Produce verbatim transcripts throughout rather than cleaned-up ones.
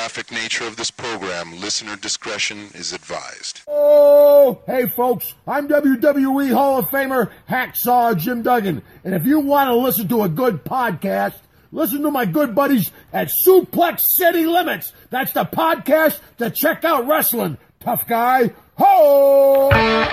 graphic nature of this program, listener discretion is advised. Oh, hey folks, I'm W W E Hall of Famer Hacksaw Jim Duggan, and if you want to listen to a good podcast, listen to my good buddies at Suplex City Limits. That's the podcast to check out wrestling. Tough guy, ho!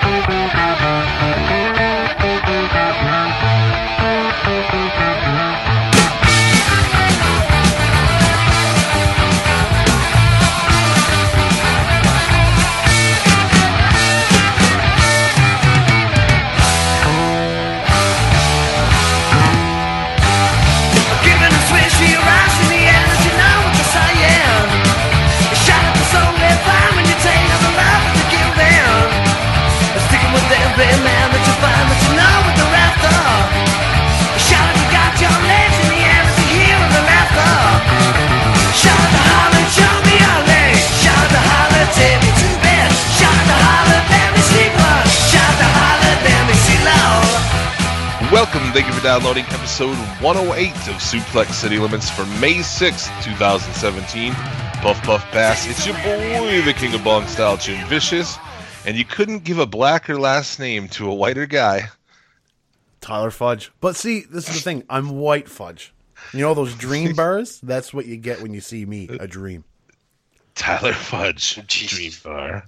Welcome, thank you for downloading episode one oh eight of Suplex City Limits for May sixth, twenty seventeen. Puff Puff Pass, it's your boy, the King of Bong Style, Jim Vicious, and you couldn't give a blacker last name to a whiter guy. Tyler Fudge. But see, this is the thing, I'm white fudge. You know those dream bars? That's what you get when you see me, a dream. Tyler Fudge, dream bar.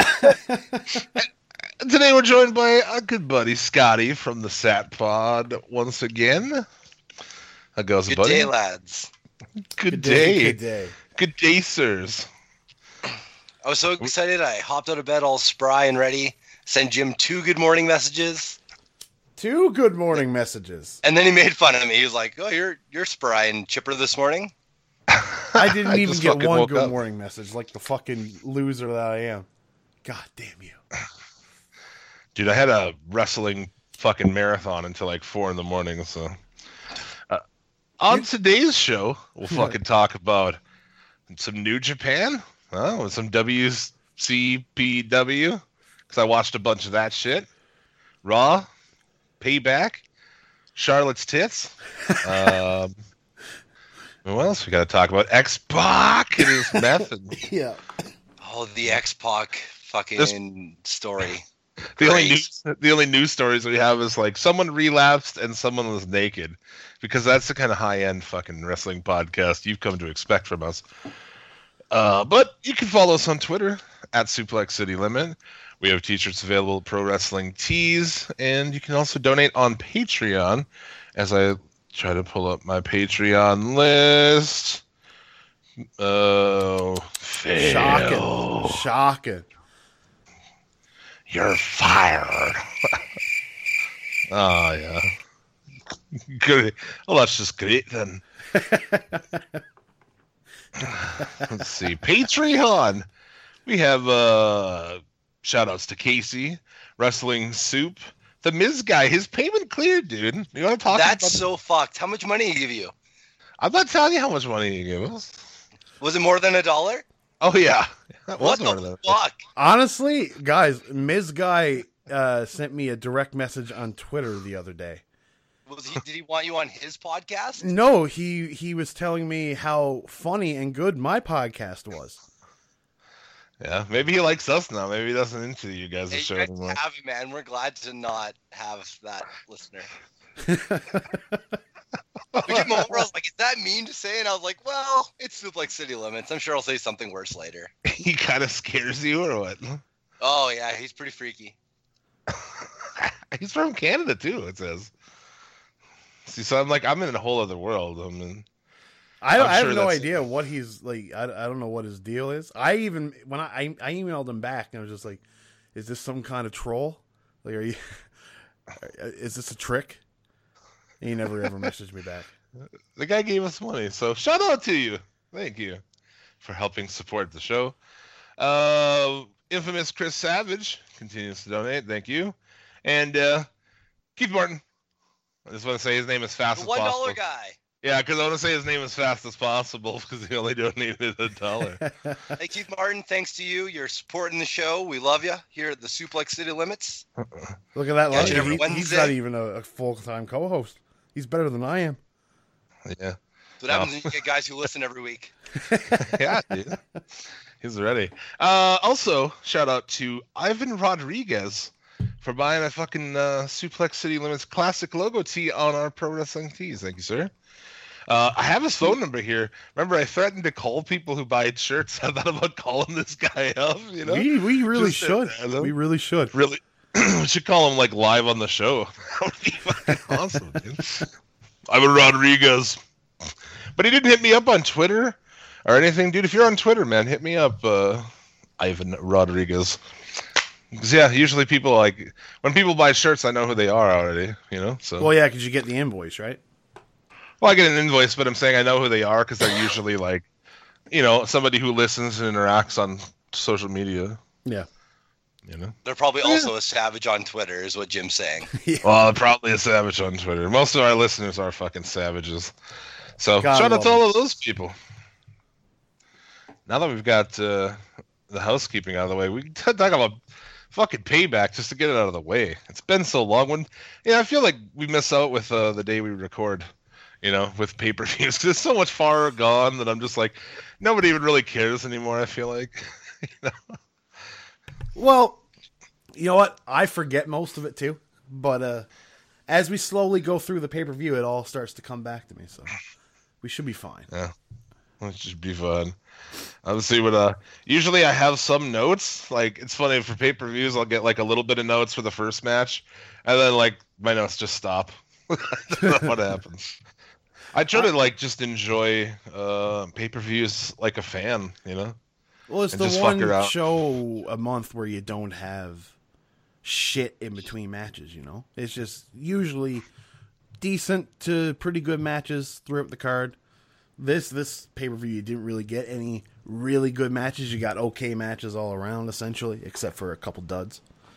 Today we're joined by our good buddy Scotty from the Sat Pod once again. How goes it, buddy? Good day, lads. Good, Good day. day. Good day. Good day, sirs. I was so excited. I hopped out of bed all spry and ready. Sent Jim two good morning messages. Two good morning messages. And then he made fun of me. He was like, oh, you're you're spry and chipper this morning? I didn't I even just get fucking one woke good up. morning message like the fucking loser that I am. God damn you. Dude, I had a wrestling fucking marathon until like four in the morning, so... Uh, on today's show, we'll fucking talk about some New Japan, oh, some W C P W, because I watched a bunch of that shit. Raw, Payback, Charlotte's Tits. Um, what else we got to talk about? X-Pac and his meth. And... Yeah. Oh, the X-Pac fucking This- story. The only, Great. news, the only news stories we have is like someone relapsed and someone was naked, because that's the kind of high-end fucking wrestling podcast you've come to expect from us. Uh, but you can follow us on Twitter at Suplex City Limit. We have t-shirts available at Pro Wrestling Tees, and you can also donate on Patreon. As I try to pull up my Patreon list. Oh, fail. Shocking. Shocking. You're fired. Oh, yeah. Good. Well, that's just great then. Let's see. Patreon. We have uh, shout outs to Casey, Wrestling Soup, the Miz guy. His payment cleared, dude. You want to talk That's about so fucked. How much money did he give you? I'm not telling you how much money he gave us. Was it more than a dollar? Oh, yeah. That What was more the than fuck? Honestly, guys, Miz Guy uh, sent me a direct message on Twitter the other day. Was he? Did he want you on his podcast? No, he he was telling me how funny and good my podcast was. Yeah, maybe he likes us now. Maybe he doesn't into you guys' Hey, show you guys anymore. have it, man. We're glad to not have that listener. We came over, I was like, is that mean to say? And I was like, well, it's Suplex City Limits. I'm sure I'll say something worse later. He kind of scares you, or what? Oh, yeah, he's pretty freaky. He's from Canada too, it says. See, so I'm like, I'm in a whole other world. I mean, I don't, I'm I have sure no that's- idea what he's like. I, I don't know what his deal is. I even when I, I I emailed him back and I was just like, "Is this some kind of troll? Like, are you? Is this a trick?" And he never ever messaged me back. the guy gave us money, so shout out to you. Thank you for helping support the show. Uh, infamous Chris Savage continues to donate. Thank you. And uh, Keith Martin. I just want to say his name as fast The as one possible. dollar guy. Yeah, because I want to say his name as fast as possible because he only donated a dollar. Hey, Keith Martin, thanks to you. You're supporting the show. We love you here at the Suplex City Limits. Look at that. Catch Line. it every He- he's Wednesday. not even a, a full time co-host. He's better than I am. Yeah. what happens when you get guys who listen every week. Yeah, dude. He's ready. Uh, also, shout out to Ivan Rodriguez for buying a fucking uh, Suplex City Limits classic logo tee on our Pro Wrestling Tees. Thank you, sir. Uh, I have his phone number here. Remember, I threatened to call people who buy shirts. I thought about calling this guy up. You know, We we really Just should. at him. We really should. Really, we should call him like live on the show. That would be fucking awesome, dude. Ivan Rodriguez. But he didn't hit me up on Twitter or anything, dude. If you're on Twitter, man, hit me up, uh, Ivan Rodriguez. Because yeah, usually people like when people buy shirts, I know who they are already. You know, so. Well, yeah, because you get the invoice, right? Well, I get an invoice, but I'm saying I know who they are because they're usually like, you know, somebody who listens and interacts on social media. Yeah. You know, They're probably also a savage on Twitter, is what Jim's saying. well, probably a savage on Twitter. Most of our listeners are fucking savages. So God shout out love to all it. of those people. Now that we've got uh, the housekeeping out of the way, we can talk about fucking payback just to get it out of the way. It's been so long. When yeah, I feel like we miss out with uh, the day we record. You know, with pay-per-views, because it's so much far gone that I'm just like, nobody even really cares anymore. I feel like, you know. Well, you know what? I forget most of it too. But uh, as we slowly go through the pay per view, it all starts to come back to me. So we should be fine. Yeah, it should be fun. I'll see what. Uh, usually I have some notes. Like it's funny for pay-per-views, I'll get like a little bit of notes for the first match, and then like my notes just stop. I don't know what happens. I try to like just enjoy uh, pay-per-views like a fan, you know. Well, it's And the just fuck one around. show a month where you don't have shit in between matches, you know? It's just usually decent to pretty good matches throughout the card. This this pay-per-view, you didn't really get any really good matches. You got okay matches all around, essentially, except for a couple duds.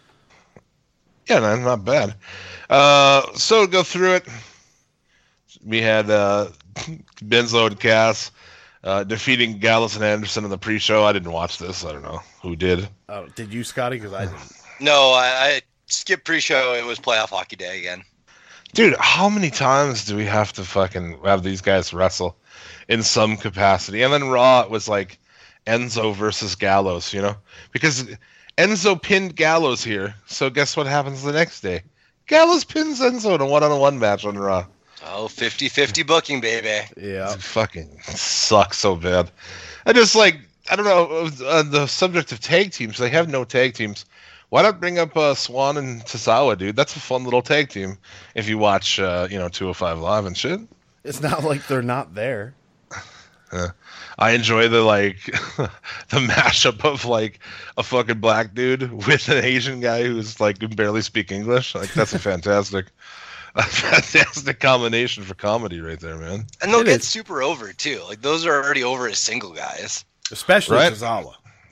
Yeah, man, not bad. Uh, so to go through it, we had uh, Benzo and Cass uh, defeating Gallows and Anderson in the pre-show. I didn't watch this. I don't know who did. Oh, did you, Scotty? Because I didn't. No, I, I skipped pre-show. It was playoff hockey day again. Dude, how many times do we have to fucking have these guys wrestle in some capacity? And then Raw, it was like Enzo versus Gallows, you know? Because Enzo pinned Gallows here. So guess what happens the next day? Gallows pins Enzo in a one-on-one match on Raw. Oh, fifty-fifty booking, baby. Yeah. It fucking sucks so bad. I just like, I don't know, on the subject of tag teams, they have no tag teams. Why not bring up uh, Swan and Tozawa, dude? That's a fun little tag team if you watch, uh, you know, two oh five Live and shit. It's not like they're not there. Uh, I enjoy the, like, the mashup of, like, a fucking black dude with an Asian guy who's, like, can barely speak English. Like, that's a fantastic, a fantastic combination for comedy right there, man. And they'll It get is. super over, too. Like, those are already over as single guys. Especially Right. Tozawa.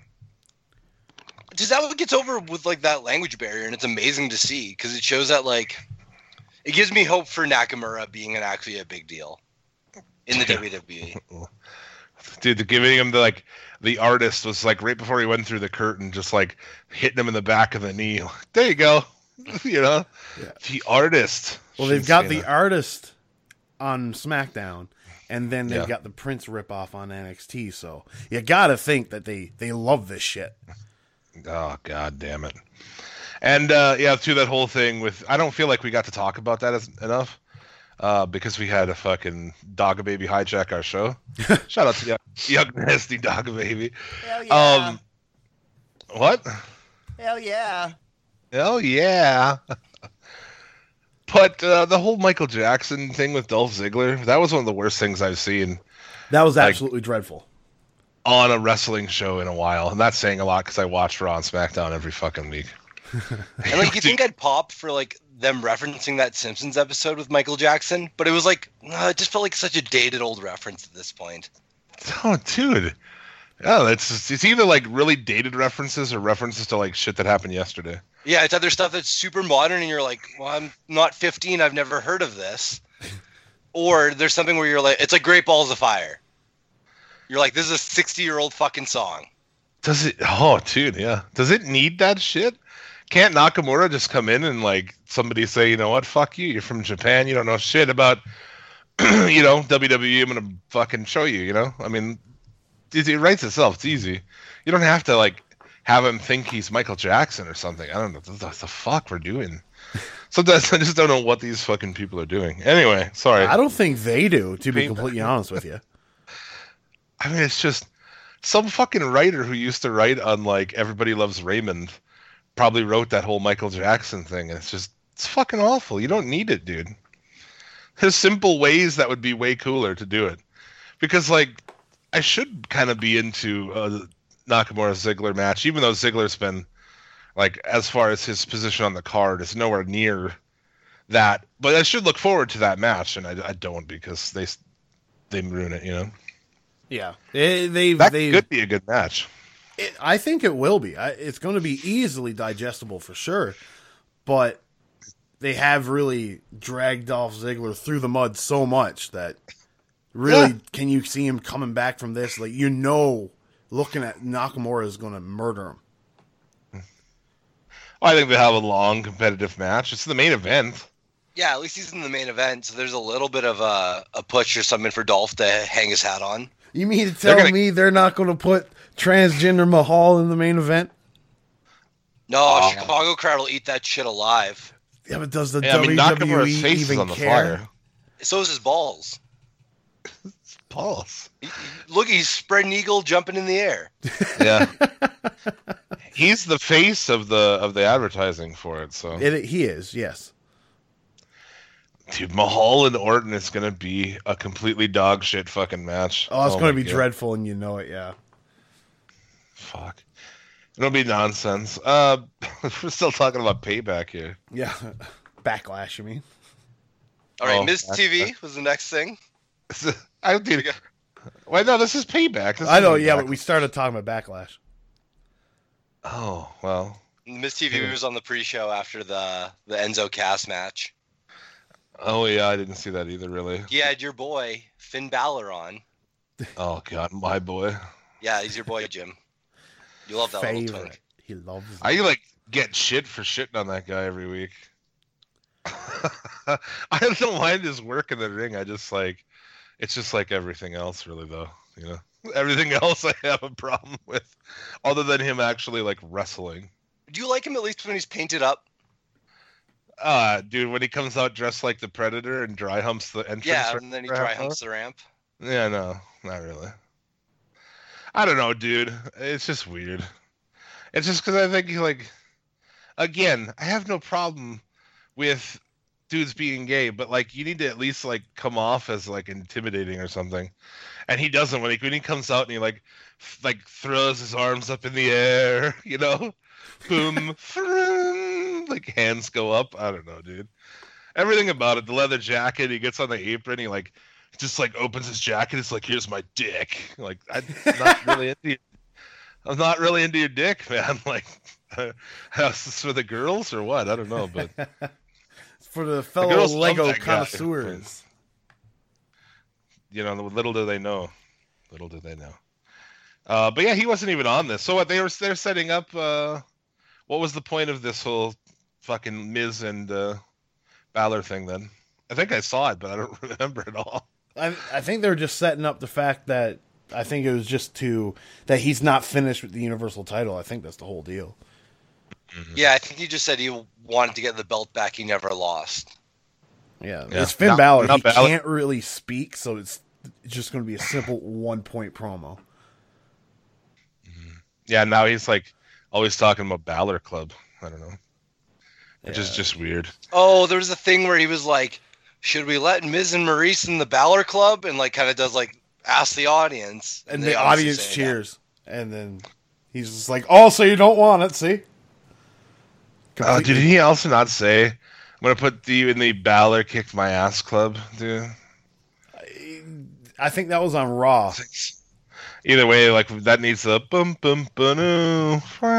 Just that gets over with, like, that language barrier, and it's amazing to see, because it shows that, like, it gives me hope for Nakamura being an, actually a big deal in the W W E. Dude, the giving him the, like, the artist was, like, right before he went through the curtain, just, like, hitting him in the back of the knee. There you go. You know? Yeah. The artist. Well, they've got the Shinsuke. artist on SmackDown, and then they've Yeah. got the Prince ripoff on N X T. So you gotta think that they they love this shit. Oh, god damn it. And, uh, yeah, through that whole thing with... I don't feel like we got to talk about that as, enough. Uh, because we had a fucking Dogga Baby hijack our show. Shout out to young, young nasty Dogga Baby. Hell Um, what? Hell yeah! Hell yeah. But uh, the whole Michael Jackson thing with Dolph Ziggler, that was one of the worst things I've seen That was Like- absolutely dreadful. on a wrestling show in a while. And that's saying a lot because I watch Raw and SmackDown every fucking week. And, like, you think I'd pop for, like, them referencing that Simpsons episode with Michael Jackson, but it was, like, uh, it just felt like such a dated old reference at this point. Oh, dude. Yeah, it's, it's either like really dated references or references to like shit that happened yesterday. Yeah, it's either stuff that's super modern and you're like, well, I'm not fifteen, I've never heard of this. Or there's something where you're like, it's like Great Balls of Fire. You're like, this is a sixty-year-old fucking song. Does it? Oh, dude, yeah. Does it need that shit? Can't Nakamura just come in and like somebody say, you know what, fuck you, you're from Japan, you don't know shit about you know, W W E, I'm gonna fucking show you. You know, I mean, it, it writes itself. It's easy. You don't have to like have him think he's Michael Jackson or something. I don't know what the, the fuck we're doing. Sometimes I just don't know what these fucking people are doing. Anyway, sorry. I don't think they do, to be completely honest with you. I mean, it's just some fucking writer who used to write on like Everybody Loves Raymond probably wrote that whole Michael Jackson thing. And it's just, it's fucking awful. You don't need it, dude. There's simple ways that would be way cooler to do it. Because, like, I should kind of be into a Nakamura Ziggler match, even though Ziggler's been, like, as far as his position on the card, is nowhere near that. But I should look forward to that match, and I, I don't because they they ruin it, you know? Yeah. They, they've, That they've, could be a good match. It, I think it will be. I, it's going to be easily digestible for sure. But they have really dragged Dolph Ziggler through the mud so much that really, yeah. Can you see him coming back from this? Like, you know, looking at Nakamura is going to murder him. Well, I think they have a long competitive match. It's the main event. Yeah, at least he's in the main event, so there's a little bit of a, a push or something for Dolph to hang his hat on. You mean to tell they're gonna... me they're not going to put transgender Mahal in the main event? No, oh. Chicago crowd will eat that shit alive. Yeah, but does the yeah, W W E I mean, face even is on the care? Flyer. So is his balls. His balls. He, look, he's spreading eagle, jumping in the air. Yeah, he's the face of the of the advertising for it. So it, he is, yes. Dude, Mahal and Orton is gonna be a completely dog shit fucking match. Oh, it's oh gonna be God. dreadful, and you know it. Yeah. Fuck. It'll be nonsense. Uh, we're still talking about Payback here. Yeah, Backlash. You mean? All right, Oh, Miz T V was the next thing. I did. Wait, no, this is Payback. This I know, isn't yeah, Back- but we started talking about Backlash. Oh well. Miz T V was on the pre-show after the the Enzo Cass match. Oh yeah, I didn't see that either. Really. He had your boy Finn Balor on. Oh God, my boy. Yeah, he's your boy, Jim. You love that little Favorite. twink. He loves it. I like get shit for shitting on that guy every week. I don't mind his work in the ring. I just like, it's just like everything else, really. Though, you know, everything else I have a problem with, other than him actually like wrestling. Do you like him at least when he's painted up? Uh, dude, when he comes out dressed like the Predator and dry humps the entrance. Yeah, right and then he there, dry huh? humps the ramp. Yeah, no, not really. I don't know, dude. It's just weird. It's just because I think, like, again, I have no problem with dudes being gay, but, like, you need to at least, like, come off as, like, intimidating or something. And he doesn't. When he, when he comes out and he, like, f- like throws his arms up in the air, you know? Boom. Vroom, like, hands go up. I don't know, dude. Everything about it. The leather jacket, he gets on the apron, he, like, just like opens his jacket. It's like, here's my dick. Like, I'm not really into you. I'm not really into your dick, man. Like, uh, is this for the girls or what? I don't know, but for the the fellow girls love Lego that guy. connoisseurs. You know, little do they know. Little do they know. Uh, but yeah, he wasn't even on this. So what they were they're setting up. Uh, what was the point of this whole fucking Miz and uh, Balor thing then? I think I saw it, but I don't remember it all. I, I think they're just setting up the fact that I think it was just to that he's not finished with the Universal title. I think that's the whole deal. Mm-hmm. Yeah, I think he just said he wanted to get the belt back he never lost. Yeah, Yeah. it's Finn Not- Balor. not He Balor. can't really speak, so it's it's just going to be a simple one point promo. Yeah, now he's like always talking about Balor Club. I don't know. Which is Yeah. just weird. Oh, there was a thing where he was like, should we let Miz and Maurice in the Balor Club? And like kind of does like ask the audience. And they the obviously audience say cheers, and then he's just like, "Oh, so you don't want it? See?" Uh, did he also not say, "I'm gonna put you in the Balor kicked my ass club"? Dude. I think that was on Raw. Either way, like that needs a bum bum bum.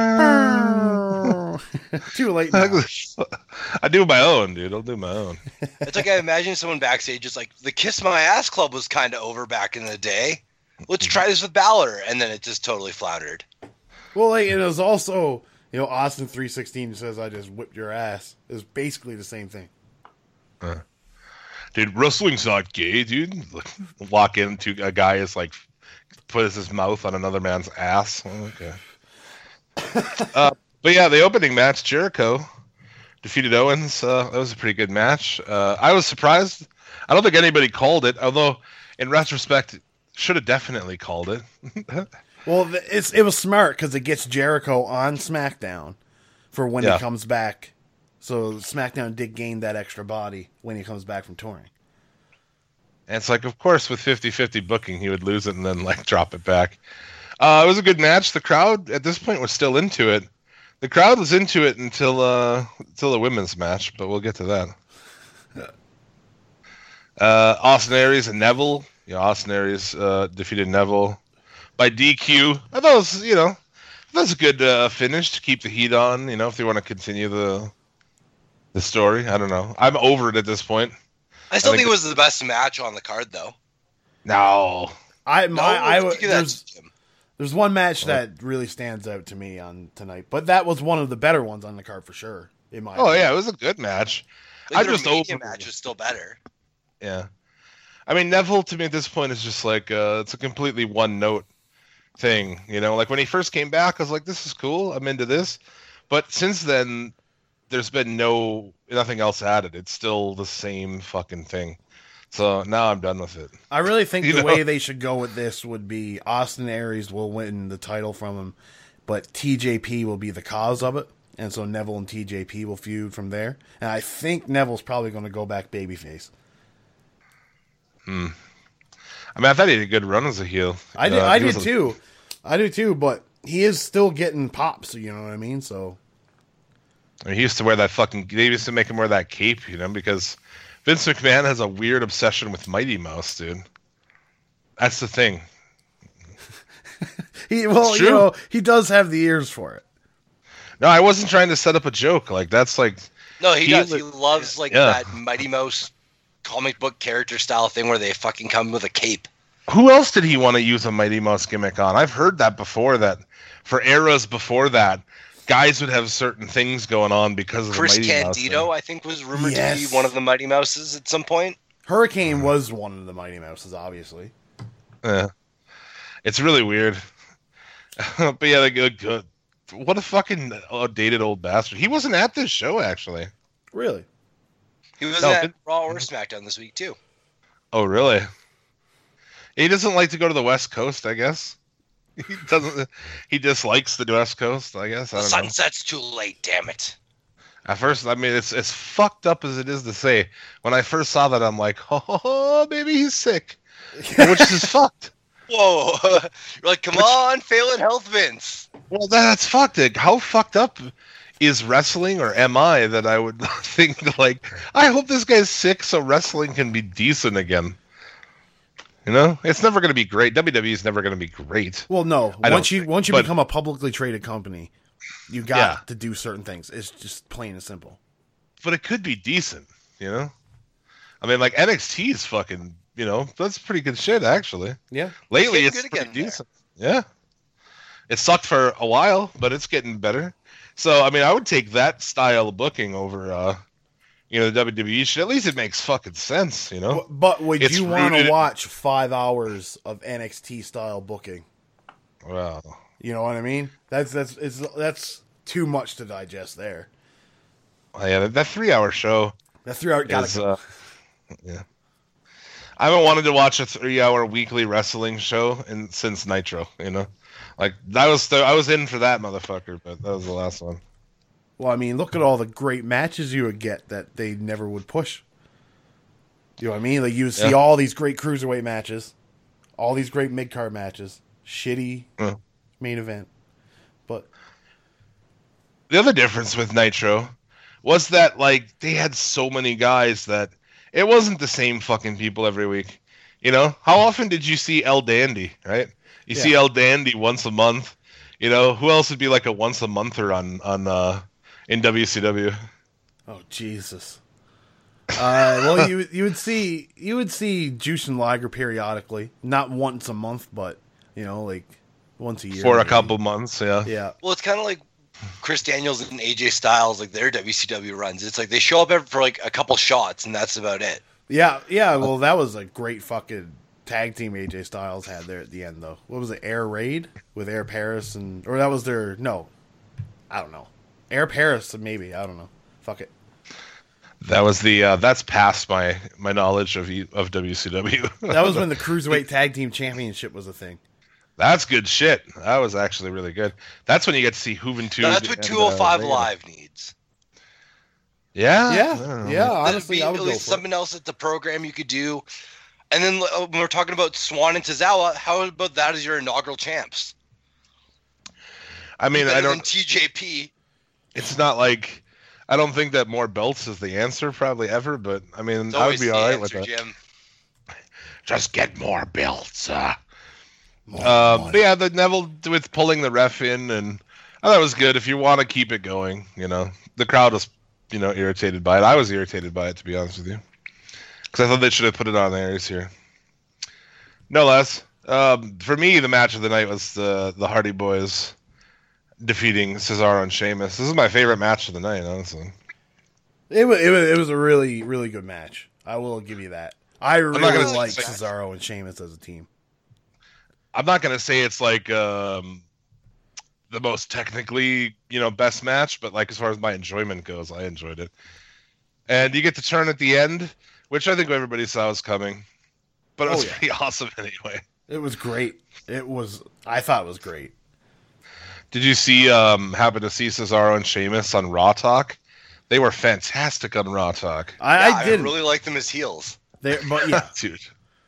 Too late now. I do my own, dude. I'll do my own. It's like I imagine someone backstage just like, the Kiss My Ass Club was kind of over back in the day. Let's try this with Balor. And then it just totally floundered. Well, like, it was also, you know, Austin three sixteen says, "I just whipped your ass." It's basically the same thing. dude, wrestling's not gay, dude. Walk into a guy is like puts his mouth on another man's ass. Oh, okay. uh, but yeah, the opening match, Jericho defeated Owens. Uh, that was a pretty good match. Uh, I was surprised. I don't think anybody called it, although in retrospect, should have definitely called it. Well, it's it was smart because it gets Jericho on SmackDown for when Yeah. he comes back. So SmackDown did gain that extra body when he comes back from touring. And it's like, of course, with fifty-fifty booking, he would lose it and then like drop it back. Uh, it was a good match. The crowd at this point was still into it. The crowd was into it until uh, until the women's match, but we'll get to that. Uh, Austin Aries and Neville. Yeah, Austin Aries uh, defeated Neville by D Q. I thought it was, you know, that was a good uh, finish to keep the heat on. You know, if they want to continue the the story, I don't know. I'm over it at this point. I still I think think it was the best match on the card, though. No, I No, my I Let's give that there's to Jim. there's one match that really stands out to me on tonight, but that was one of the better ones on the card for sure. In my oh opinion. yeah, it was a good match. Like, I their just Mania over. match was still better. Yeah, I mean Neville to me at this point is just like uh, it's a completely one note thing. You know, like when he first came back, I was like, this is cool. I'm into this. But since then, there's been no nothing else added. It's still the same fucking thing. So now I'm done with it. I really think You the know? way they should go with this would be Austin Aries will win the title from him, but T J P will be the cause of it. And so Neville and T J P will feud from there. And I think Neville's probably going to go back babyface. I mean, I thought he had a good run as a heel. I did, Uh, I he did was a- too. I do too, but he is still getting pops, you know what I mean? So I mean, he used to wear that fucking. They used to make him wear that cape, you know, because Vince McMahon has a weird obsession with Mighty Mouse, dude. That's the thing. he well, It's you true. know, he does have the ears for it. No, I wasn't trying to set up a joke. Like that's like. No, he, He does. li- He loves like Yeah. that Mighty Mouse comic book character style thing where they fucking come with a cape. Who else did he want to use a Mighty Mouse gimmick on? I've heard that before. That for eras before that, guys would have certain things going on because of Chris the Mighty Mouse Candido, thing. I think, was rumored Yes. to be one of the Mighty Mouses at some point. Hurricane was one of the Mighty Mouses, obviously. Yeah. It's really weird. But yeah, like, uh, good. What a fucking outdated old bastard. He wasn't at this show actually. Really? He was No, at but- Raw or SmackDown this week too. Oh, really? He doesn't like to go to the West Coast, I guess. He doesn't. He dislikes the West Coast, I guess. I The don't know. sunset's too late, damn it. At first, I mean, it's as fucked up as it is to say. When I first saw that, I'm like, oh, maybe he's sick, which is fucked. Whoa. You're like, come on, failing health, Vince. Well, that's fucked. Like, how fucked up is wrestling, or am I that I would think like, I hope this guy's sick so wrestling can be decent again. You know, it's never going to be great. W W E is never going to be great. Well, no. I Once don't you think, once you but- become a publicly traded company, you got Yeah. to do certain things. It's just plain and simple. But it could be decent, you know? I mean, like, N X T is fucking, you know, that's pretty good shit, actually. Yeah. Lately, getting it's good pretty again there. decent. Yeah. It sucked for a while, but it's getting better. So, I mean, I would take that style of booking over, uh, you know, the W W E shit. At least it makes fucking sense, you know? But, but would It's you want to rooted- watch five hours of N X T style booking? Wow. You know what I mean? That's that's it's that's too much to digest there. Oh, yeah, that, that three-hour show That three hour gotta is, go. uh, yeah. I haven't wanted to watch a three-hour weekly wrestling show in, since Nitro, you know? Like, that was the, I was in for that motherfucker, but that was the last one. Well, I mean, look at all the great matches you would get that they never would push. You know what I mean? Like you would see Yeah. all these great cruiserweight matches, all these great mid card matches, shitty Yeah. main event. But The other difference with Nitro was that, like, they had so many guys that it wasn't the same fucking people every week. You know, how often did you see El Dandy, right? You see Yeah. El Dandy once a month. You know, who else would be like a once a monther on on uh, in W C W? oh Jesus. Uh, well, you you would see you would see Juice and Liger periodically, not once a month, but you know, like once a year For a maybe. couple months, yeah. Yeah, Well, it's kind of like Chris Daniels and A J Styles, like their W C W runs. It's like they show up every, for like a couple shots, and that's about it. Yeah, yeah. Well, that was a great fucking tag team A J Styles had there at the end, though. What was it? Air Raid with Air Paris and or that was their no, I don't know. Air Paris maybe I don't know. Fuck it. That was the uh, that's past my my knowledge of E- of W C W. That was when the Cruiserweight Tag Team Championship was a thing. That's good shit. That was actually really good. That's when you get to see Juventud. That's what and, two oh five uh, Live needs. Yeah, Yeah, yeah. That'd Honestly, be I at would go least for something else at the program you could do. And then uh, when we're talking about Swan and Tozawa, how about that as your inaugural champs? I mean, Better I than don't. T J P. It's not like I don't think that more belts is the answer, probably ever. But I mean, It's I would always be the all right answer, with that. Jim. Just get more belts. Uh. More Um, money. but yeah, the Neville with pulling the ref in, and I thought it was good. If you want to keep it going, you know, the crowd was, you know, irritated by it. I was irritated by it, to be honest with you, because I thought they should have put it on Aries here. No less. Um, for me, the match of the night was the the Hardy Boys defeating Cesaro and Sheamus. This is my favorite match of the night, honestly. It was, it was it was a really really good match. I will give you that. I not really gonna like say- Cesaro and Sheamus as a team. I'm not gonna say it's like um, the most technically, you know, best match, but like as far as my enjoyment goes, I enjoyed it. And you get to turn at the end, which I think everybody saw was coming, but it was Oh, yeah. pretty awesome anyway. It was great. It was. I thought it was great. Did you see? Um, happen to see Cesaro and Sheamus on Raw Talk? They were fantastic on Raw Talk, I, Yeah, I did. really like them as heels. They, but yeah, dude.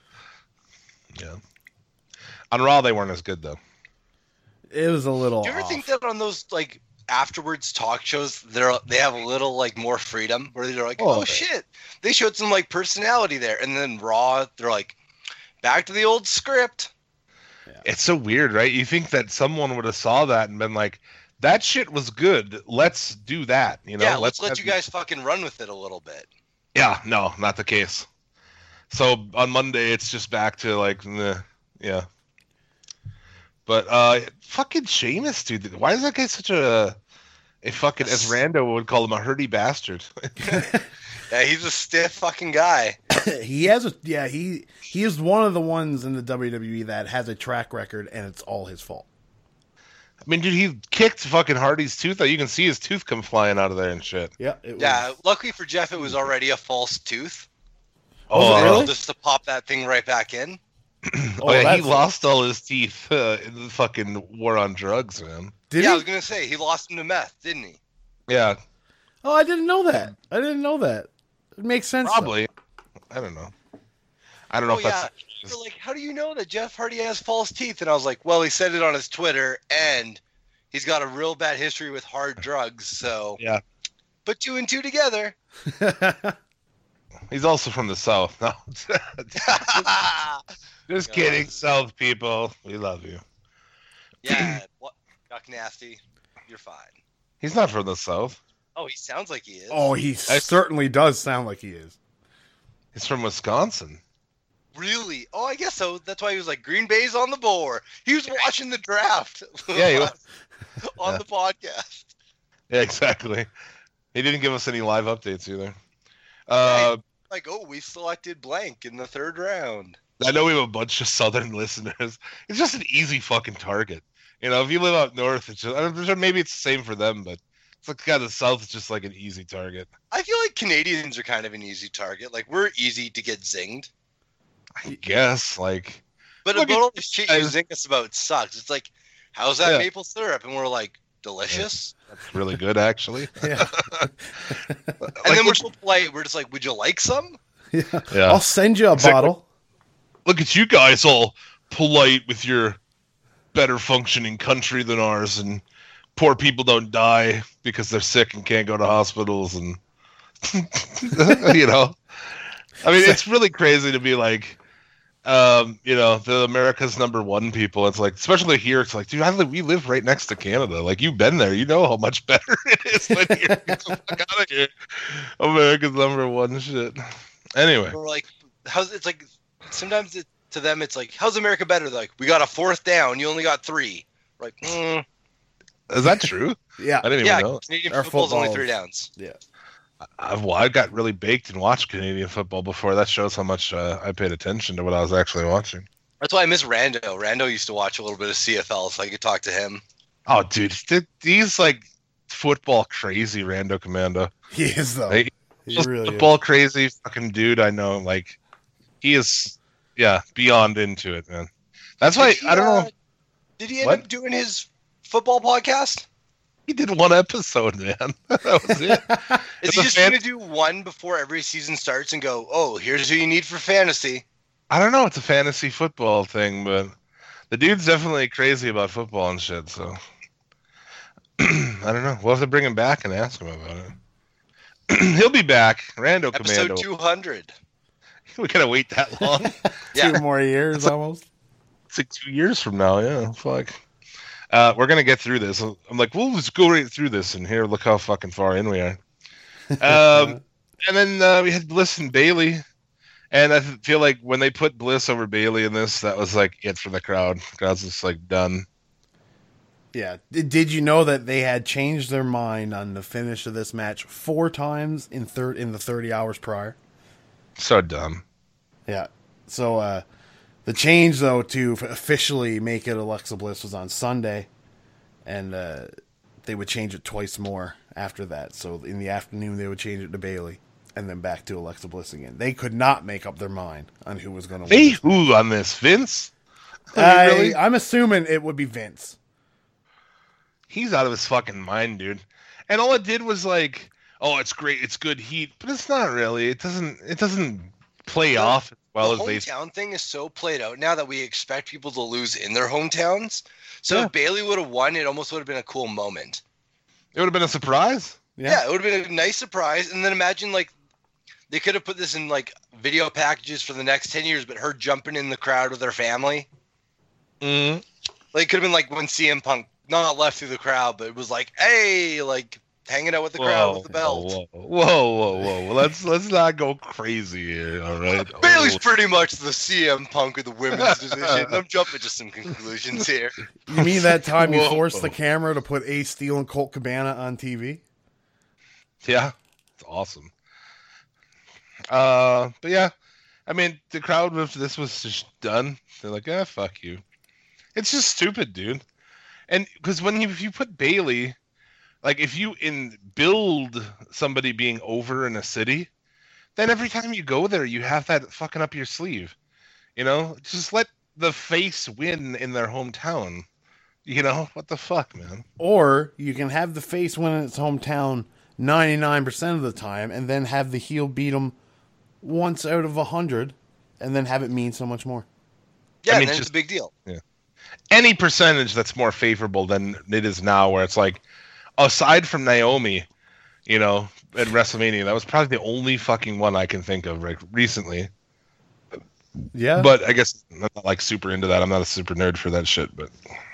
Yeah. On Raw, they weren't as good though. it was a little. Do you ever off. think that on those like afterwards talk shows, they're they have a little like more freedom, where they're like, Oh, oh shit, they showed some like personality there, and then Raw, they're like, back to the old script. It's so weird, right? You think that someone would have saw that and been like, "That shit was good. Let's do that." You know, yeah, let's let have you the- guys fucking run with it a little bit. Yeah, no, not the case. So on Monday, it's just back to like, the yeah. But uh, fucking Sheamus, dude. Why is that guy such a a fucking, as Rando would call him, a hurdy bastard? Yeah, he's a stiff fucking guy. he has a yeah he he is one of the ones in the W W E that has a track record and it's all his fault. I mean, dude, he kicked fucking Hardy's tooth out. You can see his tooth come flying out of there and shit. Yeah, it was, Yeah, luckily for Jeff, it was already a false tooth. Was it uh, really? Just to pop that thing right back in. Oh, yeah, he that's- lost all his teeth uh, in the fucking war on drugs, man. Did yeah, I he? was gonna say he lost him to meth, didn't he? Yeah, Oh, I didn't know that. I didn't know that. It makes sense. though. probably. I don't know. I don't know Oh if yeah. that's. They're like, how do you know that Jeff Hardy has false teeth? And I was like, well, he said it on his Twitter, and he's got a real bad history with hard drugs. So Yeah, put two and two together. he's also from the South. No, just kidding, South people. We love you. Yeah, what? Duck nasty. You're fine. He's not from the South. Oh, he sounds like he is. Oh, he certainly does sound like he is. He's from Wisconsin. really? Oh, I guess so. That's why he was like, Green Bay's on the board. He was watching the draft. Yeah, he was. on Yeah. the podcast. Yeah, exactly. He didn't give us any live updates either. Uh, Like, oh, we selected blank in the third round. I know we have a bunch of Southern listeners. It's just an easy fucking target. You know, if you live up north, it's just, I'm sure maybe it's the same for them, but it's like, God, the South is just like an easy target. I feel like Canadians are kind of an easy target. Like, we're easy to get zinged. I guess, like, But Look about at- all the shit you I- zing us about sucks. It's like, how's that Yeah. maple syrup? And we're like, delicious. that's really good, actually. Yeah. And Like, then we're look, so polite. We're just like, would you like some? yeah. Yeah. I'll send you a Exactly. bottle. look at you guys all polite with your better functioning country than ours, and poor people don't die because they're sick and can't go to hospitals, and you know, I mean, it's really crazy to be like, um, you know, the America's number one people. It's like, especially here, it's like, dude, I live, we live right next to Canada. Like, you've been there, you know how much better it is than here. Get the fuck out of here. America's number one shit. Anyway, We're like, how's it's like, sometimes it, to them, it's like, how's America better? They're like, we got a fourth down. You only got three. We're like, mm, is that true? Yeah. I didn't yeah, even know. Canadian Our football's only football- three downs. Yeah. I've, well, I got really baked and watched Canadian football before. That shows how much uh, I paid attention to what I was actually watching. That's why I miss Rando. Rando used to watch a little bit of C F L, so I could talk to him. Oh, dude, th- he's like football crazy, Rando Commando. He is though. Like, He just really football is. crazy fucking dude I know. Like, he is, yeah, beyond into it, man. That's why Did he, I don't uh, know. Did he end What? up doing his football podcast? He did one episode, man. That was it. Is It's he a just fan- going to do one before every season starts and go, oh, here's who you need for fantasy? I don't know. It's a fantasy football thing, but the dude's definitely crazy about football and shit. So I don't know. We'll have to bring him back and ask him about it. He'll be back. Rando Episode Commando. two hundred. We gotta wait that long. Yeah. Two more years almost. It's like two years from now. Yeah, fuck. Uh, we're gonna get through this. I'm like, we'll just go right through this, and here, look how fucking far in we are. Um, and then uh, we had Bliss and Bailey, and I feel like when they put Bliss over Bailey in this, that was like it for the crowd. The crowd's just like done. Yeah. Did, did you know that they had changed their mind on the finish of this match four times in third in the thirty hours prior? So dumb. Yeah. So uh, the change though to f- officially make it Alexa Bliss was on Sunday, and uh, they would change it twice more after that. So in the afternoon they would change it to Bailey, and then back to Alexa Bliss again. They could not make up their mind on who was going to Hey, win. who on this? Vince? I mean, I, really? I'm assuming it would be Vince. He's out of his fucking mind, dude. And all it did was like, oh, it's great, it's good heat, but it's not really. It doesn't. It doesn't play The- off as well the as they. hometown thing is so played out now that we expect people to lose in their hometowns. So Yeah. if Bailey would have won, it almost would have been a cool moment. It would have been a surprise. Yeah, it would have been a nice surprise. And then imagine like they could have put this in like video packages for the next ten years, but her jumping in the crowd with her family. Mm. Like it could have been like when C M Punk not left through the crowd, but it was like, hey, like hanging out with the crowd with the belt. Whoa, whoa, whoa, whoa! Well, let's let's not go crazy here, all right? Bailey's Oh. pretty much the C M Punk of the women's division. I'm jumping to some conclusions here. You mean that time you Whoa. forced the camera to put Ace Steel and Colt Cabana on T V? Yeah, it's awesome. Uh, but yeah, I mean, the crowd, if this was just done, they're like, ah, fuck you. It's just stupid, dude. And because when you if you put Bailey, like if you in build somebody being over in a city, then every time you go there, you have that fucking up your sleeve. You know, just let the face win in their hometown. You know, what the fuck, man? Or you can have the face win in its hometown ninety-nine percent of the time and then have the heel beat them once out of one hundred and then have it mean so much more. Yeah, I mean, and then just- it's a big deal. Any percentage that's more favorable than it is now, where it's like, aside from Naomi, you know, at WrestleMania, that was probably the only fucking one I can think of like recently. Yeah. But I guess I'm not like super into that. I'm not a super nerd for that shit, but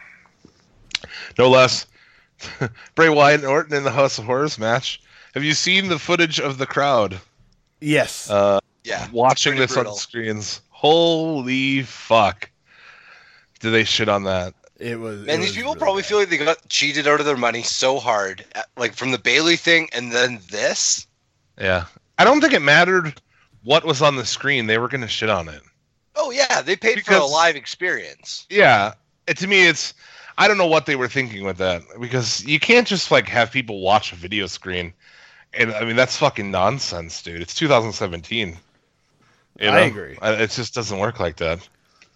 no less. Bray Wyatt and Orton in the House of Horrors match. Have you seen the footage of the crowd yes. uh, Yeah, it's watching pretty this on brutal. the screens? Holy fuck! Do they shit on that? it was. And it these was people really probably bad. feel like they got cheated out of their money so hard, at- like from the Bailey thing and then this. Yeah, I don't think it mattered what was on the screen. They were gonna shit on it. Oh yeah, they paid for a Because- live experience. Yeah, it, to me, it's I don't know what they were thinking with that, because you can't just like have people watch a video screen, and I mean that's fucking nonsense, dude. It's two thousand seventeen. You I know? agree. I- It just doesn't work like that.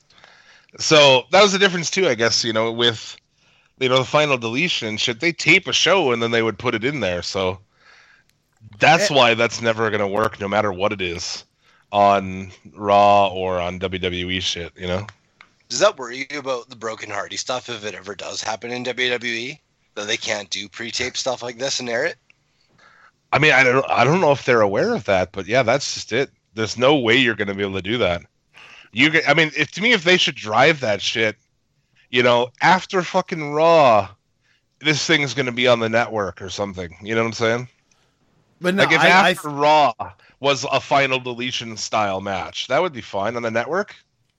So that was the difference too, I guess. You know, with you know the final deletion and shit, they tape a show and then they would put it in there. So that's Eh. why that's never gonna work, no matter what it is, on Raw or on W W E shit. You know. Does that worry you about the Broken Hardy stuff if it ever does happen in W W E? That they can't do pre-tape stuff like this and air it? I mean, I don't, I don't know if they're aware of that, but yeah, that's just it. There's no way you're going to be able to do that. You, get, I mean, if to me, if they should drive that shit, you know, after fucking Raw, this thing's going to be on the network or something. You know what I'm saying? But no, like if I, I, after Raw was a final deletion style match, that would be fine on the network.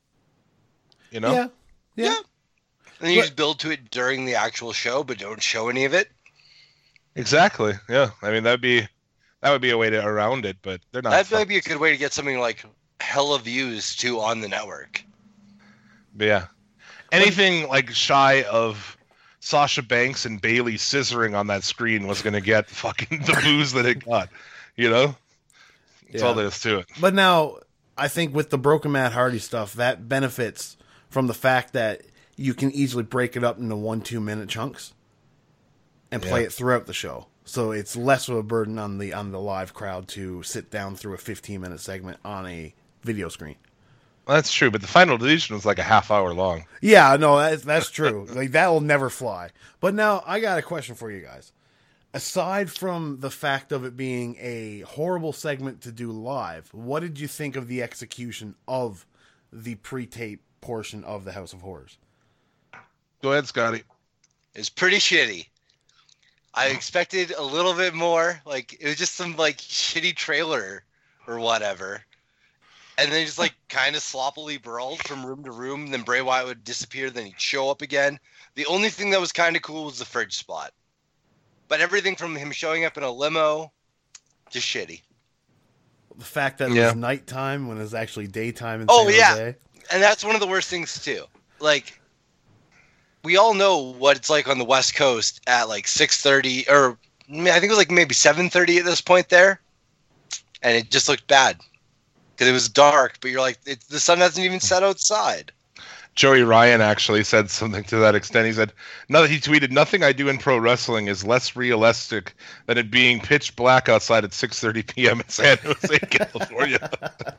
You know? yeah, yeah. And you But- just build to it during the actual show, but don't show any of it. Exactly. Yeah. I mean, that'd be That would be a way to around it, but they're not. That fuck- might be a good way to get something like hella views too on the network. But yeah, anything like shy of Sasha Banks and Bailey scissoring on that screen was going to get fucking the booze that it got. You know, that's all Yeah. there is to it. But now, I think with the Broken Matt Hardy stuff, that benefits from the fact that you can easily break it up into one, two minute chunks and play Yeah. it throughout the show. So it's less of a burden on the on the live crowd to sit down through a fifteen minute segment on a video screen. Well, that's true, but the final deletion was like a half hour long. Yeah, no, that's that's true. Like that will never fly. But now I got a question for you guys. Aside from the fact of it being a horrible segment to do live, what did you think of the execution of the pre-tape portion of the House of Horrors? Go ahead, Scotty. It's pretty shitty. I expected a little bit more. Like it was just some like shitty trailer or whatever. And then just like kind of sloppily brawled from room to room. Then Bray Wyatt would disappear. Then he'd show up again. The only thing that was kind of cool was the fridge spot. But everything from him showing up in a limo, just shitty. The fact that it Yeah. was nighttime when it was actually daytime in Oh, San yeah. Jose. And that's one of the worst things too. Like, we all know what it's like on the West Coast at like six thirty, or I mean, I think it was like maybe seven thirty at this point there. And it just looked bad. Because it was dark, but you're like, it, the sun hasn't even set outside. Joey Ryan actually said something to that extent. He said, "No, he tweeted, nothing I do in pro wrestling is less realistic than it being pitch black outside at six thirty p.m. in San Jose, California."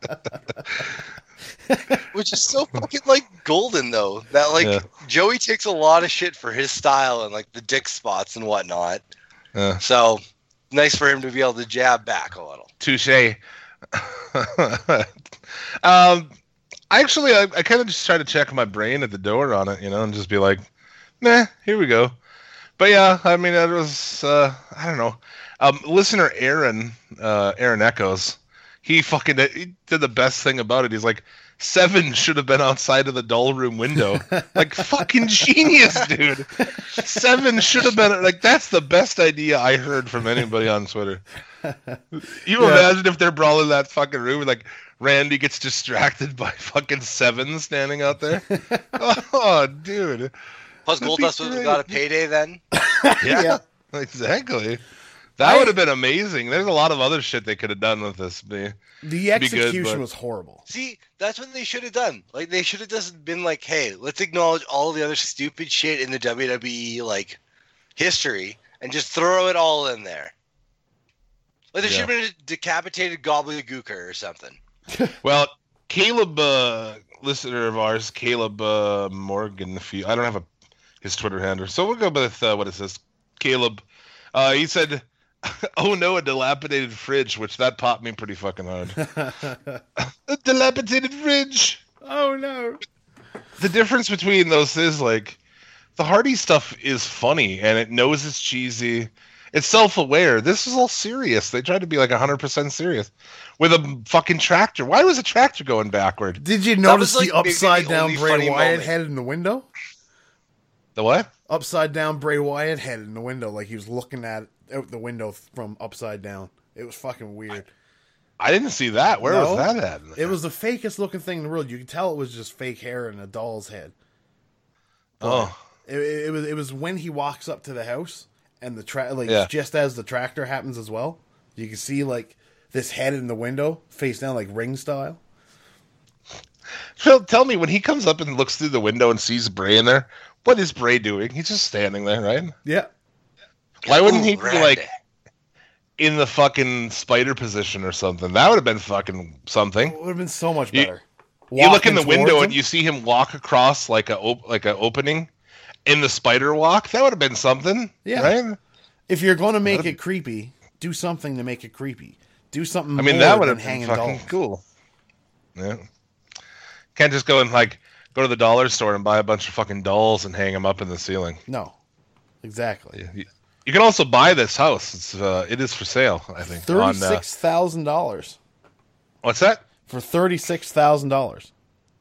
Which is so fucking like golden though. That like Yeah. Joey takes a lot of shit for his style and like the dick spots and whatnot. Uh, So nice for him to be able to jab back a little. touche. um, actually, I, I kind of just try to check my brain at the door on it, you know, and just be like, nah, here we go. But yeah, I mean, it was, uh, I don't know. Um, listener Aaron, uh, Aaron Echoes, he fucking he did the best thing about it. He's like, Seven should have been outside of the doll room window. Like, fucking genius, dude. Seven should have been, like, that's the best idea I heard from anybody on Twitter. You Yeah. imagine if they're brawling that fucking room and, like, Randy gets distracted by fucking Seven standing out there? Oh, dude. Plus That'd be Goldust would have great. got a payday then. Yeah, Yeah. exactly. That I- would have been amazing. There's a lot of other shit they could have done with this. Be The good, execution but- was horrible. See, that's what they should have done. Like they should have just been like, "Hey, let's acknowledge all the other stupid shit in the W W E like history and just throw it all in there." Like there Yeah. should have been a decapitated gobbledygooker or something. Well, Caleb, uh, listener of ours, Caleb uh, Morgan. If you, I don't have a his Twitter handle, so we'll go with uh, what is this? Caleb. Uh, he said, "Oh no, a dilapidated fridge," which that popped me pretty fucking hard. A dilapidated fridge. Oh no. The difference between those is like the Hardy stuff is funny and it knows it's cheesy. It's self-aware. This is all serious. They tried to be like one hundred percent serious with a fucking tractor. Why was a tractor going backward? Did you That notice was, like, the maybe the upside down only Bray funny Wyatt moment. head in the window? The what? Upside down Bray Wyatt head in the window, like he was looking at out the window from upside down. It was fucking weird. I didn't see that. Where No. was that at? It was the fakest looking thing in the world. You could tell it was just fake hair and a doll's head. Oh, It, it, it was it was when he walks up to the house and the tra- like Yeah. just as the tractor happens as well. You can see like this head in the window face down like ring style. Phil, tell me, when he comes up and looks through the window and sees Bray in there, what is Bray doing? He's just standing there, right? Yeah. Why wouldn't he Ooh, be Randy. like in the fucking spider position or something? That would have been fucking something. It would have been so much You- better. You look in Walking the window towards and him? you see him walk across like a op- like a opening in the spider walk. That would have been something, Yeah. right? If you're going to make it creepy, do something to make it creepy. Do something I mean, more that would than have been hanging fucking dolls. cool. Yeah, can't just go and like go to the dollar store and buy a bunch of fucking dolls and hang them up in the ceiling. No. Exactly. You, you can also buy this house. It's uh, it is for sale, I think. on, uh, Thirty-six thousand dollars what's that? for thirty-six thousand dollars.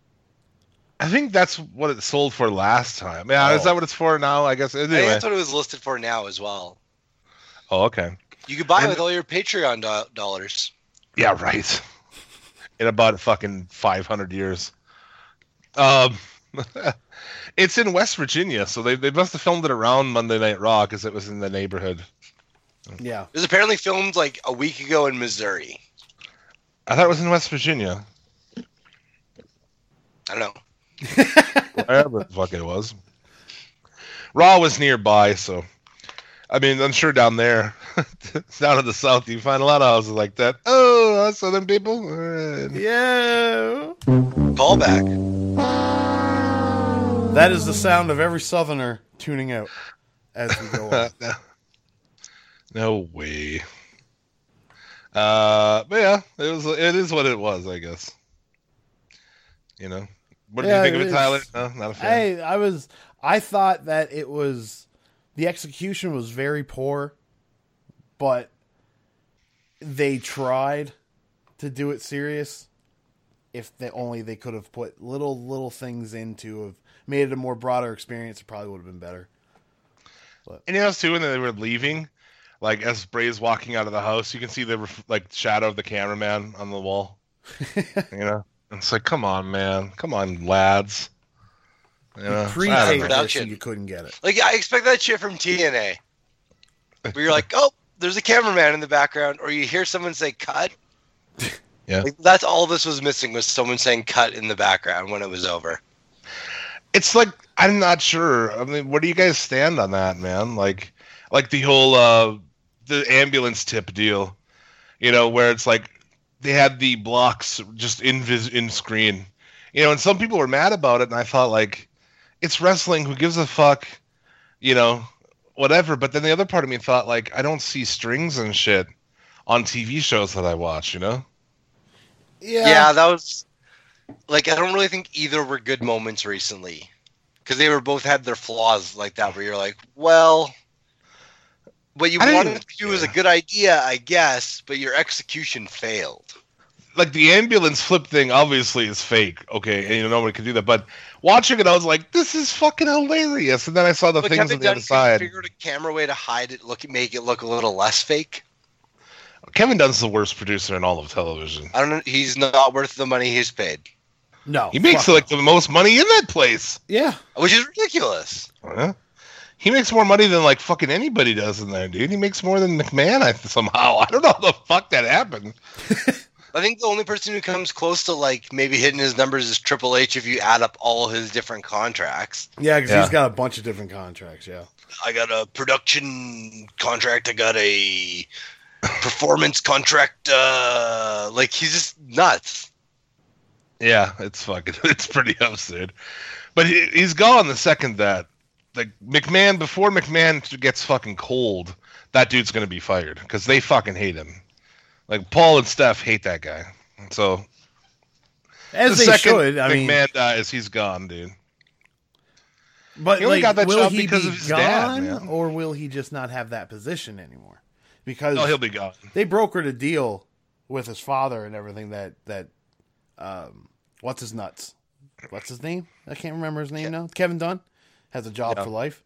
I think that's what it sold for last time. Yeah, Oh. is that what it's for now? I guess. I think Anyway. that's what it was listed for now as well. Oh, okay. You could buy it And- with all your Patreon do- dollars. Yeah, right. In about fucking five hundred years. Um, it's in West Virginia, so they they must have filmed it around Monday Night Raw because it was in the neighborhood. Yeah. It was apparently filmed like a week ago in Missouri. I thought it was in West Virginia. I don't know. Wherever the fuck it was. Raw was nearby, so I mean, I'm sure down there, down in the south, you find a lot of houses like that. Oh, Southern people. Uh, Yeah. Callback. That is the sound of every Southerner tuning out as we go on. no, no way. Uh, but yeah, it was. It is what it was, I guess. You know, what did Yeah, you think of it it, Tyler? is. No, not a fan. I I was I thought that it was the execution was very poor, but they tried to do it serious. If they only they could have put little little things into have made it a more broader experience, it probably would have been better. And you know, too, when they were leaving, like as Bray's walking out of the house, you can see the ref- like shadow of the cameraman on the wall. You know, and it's like, come on, man, come on, lads. You know, I don't Pre-tape know. version, Production. you couldn't get it. Like, I expect that shit from T N A. Where you're like, oh, there's a cameraman in the background, or you hear someone say cut. Yeah. Like, that's all this was missing was someone saying cut in the background when it was over. It's like, I'm not sure. I mean, where do you guys stand on that, man? Like, like the whole uh, the ambulance tip deal, you know, where it's like they had the blocks just in vis- in screen, you know, and some people were mad about it, and I thought like, it's wrestling. Who gives a fuck, you know, whatever. But then the other part of me thought like, I don't see strings and shit on T V shows that I watch, you know. Yeah. Yeah, that was like, I don't really think either were good moments recently, because they were both had their flaws like that, where you're like, well, what you I wanted didn't- to do was a yeah. good idea, I guess, but your execution failed. Like the ambulance flip thing obviously is fake, okay, and you know nobody could do that. But watching it, I was like, "This is fucking hilarious!" And then I saw the But things Kevin on the Dunn other side. figured a camera way to hide it, look make it look a little less fake. Kevin Dunn's the worst producer in all of television. I don't know. He's not worth the money he's paid, No. He makes fuck like no. the most money in that place. Yeah. which is ridiculous. Huh? He makes more money than like fucking anybody does in there, dude. He makes more than McMahon I, somehow. I don't know how the fuck that happened. I think the only person who comes close to like maybe hitting his numbers is Triple H if you add up all his different contracts. Yeah, because Yeah. he's got a bunch of different contracts. Yeah. I got a production contract. I got a performance contract. Uh, like he's just nuts. Yeah, it's fucking, it's pretty absurd. But he, he's gone the second that, like McMahon, before McMahon gets fucking cold, that dude's gonna be fired because they fucking hate him. Like Paul and Steph hate that guy. So As the they second should. I mean, McMahon dies, he's gone, dude. but He only like, got that will job he because be of his gone, dad, man. or will he just not have that position anymore? Because No, he'll be gone. they brokered a deal with his father and everything that that um what's his nuts? What's his name? I can't remember his name now. Kevin Dunn has a job Yeah. for life.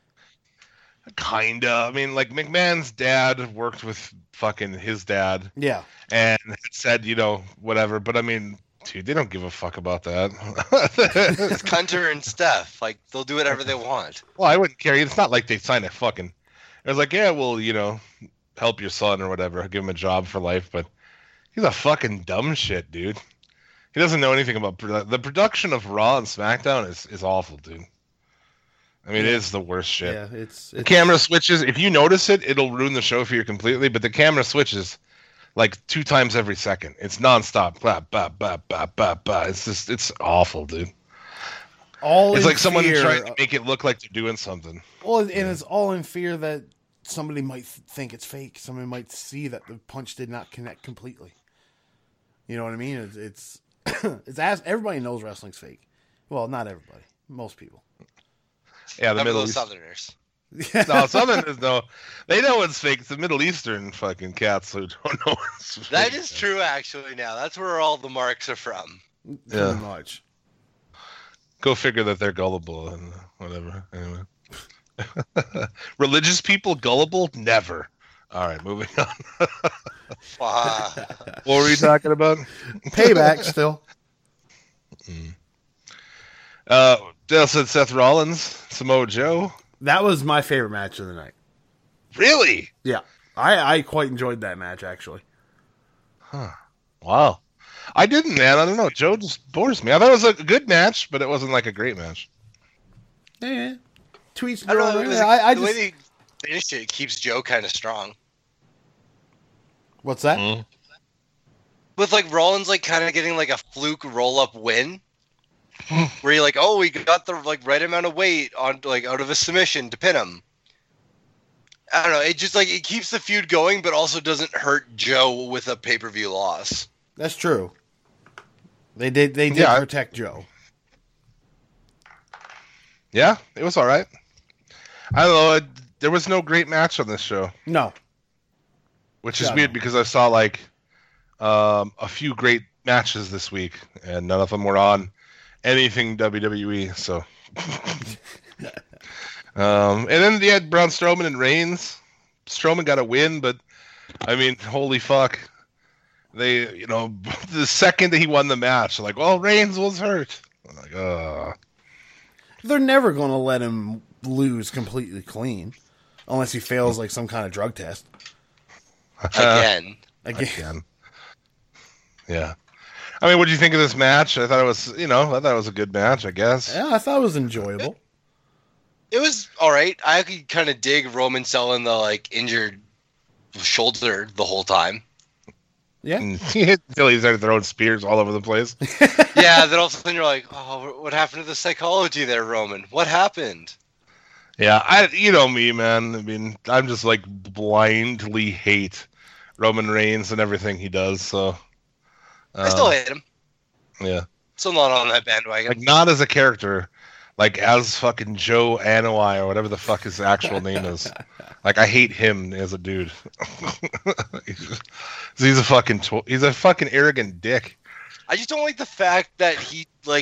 Kinda. I mean, like McMahon's dad worked with fucking his dad Yeah. and had said, you know, whatever. But I mean, dude, they don't give a fuck about that. It's Hunter and Steph. Like they'll do whatever they want. Well, I wouldn't care. It's not like they signed a fucking. It was like, yeah, well, you know, help your son or whatever, give him a job for life. But he's a fucking dumb shit, dude. He doesn't know anything about produ- the production of Raw and SmackDown is is awful, dude. I mean, it is the worst shit. Yeah, it's, The it's camera switches. If you notice it, it'll ruin the show for you completely. But the camera switches like two times every second. It's nonstop. Bah, bah, bah, bah, bah, bah. It's just, it's awful, dude. all It's in like someone fear, trying to make it look like they're doing something. Well, and it's all in fear that somebody might th- think it's fake. Somebody might see that the punch did not connect completely. You know what I mean? It's it's, it's as everybody knows wrestling's fake. Well, not everybody. Most people. Yeah, the Remember Middle those East. Southerners. No, Southerners know. They know it's fake. It's the Middle Eastern fucking cats who don't know it's fake. That is true, actually. Now that's where all the marks are from. Yeah. Pretty much. Go figure that they're gullible and whatever. Anyway. Religious people gullible? Never. All right, moving on. Wow. What were you talking about? Payback still. Uh, Dale said Seth Rollins, Samoa Joe. That was my favorite match of the night. Really? Yeah. I, I quite enjoyed that match, actually. Wow. I didn't, man. I don't know. Joe just bores me. I thought it was a good match, but it wasn't like a great match. Yeah. Tweets. I don't know. It was, I, I the just, way they finished it keeps Joe kind of strong. What's that? Mm. With like Rollins like kind of getting like a fluke roll up win, where you're like, oh, we got the like right amount of weight on like out of a submission to pin him. I don't know. It just like it keeps the feud going, but also doesn't hurt Joe with a pay per view loss. That's true. They did. They did Yeah, I- protect Joe. Yeah, it was all right. I don't know. It, there was no great match on this show, No. which is Yeah, weird no. because I saw like um, a few great matches this week, and none of them were on anything W W E. So, um, and then they had Braun Strowman and Reigns. Strowman got a win, but I mean, holy fuck! They, you know, the second that he won the match, like, well, Reigns was hurt. I'm like, uh They're never going to let him lose completely clean, unless he fails like some kind of drug test. Again, Again. again. Yeah. I mean, what do you think of this match? I thought it was, you know, I thought it was a good match, I guess. Yeah, I thought it was enjoyable. it was all right. I could kind of dig Roman selling the like injured shoulder the whole time. Yeah. Until he started throwing spears all over the place. Yeah, then all of a sudden you're like, oh, what happened to the psychology there, Roman? What happened? Yeah, I, you know me, man. I mean, I'm just like blindly hate Roman Reigns and everything he does. So, I still um, hate him. yeah, Still not on that bandwagon. like not as a character, like as fucking Joe Anoa'i or whatever the fuck his actual name is. Like I hate him as a dude. he's, he's a fucking tw- he's a fucking arrogant dick. I just don't like the fact that he like.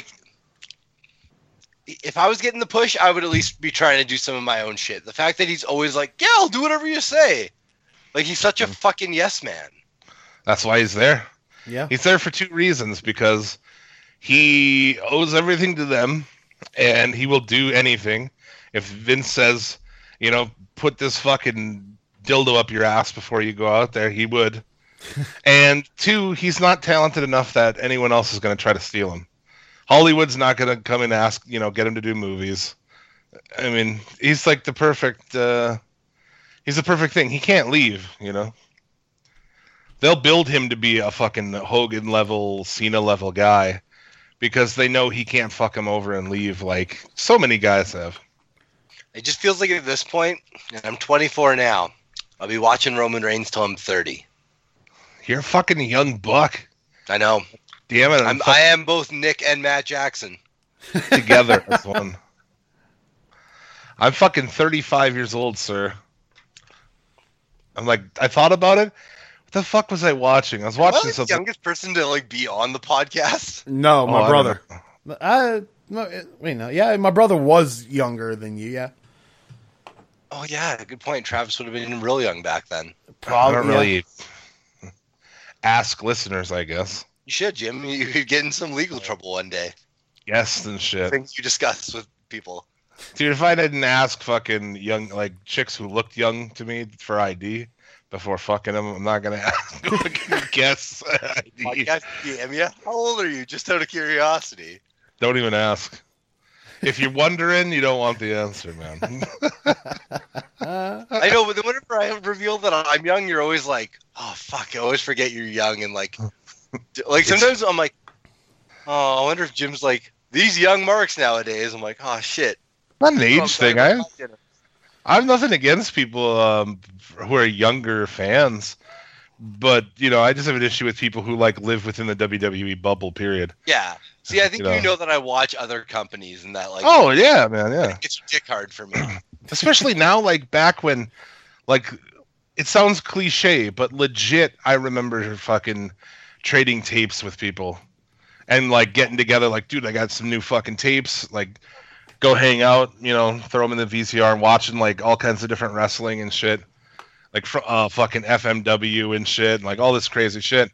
If I was getting the push, I would at least be trying to do some of my own shit. The fact that he's always like, "Yeah, I'll do whatever you say," like he's such a fucking yes man. That's why he's there. Yeah. He's there for two reasons, because he owes everything to them, and he will do anything. If Vince says, you know, put this fucking dildo up your ass before you go out there, he would. And two, he's not talented enough that anyone else is going to try to steal him. Hollywood's not going to come and ask, you know, get him to do movies. I mean, he's like the perfect, uh, he's the perfect thing. He can't leave, you know. They'll build him to be a fucking Hogan level, Cena level guy because they know he can't fuck him over and leave like so many guys have. It just feels like at this point, and I'm twenty-four now. I'll be watching Roman Reigns till I'm thirty. You're a fucking young buck. I know. Damn it, I'm, I'm, I am both Nick and Matt Jackson. together as one. I'm fucking thirty-five years old, sir. I'm like, I thought about it. What the fuck was I watching? I was Am I watching like the something. youngest person to like be on the podcast? No, Oh, my I brother. don't I, no, wait, no. Yeah, my brother was younger than you, yeah. Oh yeah, good point. Travis would have been real young back then. I don't yeah. really ask listeners, I guess. You should, Jim. You could get in some legal trouble one day. Guests and shit. Things you discuss with people. Dude, if I didn't ask fucking young, like, chicks who looked young to me for I D before fucking them, I'm not going to ask fucking guess I D. Podcast D M you. How old are you? Just out of curiosity. Don't even ask. If you're wondering, you don't want the answer, man. I know, but then whenever I reveal that I'm young, you're always like, "Oh fuck!" I always forget you're young, and like, d- like sometimes I'm like, "Oh, I wonder if Jim's like these young marks nowadays." I'm like, "Oh shit." Not an Oh, I'm age sorry thing. about I, that. I have nothing against people um, who are younger fans, but, you know, I just have an issue with people who, like, live within the W W E bubble, period. Yeah. See, I think You you know. know, that I watch other companies and that like Oh, yeah, man, yeah. it's dick hard for me. Especially now, like, back when, like, it sounds cliche, but legit, I remember fucking trading tapes with people and, like, getting together, like, dude, I got some new fucking tapes, like, go hang out, you know, throw them in the V C R and watching, like, all kinds of different wrestling and shit. like fr- uh, fucking F M W and shit, and like all this crazy shit.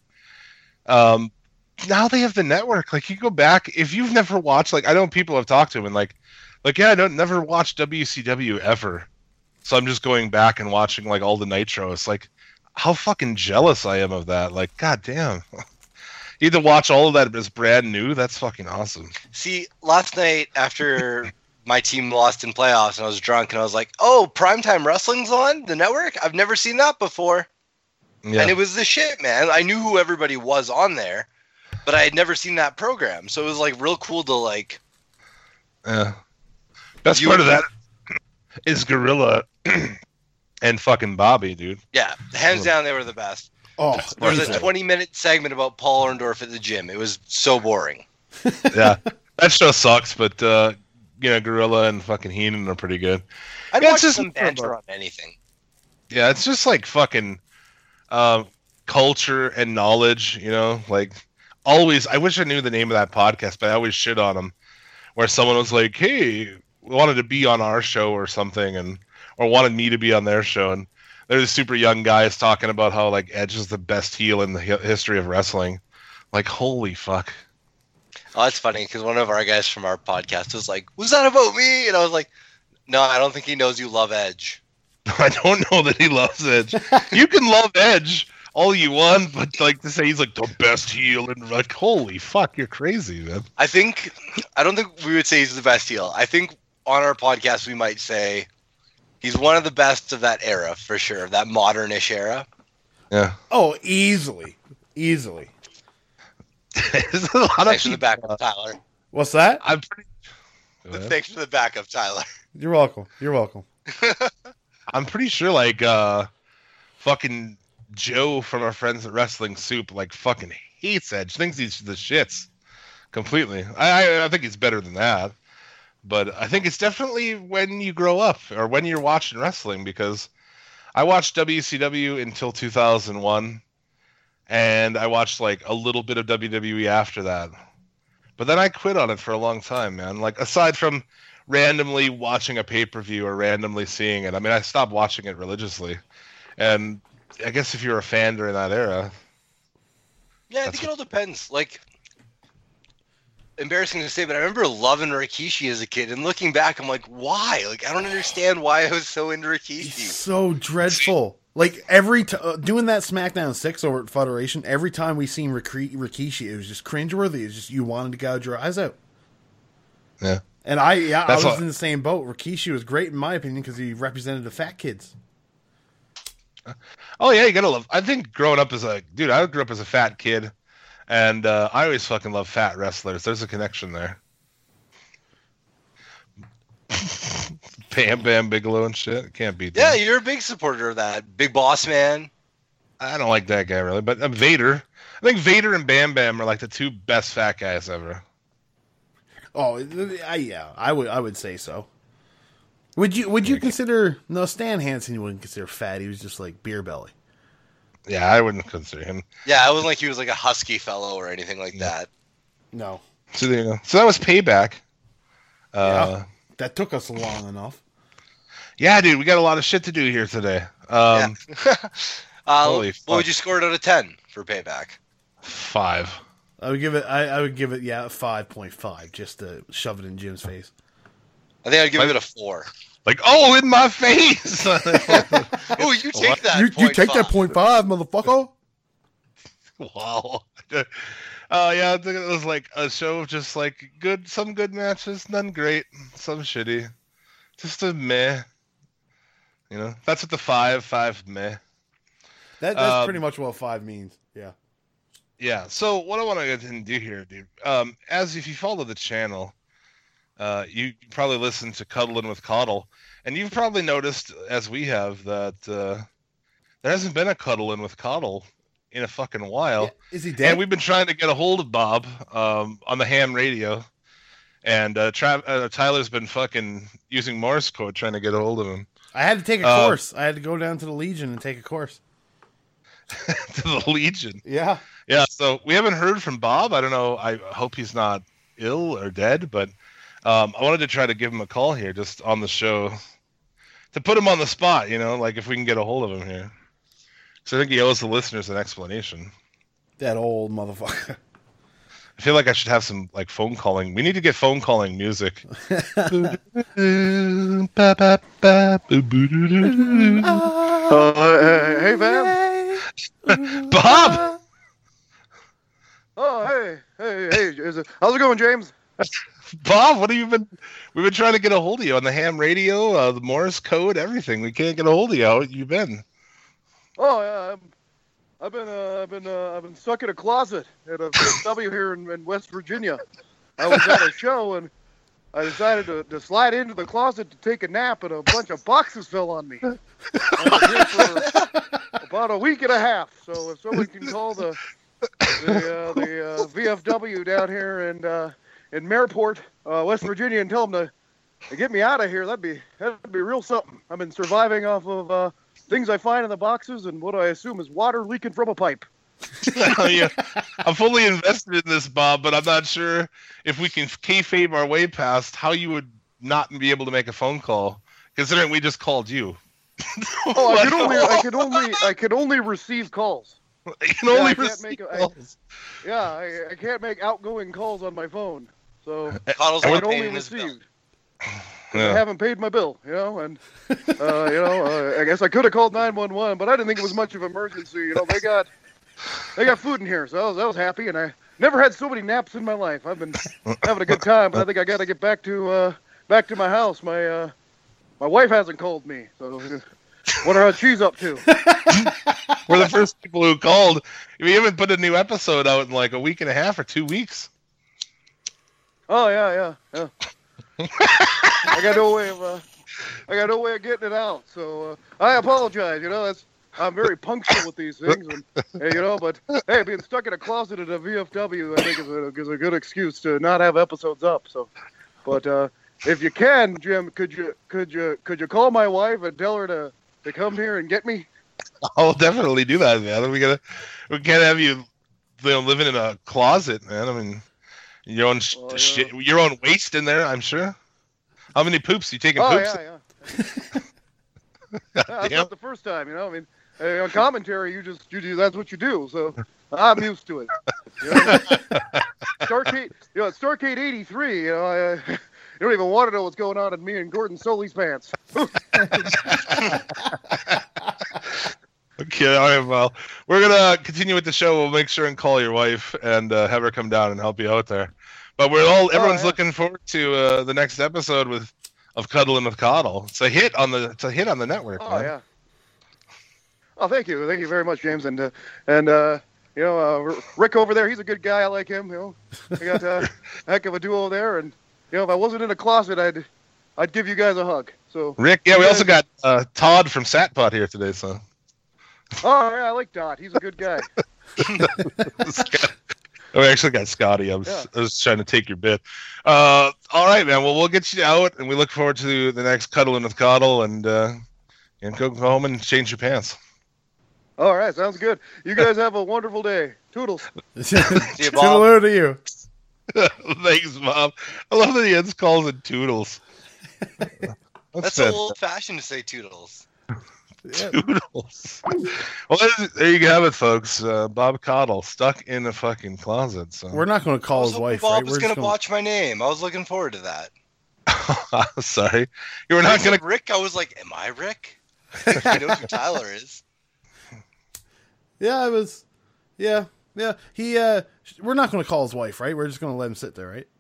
Um, now they have the network. Like you go back if you've never watched. Like I know people have talked to him and like, like yeah, I don't never watched W C W ever, so I'm just going back and watching like all the Nitro. It's like how fucking jealous I am of that. Like goddamn. You to watch all of that as brand new. That's fucking awesome. See, last night after my team lost in playoffs and I was drunk and I was like, oh, Primetime Wrestling's on the network? I've never seen that before. Yeah. And it was the shit, man. I knew who everybody was on there, but I had never seen that program. So it was like real cool to like. Yeah. Best You- part of that is Gorilla and fucking Bobby, dude. Yeah, hands down, they were the best. Oh, There was a easily. twenty minute segment about Paul Orndorff at the gym. It was so boring. Yeah. That show sucks, but uh, you know, Gorilla and fucking Heenan are pretty good. I'd Yeah, watch it's just- some banter on anything. Yeah, it's just like fucking um, culture and knowledge, you know, like always. I wish I knew the name of that podcast, but I always shit on them. Where someone was like, "Hey, wanted to be on our show or something," and or wanted me to be on their show, and there's super young guys talking about how like Edge is the best heel in the hi- history of wrestling. Like, holy fuck! Oh, that's funny because one of our guys from our podcast was like, "Was that about me?" And I was like, "No, I don't think he knows you love Edge." I don't know that he loves Edge. You can love Edge all you want, but like to say he's like the best heel and like, holy fuck, you're crazy, man. I think I don't think we would say he's the best heel. I think on our podcast we might say he's one of the best of that era for sure, that modernish era. Yeah. Oh, easily, easily. There's a lot of Thanks for the people- backup, Tyler. What's that? I'm pretty. Go ahead. Thanks for the backup, Tyler. You're welcome. You're welcome. I'm pretty sure like uh, fucking Joe from our friends at Wrestling Soup like fucking hates Edge. Thinks he's the shits completely. I I, I think he's better than that, but I think it's definitely when you grow up or when you're watching wrestling because I watched W C W until two thousand one, and I watched like a little bit of W W E after that. But then I quit on it for a long time, man. Like aside from randomly watching a pay-per-view or randomly seeing it, I mean, I stopped watching it religiously. And I guess if you're a fan during that era, Yeah, I That's think it all depends. Like, embarrassing to say, but I remember loving Rikishi as a kid, and looking back, I'm like, why? Like, I don't understand why I was so into Rikishi. He's so dreadful. Like every t- uh, doing that SmackDown six over at Federation, every time we seen Rik- Rikishi, it was just cringeworthy. It was just you wanted to gouge your eyes out. yeah. And I, yeah, That's I was what- in the same boat. Rikishi was great in my opinion because he represented the fat kids. Oh yeah, you gotta love. I think growing up as a dude, I grew up as a fat kid, and uh, I always fucking love fat wrestlers. There's a connection there. Bam Bam Bigelow and shit. Can't beat Yeah, that. you're a big supporter of that. Big Boss Man. I don't like that guy really, but uh, Vader. I think Vader and Bam Bam are like the two best fat guys ever. Oh, I, yeah, I would, I would say so. Would you, would you consider? No, Stan Hansen, you wouldn't consider fat. He was just like beer belly. Yeah, I wouldn't consider him. Yeah, it wasn't like he was like a husky fellow or anything like that. No, So there you go. So that was Payback. Uh, that took us long enough. yeah. dude, we got a lot of shit to do here today. Um, uh, Holy what fuck. would you score it out of ten for Payback? Five. I would give it. I, I would give it. Yeah, five point five, just to shove it in Jim's face. I think I'd give Five- it a four. Like, oh, in my face. Oh, you take that. you you point take that five. point five, motherfucker. Wow. Oh yeah, it was like a show of just like good, some good matches, none great, some shitty, just a meh. You know, that's what the five, five meh. That that's Um, pretty much what five means. Yeah. Yeah. So what I want to go ahead and do here, dude, um, as if you follow the channel, uh, you probably listen to Cuddling with Coddle, and you've probably noticed, as we have, that uh, there hasn't been a Cuddling with Coddle in a fucking while. Is he dead? And we've been trying to get a hold of Bob um, on the ham radio, and uh, Tra- uh, Tyler's been fucking using Morse code trying to get a hold of him I had to take a uh, course. I had to go down to the Legion and take a course. to the Legion. Yeah. Yeah, so we haven't heard from Bob. I don't know. I hope he's not ill or dead, but um, I wanted to try to give him a call here just on the show to put him on the spot, you know, like if we can get a hold of him here. So I think he owes the listeners an explanation. That old motherfucker. I feel like I should have some like phone calling. We need to get phone calling music. Uh, hey, hey, Van. Bob! Oh, hey, hey, hey. Is it, how's it going, James? Bob, what have you been... We've been trying to get a hold of you on the ham radio, uh, the Morse code, everything. We can't get a hold of you. How you been? Oh, yeah, I'm, I've been, uh, I've been, uh, I've been stuck in a closet at a V F W here in, in West Virginia. I was at a show and I decided to, to slide into the closet to take a nap, and a bunch of boxes fell on me. I was here for about a week and a half. So if someone can call the the, uh, the uh, V F W down here in uh, in Mareport, uh, West Virginia, and tell them to, to get me out of here, that'd be that'd be real something. I've been surviving off of uh, things I find in the boxes and what I assume is water leaking from a pipe. Yeah. I'm fully invested in this, Bob, but I'm not sure if we can kayfabe our way past how you would not be able to make a phone call, considering we just called you. Oh, I can only I can only I can only receive calls. I can Yeah, only I can't receive make a- I- calls. Yeah, I, I can't make outgoing calls on my phone, so Coddle's I not can only paying his bill. receive. I Yeah. haven't paid my bill, you know, and uh, you know, uh, I guess I could have called nine one one, but I didn't think it was much of an emergency. You know, they got they got food in here, so I was, I was happy, and I never had so many naps in my life. I've been having a good time, but I think I got to get back to uh, back to my house. My uh, my wife hasn't called me, so wonder how she's up to. We're the first people who called. We haven't put a new episode out in like a week and a half or two weeks. Oh yeah, yeah, yeah. I got no way of uh, I got no way of getting it out, so uh, I apologize. You know, that's I'm very punctual with these things, and, and you know, but hey, being stuck in a closet at a V F W, I think is a, is a good excuse to not have episodes up. So, but uh, if you can, Jim, could you could you could you call my wife and tell her to, to come here and get me? I'll definitely do that, man. We gotta, we can't have you, you know, living in a closet, man. I mean, your own sh- Well, yeah. shit, your own waste in there. I'm sure. How many poops you taking? Oh poops? yeah, yeah. Yeah, that's Damn. not the first time, you know. I mean, uh, on commentary, you just you do that's what you do. So I'm used to it. You know? Starcade, you know, Starcade eighty-three. You know, I, uh, you don't even want to know what's going on in me and Gordon Soley's pants. Okay, all right. Well, we're gonna continue with the show. We'll make sure and call your wife and uh, have her come down and help you out there. But we're all everyone's yeah. looking forward to uh, the next episode with of Cuddling with Coddle. It's a hit on the it's a hit on the network. Oh man. yeah. Oh, thank you, thank you very much, James, and uh, and uh, you know, uh, Rick over there, he's a good guy. I like him. You know, we got uh, a heck of a duo there, and you know, if I wasn't in a closet, I'd I'd give you guys a hug. So Rick, yeah, we you also guys- got uh, Todd from Satpot here today. So Oh yeah, I like Dot. He's a good guy. Oh, we actually got Scotty. I was Yeah. I was trying to take your bit. Uh, all right, man. Well, we'll get you out, and we look forward to the next Cuddling with Coddle, and uh, and go home and change your pants. All right, sounds good. You guys have a wonderful day. Toodles. See you, Bob. Hello to you. Thanks, Mom. I love that he ends calls it Toodles. That's, That's fantastic. so old-fashioned to say toodles. Toodles. Well, there- there you have it, folks. Uh, Bob Coddle stuck in a fucking closet. So We're not going to I call was his hoping wife, Bob right? was We're going just to gonna... watch my name. I was looking forward to that. I'm sorry. You were When I not said gonna. Rick, I was like, am I Rick? He knows who Tyler is. Yeah, I was. Yeah, yeah. He. uh We're not going to call his wife, right? We're just going to let him sit there, right?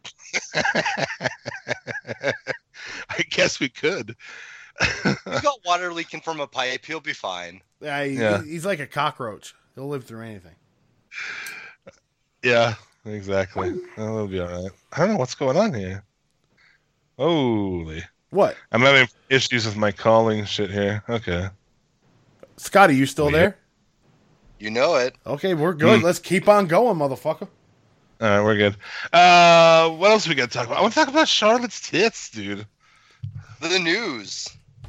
I guess we could. He's got water leaking from a pipe. He'll be fine. Yeah, he, Yeah. he's like a cockroach. He'll live through anything. Yeah, exactly. Oh, it'll be all right. I don't know what's going on here. Holy. What, I'm having issues with my calling shit here. Okay. Scotty? You still Weird. there? You know it. Okay, we're good. Hmm. Let's keep on going, motherfucker. All right, we're good. Uh, what else we got to talk about? I want to talk about Charlotte's tits, dude. The news.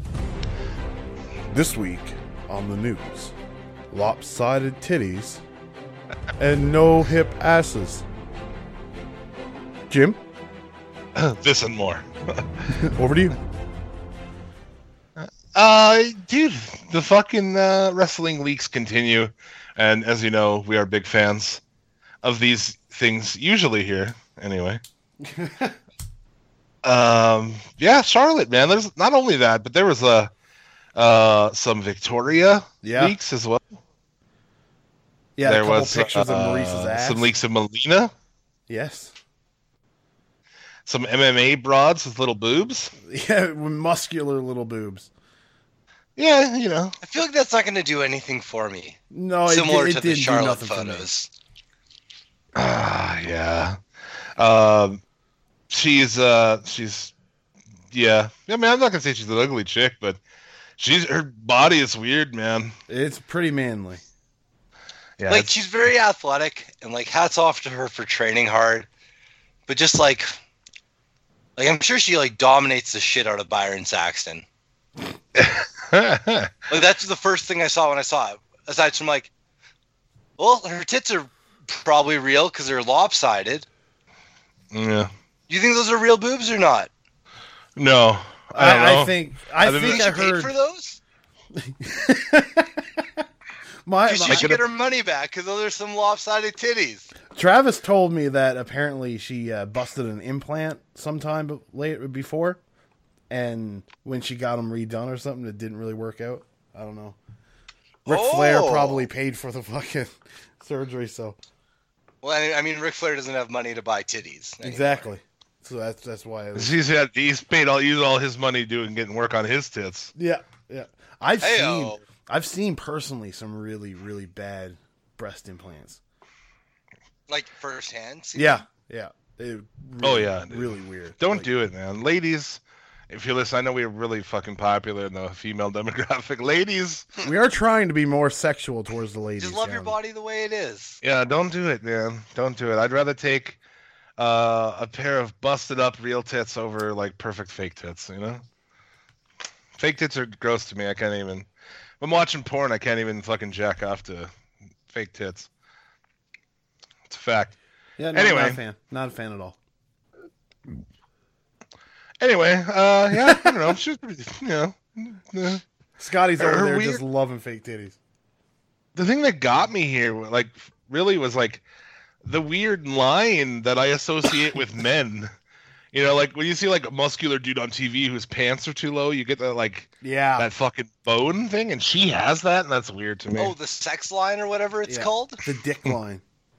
This week on the news, lopsided titties and no hip asses. Jim, This and more. over to you. Uh, dude, the fucking uh, wrestling leaks continue, and as you know, we are big fans of these things. Usually here, anyway. um, yeah, Charlotte, man. There's not only that, but there was a uh some Victoria Yeah. leaks as well. Yeah, there a couple was pictures uh, of Maurice's ass. some leaks of Melina, Yes. some M M A broads with little boobs. Yeah, with muscular little boobs. Yeah, you know. I feel like that's not going to do anything for me. No, it, Similar it to didn't the do Charlotte nothing for me. photos. Ah, yeah. Um, she's uh, she's yeah. I mean, I'm not gonna say she's an ugly chick, but she's her body is weird, man. It's pretty manly. Yeah, Like it's- she's very athletic, and like hats off to her for training hard. But just like, like I'm sure she like dominates the shit out of Byron Saxton. Like that's the first thing I saw when I saw it. Aside from like, well, her tits are probably real because they're lopsided. yeah. Do you think those are real boobs or not? No, I don't I, know. I think I, I think think Did I she paid heard for those? my, Because my- she should get her money back because those are some lopsided titties. Travis told me that apparently she uh, busted an implant sometime be- late before, and when she got them redone or something, it didn't really work out. I don't know. Ric Flair Oh. probably paid for the fucking surgery, so Well, I I mean, Ric Flair doesn't have money to buy titties. anymore. exactly. So that's that's why. It was, He's had he's paid all used all his money doing getting work on his tits. yeah, yeah. I've seen Hey-o. I've seen personally some really really bad breast implants. Like firsthand. See? Yeah, yeah. It really, Oh, yeah, dude. really weird. Don't Like, do it, man. Ladies, if you listen, I know we're really fucking popular in the female demographic. Ladies, We are trying to be more sexual towards the ladies. Just love your Gavin. body the way it is. yeah, don't do it, man. Don't do it. I'd rather take uh, a pair of busted up real tits over like perfect fake tits. You know, fake tits are gross to me. I can't even. When I'm watching porn, I can't even fucking jack off to fake tits. It's a fact. Yeah, no, Anyway. not a fan. Not a fan at all. Anyway, uh, yeah, I don't know. She's pretty, you know. uh, Scotty's over Her there weird- just loving fake titties. The thing that got me here, like, really was like the weird line that I associate with men. You know, like when you see like a muscular dude on T V whose pants are too low, you get that like Yeah. that fucking bone thing, and she has that, and that's weird to me. Oh, the sex line or whatever it's Yeah. called. The dick line.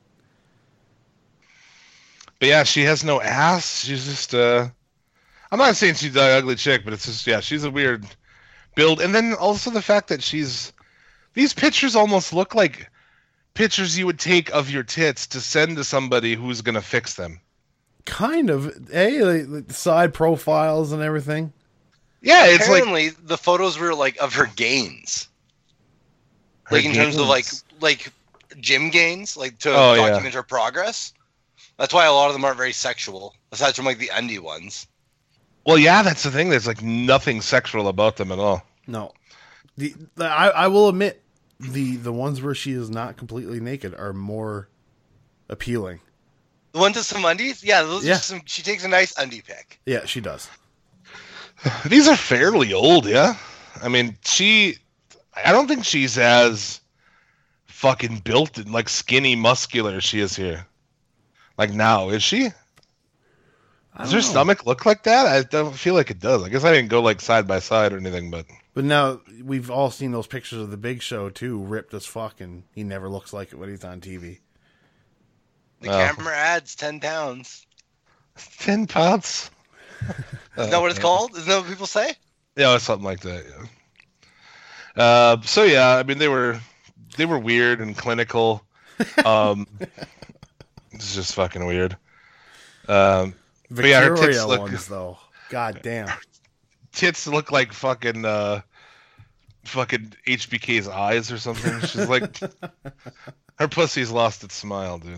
But yeah, she has no ass. She's just uh I'm not saying she's an ugly chick, but it's just yeah, she's a weird build. And then also the fact that she's these pictures almost look like pictures you would take of your tits to send to somebody who's gonna fix them. Kind of. Hey, like, like, side profiles and everything. Yeah, it's like Apparently, the photos were like of her gains, her like in terms of like gains. like gym gains, like to Oh, yeah. document her progress. That's why a lot of them aren't very sexual, aside from like the undie ones. Well, yeah, that's the thing. There's like nothing sexual about them at all. No. The, the I, I will admit the the ones where she is not completely naked are more appealing. The ones with some undies, yeah, those Yeah. are some. She takes a nice undie pic. Yeah, she does. These are fairly old, yeah. I mean, she. I don't think she's as fucking built and like skinny, muscular as she is here. Like now, is she? I Does don't her know. stomach look like that? I don't feel like it does. I guess I didn't go like side by side or anything, but But now we've all seen those pictures of the Big Show too, ripped as fuck, and he never looks like it when he's on T V. The Oh. camera adds ten pounds. ten pounds. Isn't that what it's called? Isn't that what people say? Yeah, something like that. Yeah. Uh, so yeah, I mean they were they were weird and clinical. Um, it's just fucking weird. Um, But yeah, her Victoria tits look- ones though. God damn. tits look like fucking uh, fucking H B K's eyes or something. She's like her pussy's lost its smile, dude.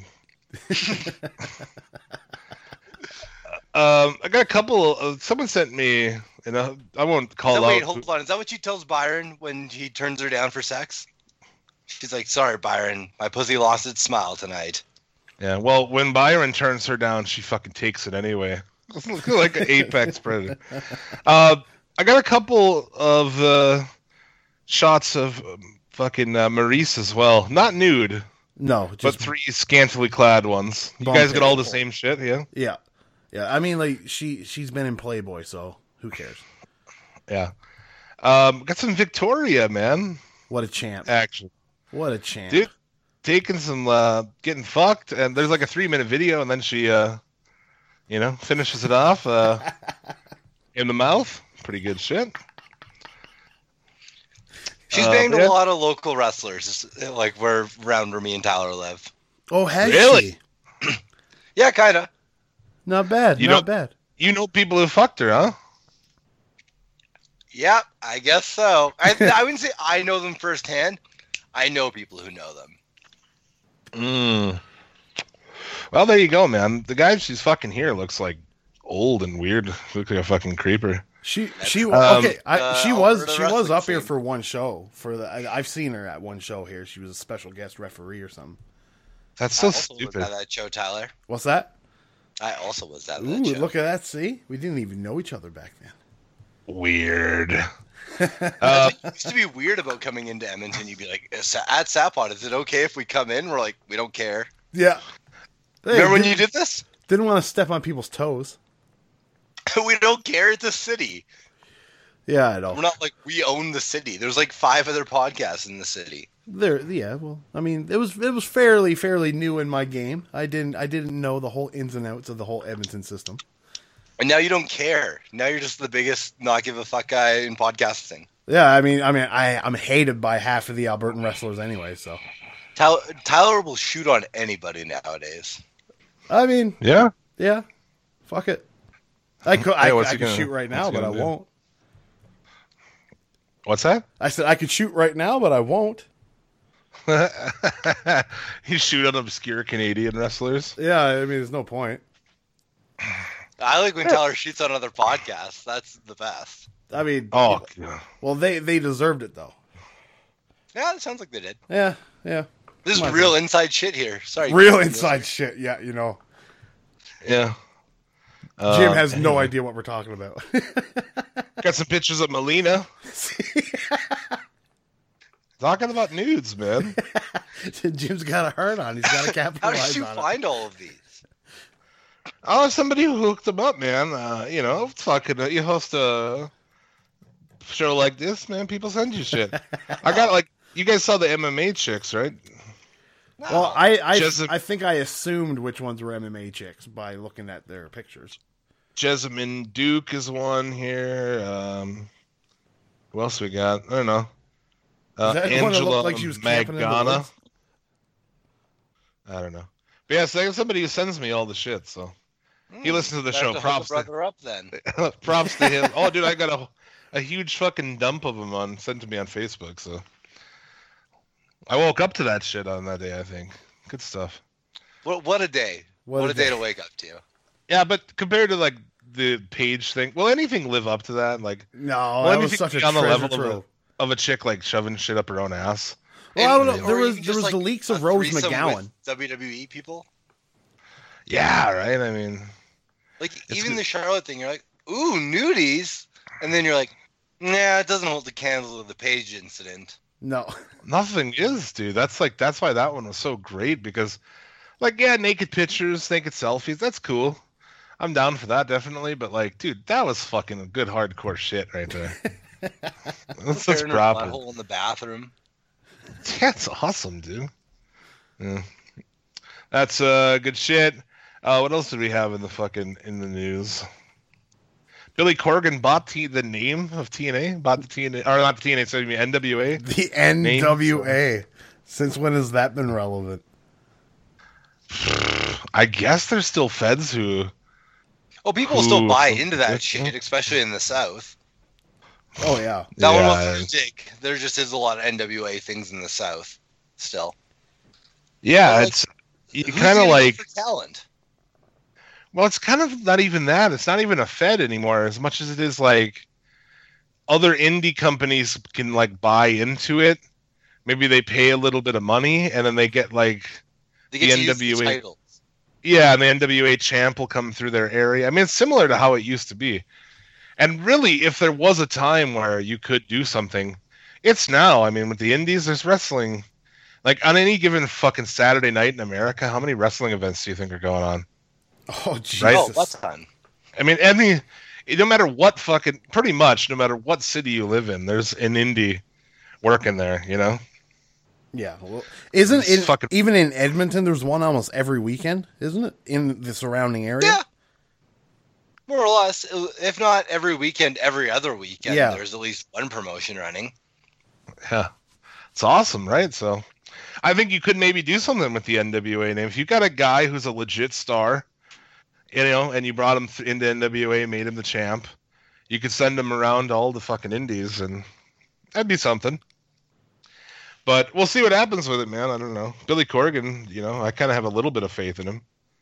um, I got a couple. Uh, someone sent me, and I, I won't call So out. wait, hold on. Is that what she tells Byron when he turns her down for sex? She's like, "Sorry, Byron, my pussy lost its smile tonight." Yeah, well, when Byron turns her down, she fucking takes it anyway. like an apex predator. Uh, I got a couple of uh, shots of um, fucking uh, Maurice as well. Not nude, No, but just three scantily clad ones. You guys get all the same shit, yeah? yeah, yeah. I mean, like she she's been in Playboy, so who cares? Yeah. Um, got some Victoria, man. What a champ! Actually, What a champ! dude, taking some, uh, getting fucked, and there's like a three minute video, and then she, uh, you know, finishes it off uh, in the mouth. Pretty good shit. She's Uh, banged yeah. a lot of local wrestlers, like where around where me and Tyler live. Oh, has Really? she? Yeah, kind of. Not bad. You not don't- bad. You know people who fucked her, huh? Yeah, I guess so. I, I wouldn't say I know them firsthand. I know people who know them. Mm. Well, there you go, man. The guy she's fucking here looks like old and weird. Looks like a fucking creeper. She she Um, okay. I, uh, she was Alberta she was wrestling up here scene. for one show for the. I, I've seen her at one show here. She was a special guest referee or something. That's I so also stupid. was at that show, Tyler. What's that? I also was at that Ooh, show. look at that! See, we didn't even know each other back then. Weird. That's Uh, what used to be weird about coming into Edmonton. You'd be like, at Sapod, is it okay if we come in? We're like, we don't care. Yeah. Hey, Remember when didn't, you did this? didn't want to step on people's toes? We don't care. It's a city. Yeah, I know. We're not like we own the city. There's like five other podcasts in the city. There, yeah. Well, I mean, it was it was fairly fairly new in my game. I didn't I didn't know the whole ins and outs of the whole Edmonton system. And now you don't care. Now you're just the biggest not give a fuck guy in podcasting. Yeah, I mean, I mean, I I'm hated by half of the Albertan wrestlers anyway. So, Tyler, Tyler will shoot on anybody nowadays. I mean, yeah. yeah, fuck it. I could I, Yeah, what's I he could gonna- shoot right now, what's he but I gonna do? won't. What's that? I said I could shoot right now, but I won't. You shoot on obscure Canadian wrestlers. Yeah, I mean, there's no point. I like when Tyler shoots on other podcasts. That's the best. I mean, Oh, God. well, they they deserved it though. Yeah, it sounds like they did. Yeah, yeah. This is Come on, real inside shit here. Sorry. Real inside shit. Yeah, you know, yeah. Jim Uh, has no anyway. idea what we're talking about. Got some pictures of Melina. Talking about nudes, man. Jim's got a heart on. He's got to How capitalize did you on it. find all of these? Oh, somebody who hooked them up, man. Uh, you know, fucking, uh, you host a show like this, man. People send you shit. I got like, you guys saw the M M A chicks, right? No. Well, I I, Jessup- I think I assumed which ones were M M A chicks by looking at their pictures. Jessamine Duke is one here. Um, who else we got? I don't know. Uh, Is that the one that Angela looked like she was camping in the Magana. woods? I don't know. But yeah, so somebody who sends me all the shit, so he listens to the I have show. to hook Props a brother up then. to, props to him. Oh, dude, I got a, a huge fucking dump of them on sent to me on Facebook, so I woke up to that shit on that day, I think. Good stuff. What what a day! What What, a a day. day. to wake up to. Yeah, but compared to like the page thing, will anything live up to that? Like No, Well, that let me was think such a on the treasure level of trove. of a chick like shoving shit up her own ass. Well, I don't know. And- There or was even there just, was the like, leaks a of Rose threesome McGowan. with W W E people. Yeah, right. I mean, Like It's even good. the Charlotte thing, you're like, ooh, nudies, and then you're like, nah, it doesn't hold the candle to the Page incident. No, nothing is, dude. That's like that's why that one was so great because, like, yeah, naked pictures, naked selfies, that's cool. I'm down for that definitely. But like, dude, that was fucking good hardcore shit right there. That's, that's Tearing her proper. butthole in the bathroom. That's awesome, dude. Yeah. That's uh good shit. Uh, what else did we have in the fucking in the news? Billy Corgan bought T- the name of T N A, bought the T N A, or not the T N A, excuse me, N W A. the N W A. Since when has that been relevant? I guess there's still feds who. Oh, people will still Ooh. buy into that shit, especially in the South. Oh yeah, That one Yeah. wasn't a dig. There just is a lot of N W A things in the South still. Yeah, Well, like, it's you Who's kind of gonna go like. for talent. Well, it's kind of not even that. It's not even a Fed anymore, as much as it is like other indie companies can like buy into it. Maybe they pay a little bit of money, and then they get like They get The to use the N W A. titles. yeah, and the N W A champ will come through their area. I mean, it's similar to how it used to be. And really, if there was a time where you could do something, it's now. I mean, with the indies, there's wrestling. Like, on any given fucking Saturday night in America, how many wrestling events do you think are going on? Oh, Jesus. Right? Oh, that's fun. I mean, any, no matter what fucking, pretty much, no matter what city you live in, there's an indie working there, you know? Yeah. Well, isn't It's it, fucking- even in Edmonton, there's one almost every weekend, isn't it? In the surrounding area? Yeah. More or less. If not every weekend, every other weekend, Yeah. there's at least one promotion running. Yeah. It's awesome, right? So I think you could maybe do something with the N W A name. If you got a guy who's a legit star, you know, and you brought him th- into N W A, made him the champ, you could send him around to all the fucking indies, and that'd be something. But we'll see what happens with it, man. I don't know. Billy Corgan, you know, I kind of have a little bit of faith in him.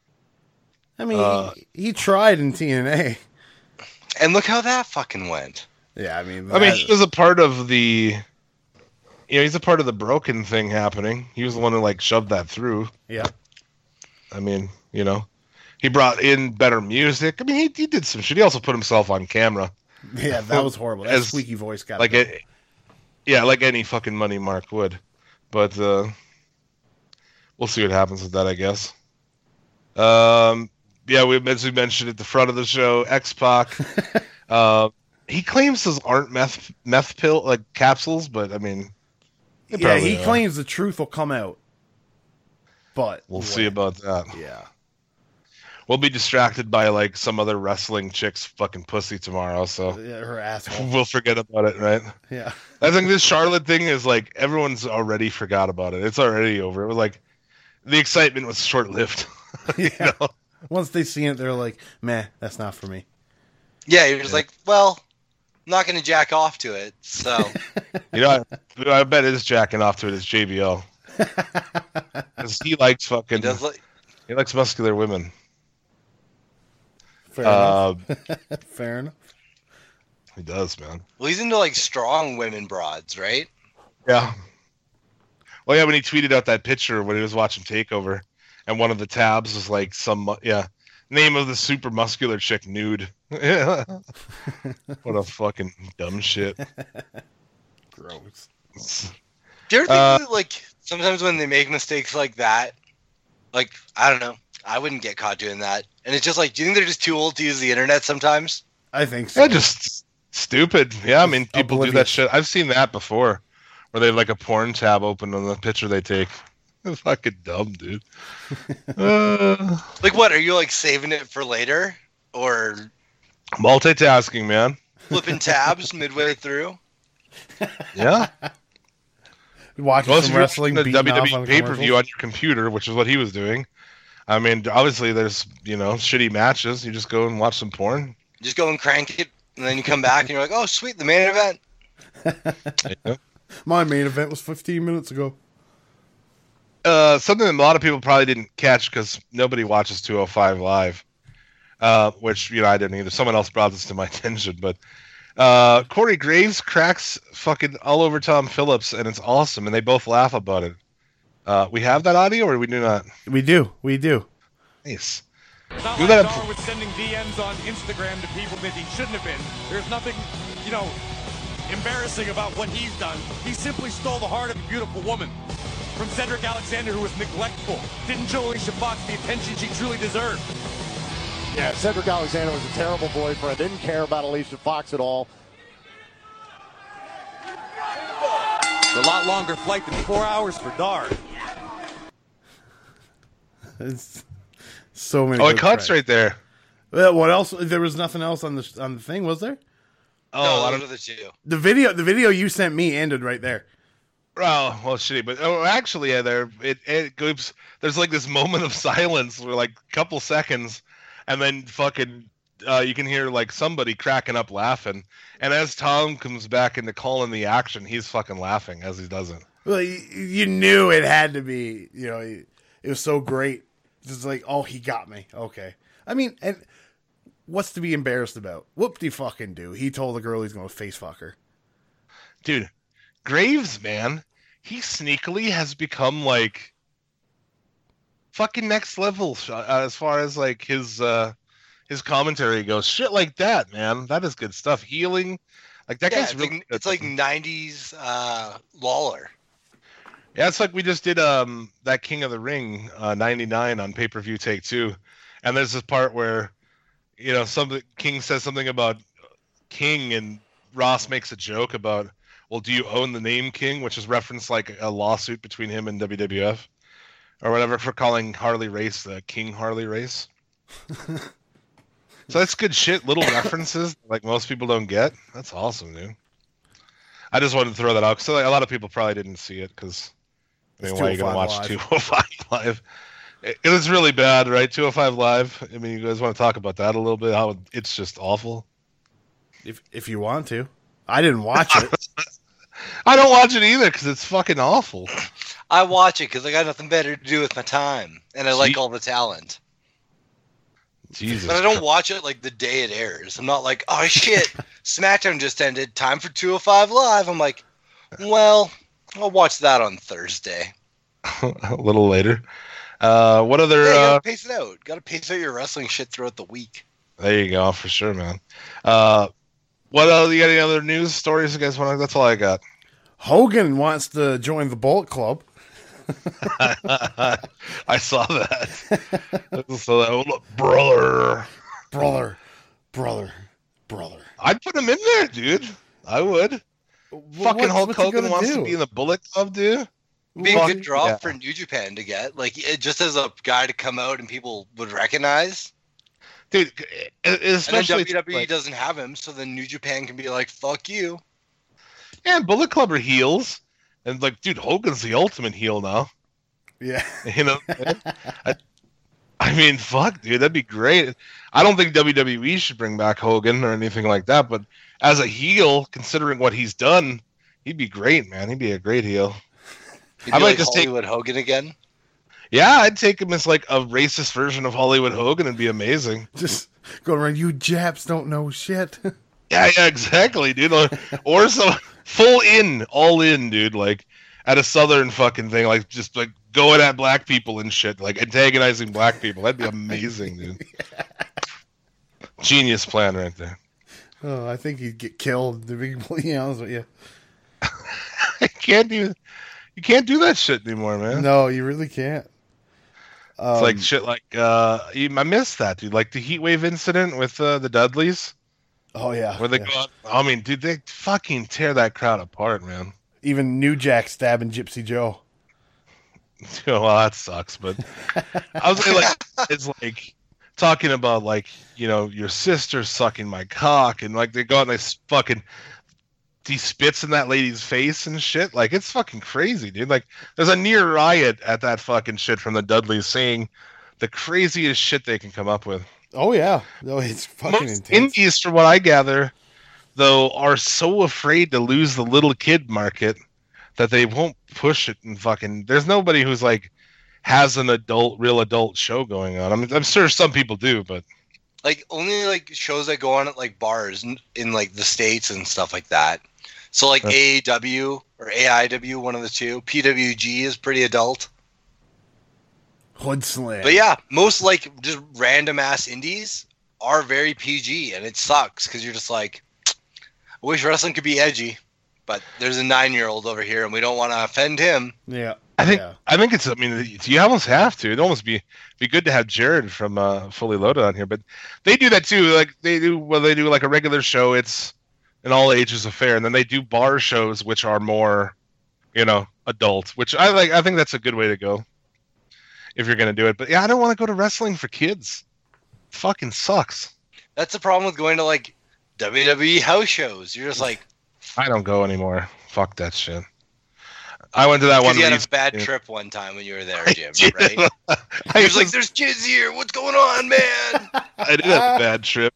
I mean, Uh, he, he tried in T N A. And look how that fucking went. Yeah, I mean, I mean, that- he was a part of the, you know, he's a part of the Broken thing happening. He was the one who, like, shoved that through. yeah. I mean, you know, he brought in better music. I mean, he, he did some shit. He also put himself on camera. Yeah, that was horrible. That As- squeaky voice got Like, it. it, yeah, like any fucking money Mark would. But uh, we'll see what happens with that, I guess. Um, yeah, we, as we mentioned at the front of the show, X-Pac. uh, he claims those aren't meth meth pill like capsules, but I mean, they Yeah, probably he are. claims the truth will come out. But We'll when? see about that. Yeah. We'll be distracted by like some other wrestling chick's fucking pussy tomorrow, so Yeah, her asshole. we'll forget about it, right? Yeah. I think this Charlotte thing is like everyone's already forgot about it. It's already over. It was like the excitement was short lived. you Yeah. know? Once they see it, they're like, meh, that's not for me. Yeah, you're just like, well, I'm not going to jack off to it. So, You know, I, I bet his jacking off to it is J B L. Because he likes he fucking, does like, he likes muscular women. Fair Uh, enough. Fair enough. he does, man. well, he's into like strong women broads, right? Yeah. Well, yeah, when he tweeted out that picture when he was watching Takeover, and one of the tabs was like some, mu- yeah, name of the super muscular chick nude. What a fucking dumb shit. Gross. Do you ever think Uh, that, like sometimes when they make mistakes like that, like I don't know, I wouldn't get caught doing that, and it's just like, do you think they're just too old to use the internet sometimes? I think so. Yeah, just stupid. Yeah, I mean, people do that Oblivious. shit. I've seen that before, where they have like a porn tab open on the picture they take. It's fucking dumb, dude. Uh, Like, what are you like saving it for later, or multitasking, man. flipping tabs midway through? Yeah. Watching Most some of wrestling the beating W off W E on pay per view commercials. on your computer, which is what he was doing. I mean, obviously, there's you know shitty matches. You just go and watch some porn. Just go and crank it, and then you come back and you're like, oh sweet, the main event. Yeah. My main event was fifteen minutes ago. Uh, something that a lot of people probably didn't catch because nobody watches two oh five Live, uh, which, you know, I didn't either. Someone else brought this to my attention, but uh, Corey Graves cracks fucking all over Tom Phillips, and it's awesome, and they both laugh about it. Uh, we have that audio, or we do not? We do. We do. Nice. It's not Do like that- Darwin sending D Ms on Instagram to people that he shouldn't have been. There's nothing, you know, embarrassing about what he's done. He simply stole the heart of a beautiful woman from Cedric Alexander, who was neglectful. Didn't show Alicia Fox the attention she truly deserved. Yeah, Cedric Alexander was a terrible boyfriend. Didn't care about Alicia Fox at all. It's a lot longer flight than four hours for Dar. It's so many. Oh, it good cuts cracks. right there. Well, what else? There was nothing else on the on the thing, was there? Oh, no, I those don't are the two. The video, the video you sent me ended right there. Oh, well, shitty, but oh, actually, yeah, there it it goes. There's like this moment of silence, for like a couple seconds, and then fucking, uh, you can hear like somebody cracking up laughing, and as Tom comes back into calling the action, he's fucking laughing as he does it. Well, you, you knew it had to be. You know, it was so great. Just like, oh, he got me. Okay. I mean, and what's to be embarrassed about? Whoop de fucking do. He told the girl he's going to face fuck her. Dude, Graves, man, he sneakily has become like fucking next level uh, as far as like his uh his commentary goes, shit like that, man. That is good stuff. Healing. Like, that Yeah, guy's it's, really like, good. it's like nineties uh, Lawler. Yeah, it's like we just did um that King of the Ring uh, ninety-nine on pay-per-view take two. And there's this part where, you know, something King says something about King, and Ross makes a joke about, well, do you own the name King, which is referenced like a lawsuit between him and W W F or whatever for calling Harley Race the King Harley Race. So that's good shit. Little references like most people don't get. That's awesome, dude. I just wanted to throw that out because like, a lot of people probably didn't see it because I mean, why are you gonna watch two oh five Live? It, it was really bad, right? two oh five Live. I mean, you guys want to talk about that a little bit? How it's just awful. If if you want to, I didn't watch it. I don't watch it either because it's fucking awful. I watch it because I got nothing better to do with my time, and I like See? all the talent. Jesus. But I don't watch it like the day it airs. I'm not like, oh shit, SmackDown just ended. Time for two oh five Live. I'm like, well, I'll watch that on Thursday. A little later. Uh, what other? Yeah, you gotta uh, pace it out. Gotta pace out your wrestling shit throughout the week. There you go, for sure, man. Uh, what else? You got any other news stories you guys want to? That's all I got. Hogan wants to join the Bullet Club. I saw that. So that old brother, brother, brother, brother. I'd put him in there, dude. I would. Well, Fucking what's- Hulk what's he Hogan gonna wants do? to be in the Bullet Club, dude. Be a Fuck, good draw yeah. for New Japan to get, like, it, just as a guy to come out and people would recognize. Dude, especially and then W W E like, doesn't have him, so then New Japan can be like, "Fuck you." yeah, and Bullet Club are heels, and like, dude, Hogan's the ultimate heel now. Yeah. You know, I, I mean, fuck, dude, that'd be great. I don't think W W E should bring back Hogan or anything like that, but as a heel, considering what he's done, he'd be great, man. He'd be a great heel. You'd I be might like just take- Hollywood Hogan again. Yeah, I'd take him as like a racist version of Hollywood Hogan and be amazing. Just go around. You Japs don't know shit. Yeah, yeah, exactly, dude. Or, or so full in, all in, dude. Like at a southern fucking thing, like just like going at black people and shit, like antagonizing black people. That'd be amazing, dude. Genius plan right there. Oh, I think he'd get killed. To be completely honest with you. I can't do. You can't do that shit anymore, man. No, you really can't. It's like Um, shit. Like uh, I missed that, dude. Like the heat wave incident with uh, the Dudleys, Oh yeah. where they yeah. go. Out, I mean, dude, they fucking tear that crowd apart, man. Even New Jack stabbing Gypsy Joe. Well, that sucks, but I was like, it's like talking about like, you know, your sister sucking my cock, and like they go out and they s- fucking he spits in that lady's face and shit. Like it's fucking crazy, dude. Like there's a near riot at that fucking shit from the Dudleys, saying the craziest shit they can come up with. Oh yeah. No, it's fucking Most intense. indies, from what I gather, though, are so afraid to lose the little kid market that they won't push it and fucking. There's nobody who's like has an adult, real adult show going on. I mean, I'm sure some people do, but Like only like shows that go on at like bars in, in like the States and stuff like that. So like Uh. A A W or A I W, one of the two. P W G is pretty adult. Hood slam. But yeah, most like just random ass indies are very P G, and it sucks because you're just like, I wish wrestling could be edgy, but there's a nine year old over here, and we don't want to offend him. Yeah. I think Yeah. I think it's. I mean, you almost have to. It'd almost be be good to have Jared from uh, Fully Loaded on here, but they do that too. Like they do. Well, they do like a regular show. It's an all ages affair, and then they do bar shows, which are more, you know, adult. Which I like. I think that's a good way to go if you're gonna do it. But yeah, I don't want to go to wrestling for kids. It fucking sucks. That's the problem with going to like W W E house shows. You're just like, I don't go anymore. Fuck that shit. I went to that one. because you had a recent- bad yeah. trip one time when you were there, I Jim, did. right? I He was like, was- "There's kids here. What's going on, man?" I did have a bad trip.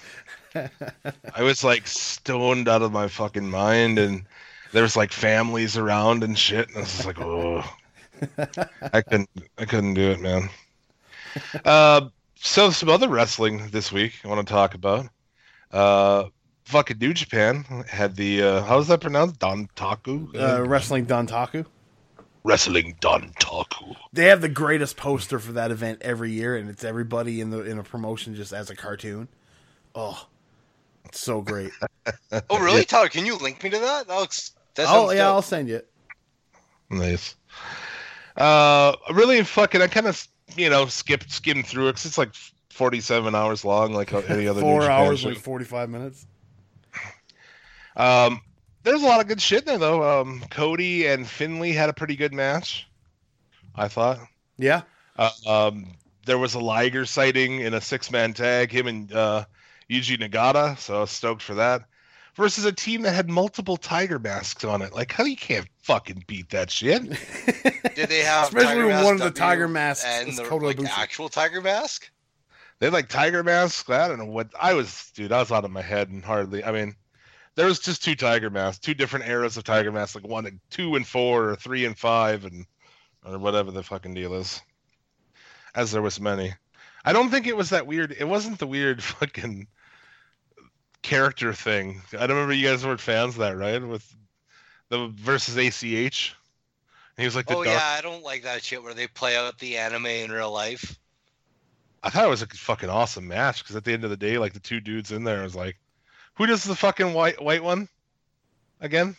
I was like stoned out of my fucking mind, and there was like families around and shit, and I was just like, oh, I couldn't, I couldn't do it, man. Uh, so some other wrestling this week I want to talk about. Uh, fucking New Japan had the uh, how's that pronounced? Dontaku. Uh, wrestling Dontaku. Wrestling Dontaku. They have the greatest poster for that event every year, and it's everybody in the in a promotion just as a cartoon. Oh, it's so great. Oh, really, Tyler? Can you link me to that? That looks. That Oh sounds yeah, dope. I'll send you it. Nice. Uh, really fucking. I kind of you know skipped skimmed through it because it's like forty-seven hours long, like any other Four New Japan hours show. and forty-five minutes. Um, there's a lot of good shit there though. Um, Cody and Finley had a pretty good match, I thought. Yeah. Uh, um, there was a Liger sighting in a six-man tag, him and uh, Yuji Nagata, so I was stoked for that. Versus a team that had multiple tiger masks on it. Like, how you can't fucking beat that shit? Did they have Especially Tiger when Mask one of the W tiger masks and is the Kota like, Ibushi? actual tiger mask? They had like tiger masks. I don't know what I was, dude. I was out of my head and hardly. I mean, there was just two tiger masks, two different eras of tiger masks, like one, and two and four, or three and five, and or whatever the fucking deal is. As there was many. I don't think it was that weird. It wasn't the weird fucking character thing. I don't remember you guys weren't fans of that, right? With the versus A C H. He was like the Oh dark. yeah, I don't like that shit where they play out the anime in real life. I thought it was a fucking awesome match because at the end of the day, like the two dudes in there was like, who does the fucking white white one again?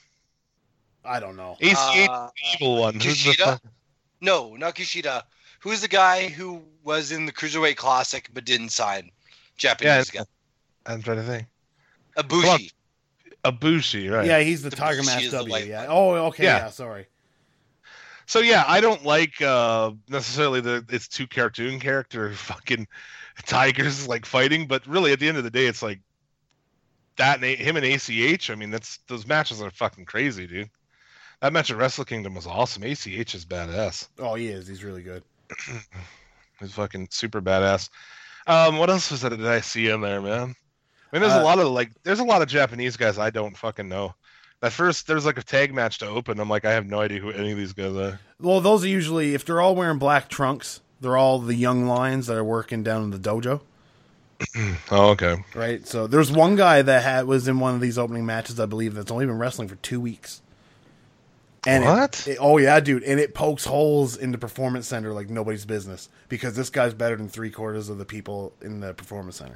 I don't know. A C H, Uh, the evil one. Who's the Kushida? fuck- No, not Kushida. Who's the guy who was in the Cruiserweight Classic but didn't sign? Japanese Yeah, guy. I'm trying to think. Ibushi. Ibushi, right? Yeah, he's the, The Tiger Bushi Mask is the W. white Yeah. one. Oh, okay. Yeah. Yeah. Sorry. So yeah, I don't like uh necessarily the it's two cartoon character fucking tigers like fighting, but really at the end of the day, it's like that and A- him and A C H. I mean, that's those matches are fucking crazy, dude. That match at Wrestle Kingdom was awesome. A C H is badass. Oh, he is. He's really good. He's fucking super badass. Um, what else was that did I see in there, man? I mean, there's a Uh, lot of like, there's a lot of Japanese guys I don't fucking know. At first, there's like a tag match to open. I'm like, I have no idea who any of these guys are. Well, those are usually, if they're all wearing black trunks, they're all the young lions that are working down in the dojo, Oh, okay. right? So there's one guy that had, was in one of these opening matches, I believe, that's only been wrestling for two weeks. And it- What? it- oh, yeah, dude. And it pokes holes in the Performance Center like nobody's business because this guy's better than three quarters of the people in the Performance Center.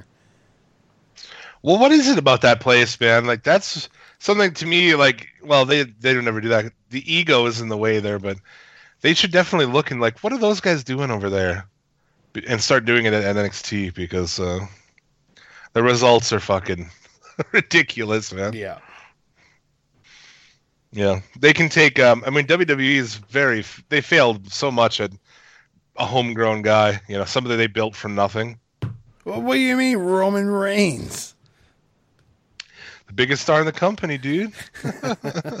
Well, what is it about that place, man? Like, that's something to me. Like, well, they they don't ever do that. The ego is in the way there, but they should definitely look and like, what are those guys doing over there? And start doing it at N X T because uh, the results are fucking ridiculous, man. Yeah. Yeah, they can take. Um, I mean, W W E is very. They failed so much at a homegrown guy. You know, somebody they built from nothing. Well, what do you mean, Roman Reigns? The biggest star in the company, dude. uh,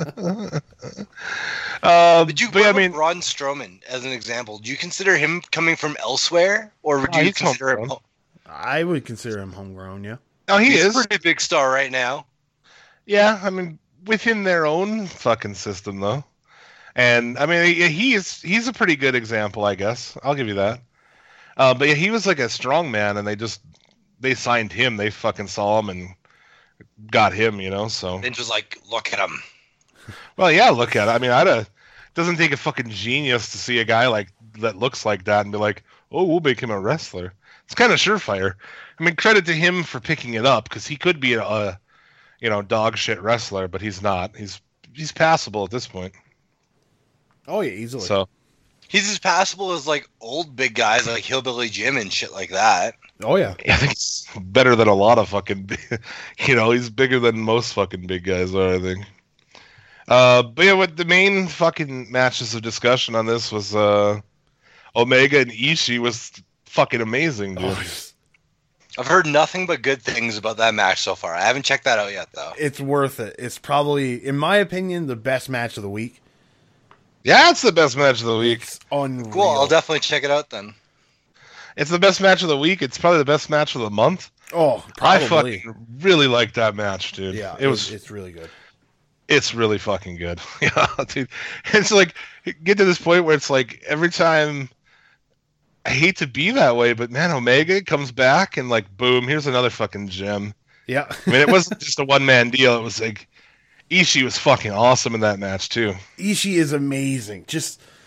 But you but yeah, I put mean, Braun Strowman as an example. Do you consider him coming from elsewhere, or would Oh, you he's consider him? homegrown. I would consider him homegrown, yeah. oh, he He's is. a pretty big star right now. Yeah, I mean, within their own fucking system, though. And I mean, he- he's he's a pretty good example, I guess. I'll give you that. Uh, but yeah, he was like a strong man, and they just they signed him. They fucking saw him and got him, you know. So Vince was like, "Look at him." well, yeah, look at it. I mean, I'd a doesn't take a fucking genius to see a guy like that looks like that and be like, oh, we'll make him a wrestler. It's kind of surefire. I mean, credit to him for picking it up because he could be a, a you know dog shit wrestler, but he's not. He's he's passable at this point. Oh, yeah, easily. So He's as passable as like old big guys like Hillbilly Jim and shit like that. oh, yeah. I think he's better than a lot of fucking, you know, he's bigger than most fucking big guys are, I think. Uh, but yeah, what the main fucking matches of discussion on this was uh, Omega and Ishii was fucking amazing, dude. Oh, I've heard nothing but good things about that match so far. I haven't checked that out yet, though. it's worth it. It's probably, in my opinion, the best match of the week. Yeah, it's the best match of the week. It's unreal. Cool. I'll definitely check it out then. It's the best match of the week. It's probably the best match of the month. Oh, I probably. fucking really liked that match, dude. Yeah, it was. It's really good. It's really fucking good. Yeah, dude. It's like get to this point where it's like every time I hate to be that way, but man, Omega comes back and like boom, here's another fucking gem. Yeah. I mean, it wasn't just a one man deal. It was like Ishii was fucking awesome in that match too. Ishii is amazing. Just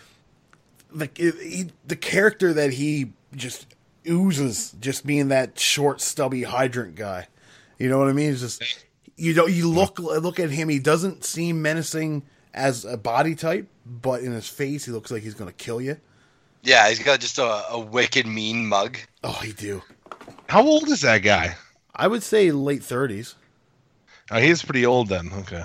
the he, the character that he just oozes, just being that short, stubby hydrant guy. You know what I mean? It's just you know you look look at him. He doesn't seem menacing as a body type, but in his face, he looks like he's going to kill you. Yeah, he's got just a, a wicked mean mug. Oh, he do. How old is that guy? I would say late thirties. Oh, he's pretty old then. Okay.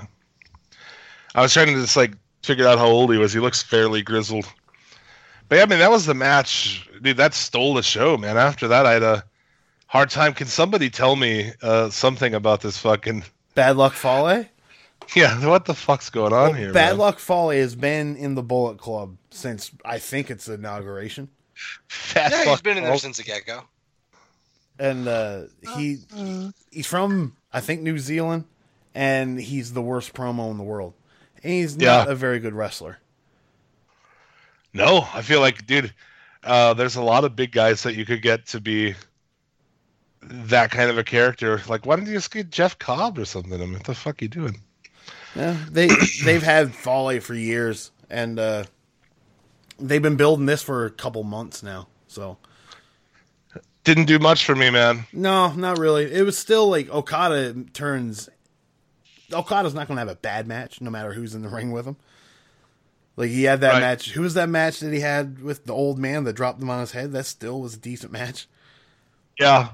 I was trying to just like figure out how old he was. He looks fairly grizzled. But yeah, I mean, that was the match. Dude, that stole the show, man. After that, I had a hard time. Can somebody tell me uh, something about this fucking... Bad Luck Fale? Yeah, what the fuck's going on well, here, Bad man? Luck Fale has been in the Bullet Club since, I think it's the inauguration. Fat Yeah, he's fuck been in there Paul. since the get-go. And uh, he he's from, I think, New Zealand, and he's the worst promo in the world. And he's not Yeah. a very good wrestler. No, I feel like, dude, uh, there's a lot of big guys that you could get to be that kind of a character. Like, why don't you just get Jeff Cobb or something? I mean, what the fuck are you doing? Yeah, they they've had Fale for years, and uh, they've been building this for a couple months now. So Didn't do much for me, man. no, not really. It was still like Okada turns. Okada's not going to have a bad match, no matter who's in the ring with him. Like he had that Right. match. Who was that match that he had with the old man that dropped him on his head? That still was a decent match. Yeah.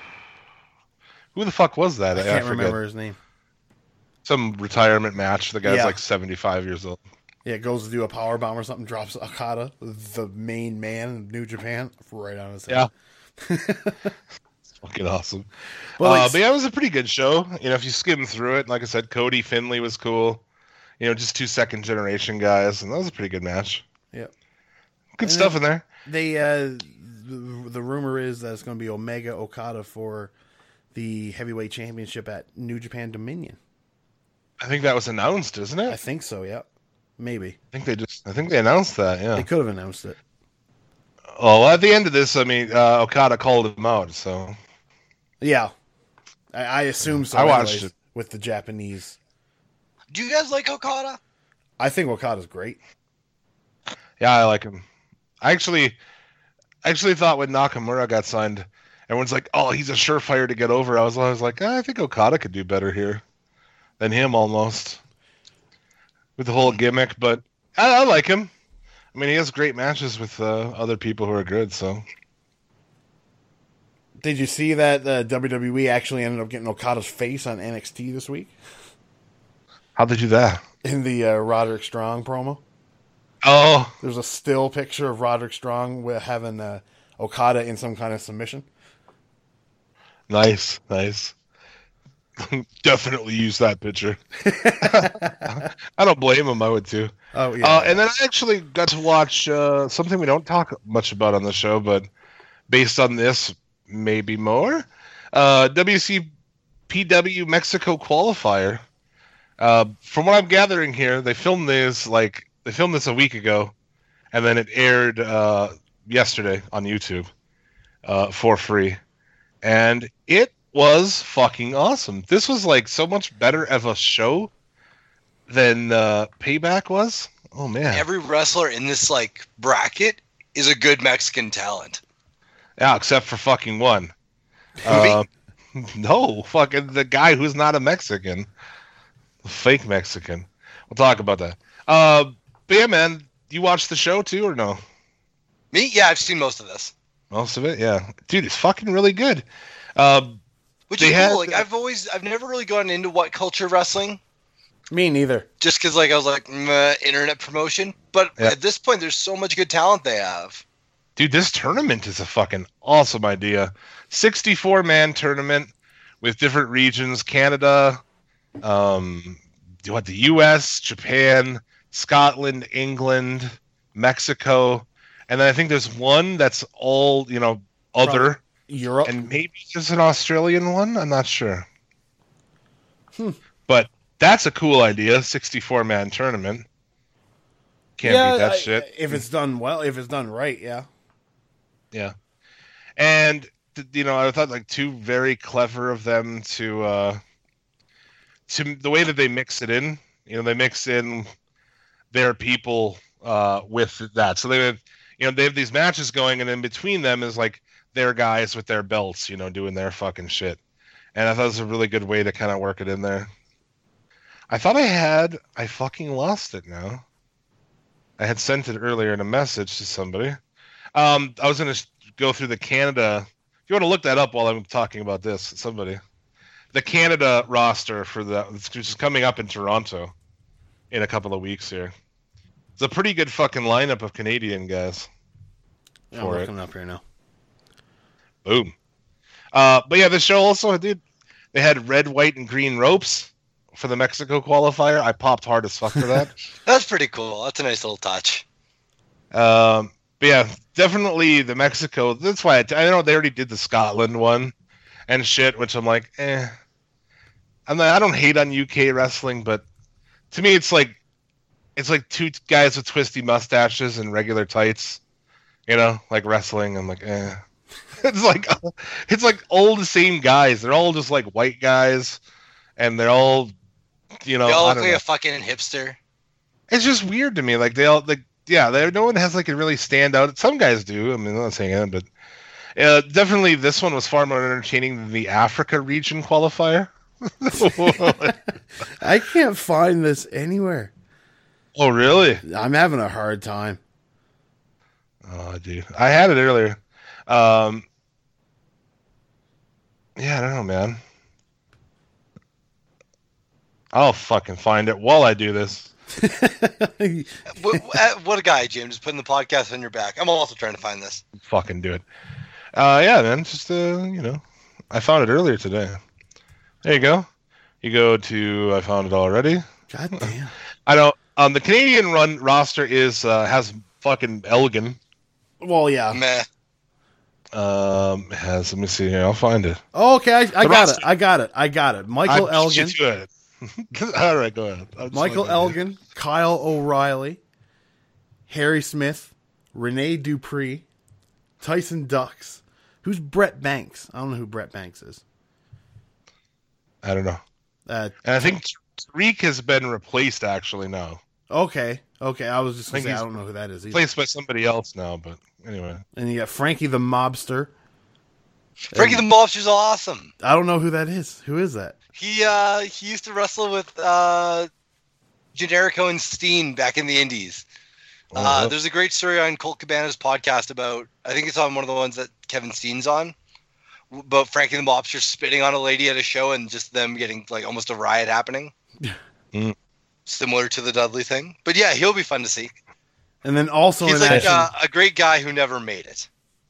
Who the fuck was that? I can't forget. remember his name. Some retirement match. The guy's Yeah. like seventy-five years old. Yeah, goes to do a power bomb or something, drops Okada, the main man in New Japan, right on his head. Yeah. It's fucking awesome. Well, uh, like- but yeah, it was a pretty good show. You know, if you skim through it, like I said, Cody Finley was cool. You know, just two second generation guys, and that was a pretty good match. Yep. Good And stuff then- in there. They uh, the, the rumor is that it's going to be Omega Okada for the heavyweight championship at New Japan Dominion. I think that was announced, isn't it? I think so. Yeah, maybe I think they just. I think they announced that. Yeah. they could have announced it. Oh, well, at the end of this, I mean, uh, Okada called him out, so Yeah, I, I assume so. I watched anyways, it. with the Japanese. Do you guys like Okada? I think Okada's great. yeah, I like him. I actually, I actually thought when Nakamura got signed, everyone's like, "Oh, he's a surefire to get over." I was, I was like, "Ah, I think Okada could do better here than him, almost with the whole gimmick." But I, I like him. I mean, he has great matches with uh, other people who are good. So Did you see that uh, W W E actually ended up getting Okada's face on N X T this week how'd they do that? in the uh, Roderick Strong promo? Oh, There's a still picture of Roderick Strong with having uh, Okada in some kind of submission. nice, nice. Definitely use that picture. I don't blame him. I would too. Oh yeah, Uh, and then I actually got to watch uh, something we don't talk much about on the show, but based on this, maybe more. Uh, W C P W Mexico qualifier. Uh, from what I'm gathering here, they filmed this like they filmed this a week ago, and then it aired uh, yesterday on YouTube uh, for free, and it was fucking awesome. This was like so much better of a show than uh, Payback was. Oh man, Every wrestler in this like bracket is a good Mexican talent. yeah, except for fucking one. Uh, no, fucking the guy who's not a Mexican, the fake Mexican. We'll talk about that. Uh, but yeah, man, you watched the show too, or no? Me? Yeah, I've seen most of this. Most of it, yeah. Dude, it's fucking really good. Um, Which They is had- cool. Like I've always, I've never really gotten into what culture wrestling, me neither. just because like I was like "Meh, internet promotion. But Yeah. at this point, there's so much good talent they have. Dude, this tournament is a fucking awesome idea. sixty-four man tournament with different regions: Canada, um, what the U S, Japan, Scotland, England, Mexico, and then I think there's one that's all you know other, Europe. and maybe there's an Australian one. I'm not sure, Hmm. but that's a cool idea. sixty-four man tournament. Can't beat that I- shit. If it's done well, if it's done right, yeah. Yeah, and th- you know, I thought like two very clever of them to uh, to the way that they mix it in. You know, they mix in their people uh, with that. So they have, you know, they have these matches going, and in between them is like their guys with their belts, you know, doing their fucking shit. And I thought it was a really good way to kind of work it in there. I thought I had, I fucking lost it now. I had sent it earlier in a message to somebody. Um, I was going to go through the Canada. If you want to look that up while I'm talking about this, somebody. The Canada roster for the, which is coming up in Toronto in a couple of weeks here. It's a pretty good fucking lineup of Canadian guys. I'm For looking it. up here now. Boom. Uh, but yeah, the show also, dude, they had red, white, and green ropes for the Mexico qualifier. I popped hard as fuck for that. That's pretty cool. That's a nice little touch. Um, but yeah, definitely the Mexico. That's why I, I know they already did the Scotland one and shit, which I'm like, eh. I'm not, I don't hate on U K wrestling, but to me, it's like it's like two guys with twisty mustaches and regular tights, you know, like wrestling. I'm like, eh. It's like it's like all the same guys. They're all just like white guys, and they're all, you know, They all I look don't like know. a fucking hipster. It's just weird to me. Like they all like yeah, they no one has like a really stand out. Some guys do. I mean, I'm not saying it, but uh, definitely this one was far more entertaining than the Africa region qualifier. I can't find this anywhere. Oh, really? I'm having a hard time. Oh, dude, I had it earlier. Um, yeah, I don't know, man. I'll fucking find it while I do this. what, uh, what a guy, Jim. Just putting the podcast on your back. I'm also trying to find this. Fucking do it. Uh, yeah, man. Just uh, you know, I found it earlier today. There you go. You go to I found it already. God damn. I know. Um, the Canadian run roster is uh, has fucking Elgin. Well, yeah. Meh. Um, has let me see here. I'll find it. Oh, okay, I, I got roster- it. I got it. I got it. Michael I beat you Elgin. to it. All right, go ahead. I'm just Michael looking at it. Elgin, Kyle O'Reilly, Harry Smith, Rene Dupree, Tyson Ducks. Who's Brett Banks? I don't know who Brett Banks is. I don't know. Uh, And I think Tariq has been replaced actually now. okay, okay. I was just I gonna think say I he's don't know who that is either. Replaced by somebody else now, but anyway. And you got Frankie the Mobster. Frankie the Mobster's awesome. I don't know who that is. Who is that? He uh he used to wrestle with uh Generico and Steen back in the Indies. Oh, Uh, wow. there's a great story on Colt Cabana's podcast about, I think it's on one of the ones that Kevin Steen's on, about Frankie the Mobster spitting on a lady at a show and just them getting like almost a riot happening. Mm. Similar to the Dudley thing. But yeah, he'll be fun to see. And then also He's in like action. uh, a great guy who never made it.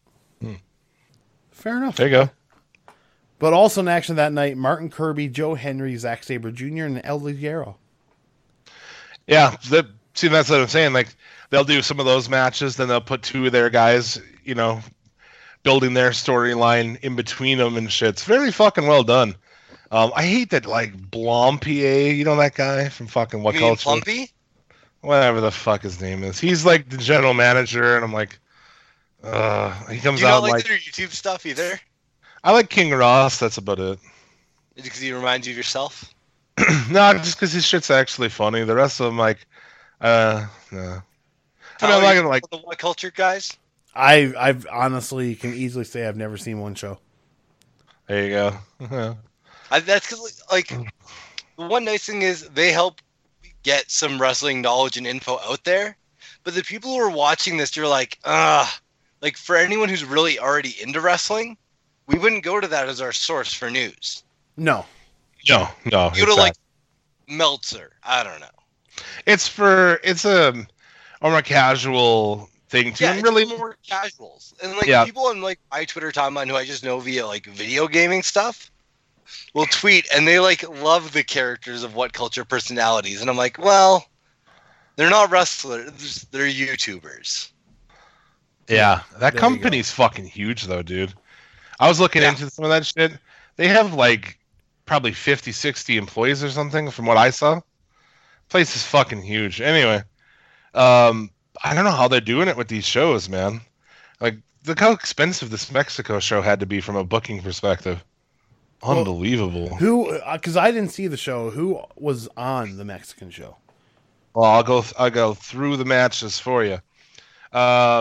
Fair enough. There you go. But also in action that night, Martin Kirby, Joe Henry, Zack Sabre Junior, and El Ligero. Yeah, that, see, that's what I'm saying. Like, they'll do some of those matches, then they'll put two of their guys, you know, building their storyline in between them and shit. It's very fucking well done. Um, I hate that, like, Blompier, you know that guy from fucking What You mean Culture? Plumpy? Whatever the fuck his name is. He's, like, the general manager, and I'm like, uh, he comes Do you out not like like, their YouTube stuff either? I like King Ross, that's about it. Because he reminds you of yourself? No, just because his shit's actually funny. The rest of them, like, uh, no. I mean, I'm How not are you gonna, like, the What Culture guys? I I've honestly can easily say I've never seen one show. there you go. Yeah. I, that's because, like, the one nice thing is they help get some wrestling knowledge and info out there. But the people who are watching this, you're like, ah, like for anyone who's really already into wrestling, we wouldn't go to that as our source for news. No. No, no. You go to it's like not. Meltzer. I don't know. It's for it's a, a more casual thing too. Yeah, and it's really, more casuals. And like Yeah. people on like my Twitter timeline who I just know via like video gaming stuff will tweet and they like love the characters of What Culture personalities. And I'm like, well, they're not wrestlers, they're YouTubers. yeah, that There you company's fucking huge though, dude. I was looking Yeah. into some of that shit. They have like probably fifty, sixty employees or something from what I saw. Place is fucking huge. Anyway, um, I don't know how they're doing it with these shows, man. Like, look how expensive this Mexico show had to be from a booking perspective. Unbelievable. Who? Because I didn't see the show. Who was on the Mexican show? Well, I'll go. I'll go through the matches for you. Um,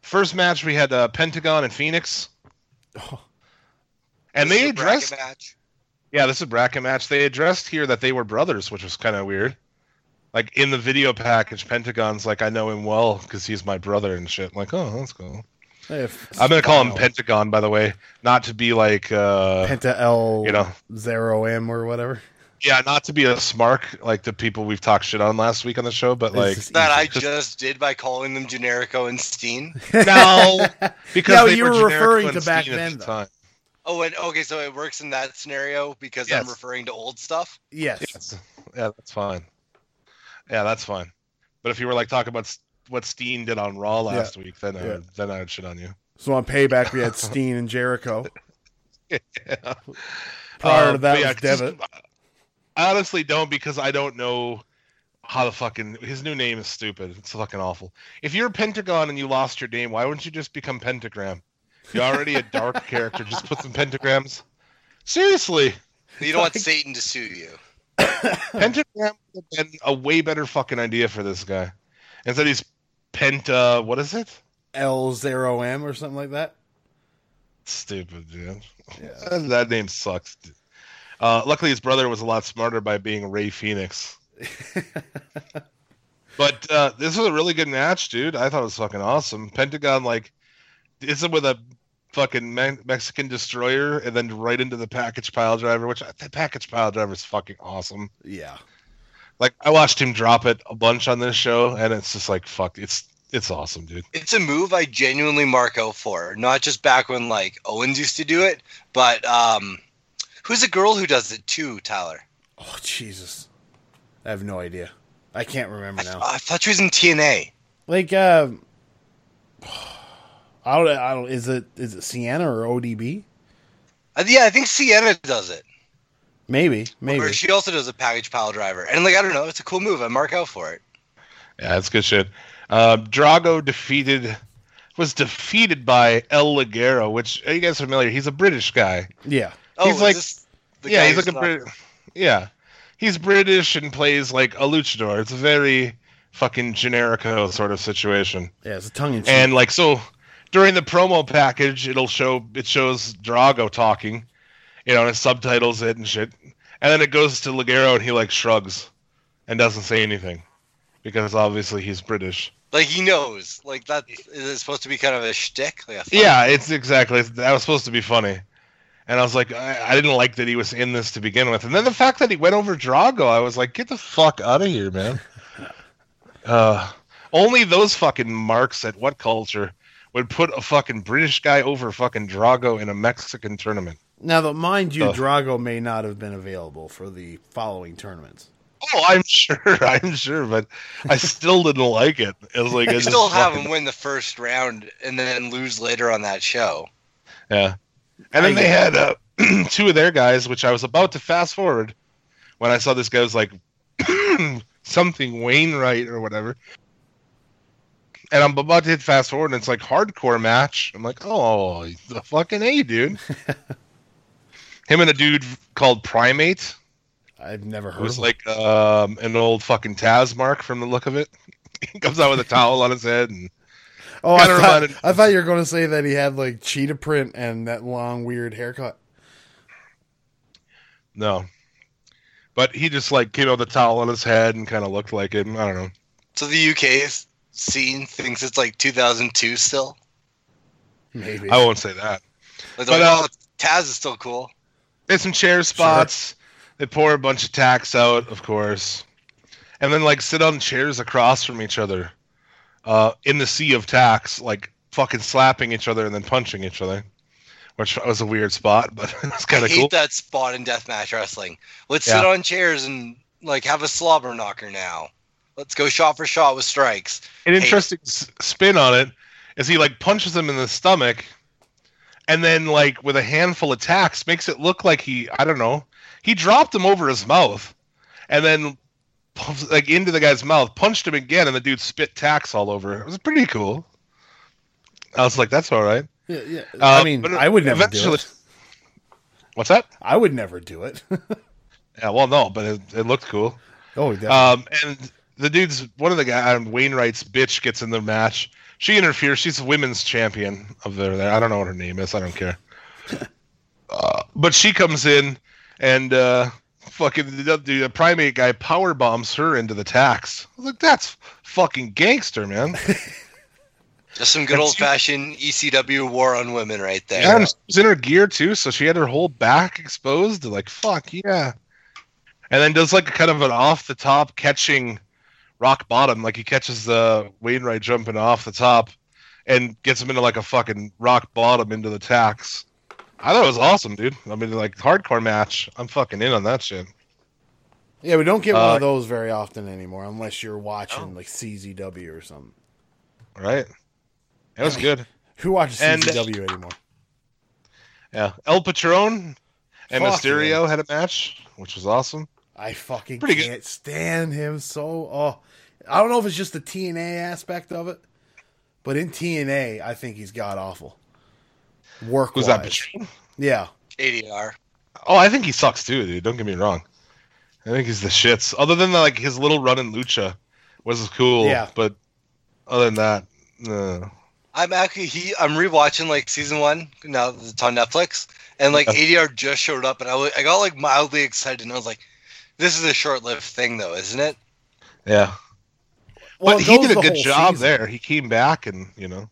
first match we had uh, Pentagon and Phoenix, Oh, and This they is a bracket addressed. match. Yeah, this is a bracket match. They addressed here that they were brothers, which was kind of weird. Like in the video package, Pentagon's like, I know him well because he's my brother and shit. I'm like, oh, that's cool. if I'm gonna call him Spinal. Pentagon, by the way, not to be like, uh, Penta L, you know. Zero M or whatever. yeah, not to be a smark like the people we've talked shit on last week on the show, but like, It's just That I easy. just did by calling them Generico and Steen. no, because Yeah, they you were, were Generico referring and to back Steen at then, the though. time. Oh, and okay, so it works in that scenario because I'm Yes. referring to old stuff. Yes. Yes. Yeah, that's fine. Yeah, that's fine. But if you were like talking about s- what Steen did on Raw last week, then I Yeah. would, then I would shit on you. So on Payback, we had Steen and Jericho. Yeah. Prior Uh, to that but yeah, was just- Devitt. I honestly don't because I don't know how the fucking his new name is stupid. It's fucking awful. If you're Pentagon and you lost your name, why wouldn't you just become Pentagram? You're already a dark character. Just put some pentagrams. Seriously, You don't want Satan to sue you. Pentagram would have been a way better fucking idea for this guy. Instead, he's Penta. What is it? L Zero M or something like that. Stupid, dude. That, that name sucks. Dude. Uh, luckily, his brother was a lot smarter by being Ray Phoenix. But uh, this was a really good match, dude. I thought it was fucking awesome. Pentagon, like, is it with a fucking Me- Mexican destroyer and then right into the package pile driver, which the package pile driver is fucking awesome. Yeah. Like, I watched him drop it a bunch on this show, and it's just like, fuck, it's it's awesome, dude. It's a move I genuinely mark out for. Not just back when like Owens used to do it, but um, who's the girl who does it too, Tyler? Oh Jesus, I have no idea. I can't remember I, now. I thought she was in T N A. Like, uh, I don't. I don't. Is it is it Sienna or O D B? Uh, yeah, I think Sienna does it. Maybe. Maybe. Or she also does a package pile driver. And like I don't know, it's a cool move. I mark out for it. Yeah, it's good shit. Uh, Drago defeated was defeated by El Ligero, which are you guys familiar? He's a British guy. Yeah. Oh, He's is like- this the yeah, guy he's who's like a not- Brit. Yeah, he's British and plays like a luchador. It's a very fucking generico sort of situation. Yeah. It's a tongue in cheek. And like so, during the promo package, it'll show it shows Drago talking, you know, and it subtitles it and shit. And then it goes to Ligero and he like shrugs and doesn't say anything because obviously he's British. Like he knows. Like that is it supposed to be kind of a shtick? Like a fun- Yeah, it's exactly that was supposed to be funny. And I was like, I, I didn't like that he was in this to begin with. And then the fact that he went over Drago, I was like, get the fuck out of here, man. uh, only those fucking marks at What Culture would put a fucking British guy over fucking Drago in a Mexican tournament. Now, though, mind you, Oh. Drago may not have been available for the following tournaments. Oh, I'm sure, I'm sure, but I still didn't like it. It was like I You just still have fucking- him win the first round and then lose later on that show. Yeah. And then they had uh, two of their guys, which I was about to fast forward when I saw this guy was like something Wainwright or whatever. And I'm about to hit fast forward and it's like hardcore match. I'm like, oh, the fucking A, dude. Him and a dude called Primate, I've never heard who's of like um, an old fucking Taz mark from the look of it. He comes out with a towel on his head and Oh, I kinda thought, reminded- I thought you were going to say that he had like cheetah print and that long weird haircut. no. But he just like came out with a towel on his head and kind of looked like him. I don't know. So the U K scene thinks it's like two thousand two still. Maybe. I won't say that. Like, But, like, uh, oh, Taz is still cool. There's some chair spots. They pour a bunch of tacks out, of course, and then like sit on chairs across from each other, uh, in the sea of tacks, like fucking slapping each other and then punching each other, which was a weird spot, but it's kind I of hate cool. that spot in deathmatch wrestling. Let's Yeah. sit on chairs and like have a slobber knocker now. Let's go shot for shot with strikes. An Hate interesting s- spin on it is he like punches him in the stomach, and then like with a handful of tacks makes it look like he I don't know he dropped him over his mouth, and then pumps, like into the guy's mouth, punched him again, and the dude spit tacks all over. It was pretty cool. I was like, that's all right. Yeah, yeah. Uh, I mean, but I would never do eventually- it. What's that? I would never do it. Yeah, well, no, but it, it looked cool. oh, definitely. Um, and the dude's one of the guy Wainwright's bitch gets in the match. She interferes. She's the women's champion of there. There, I don't know what her name is. I don't care. uh, but she comes in and uh, fucking the, the primate guy power bombs her into the tax. I was like, that's fucking gangster, man. Just some good old fashioned E C W war on women right there. Yeah, and she was in her gear too, so she had her whole back exposed. Like, fuck yeah. And then does like kind of an off the top catching rock bottom, like he catches the uh, Wainwright jumping off the top and gets him into like a fucking rock bottom into the tax. I thought it was awesome, dude. I mean, like hardcore match. I'm fucking in on that shit. Yeah, we don't get Uh, one of those very often anymore, unless you're watching Oh. like C Z W or something. Right? It was good. Who watches And- C Z W anymore? Yeah. El Patron and Fuck Mysterio yeah. had a match, which was awesome. I fucking Pretty good. can't stand him so. Oh, I don't know if it's just the T N A aspect of it, but in T N A, I think he's god awful. Work Who's that, Patron? Yeah. A D R. Oh, I think he sucks too, dude. Don't get me wrong. I think he's the shits. Other than like his little run in Lucha was cool. Yeah. But other than that, no. I'm actually he. I'm rewatching like season one now. that It's on Netflix, and like A D R just showed up, and I, wa- I got like mildly excited, and I was like, "This is a short-lived thing, though, isn't it?" Yeah. Well, But it he goes did a the good whole job season. there. He came back and, you know.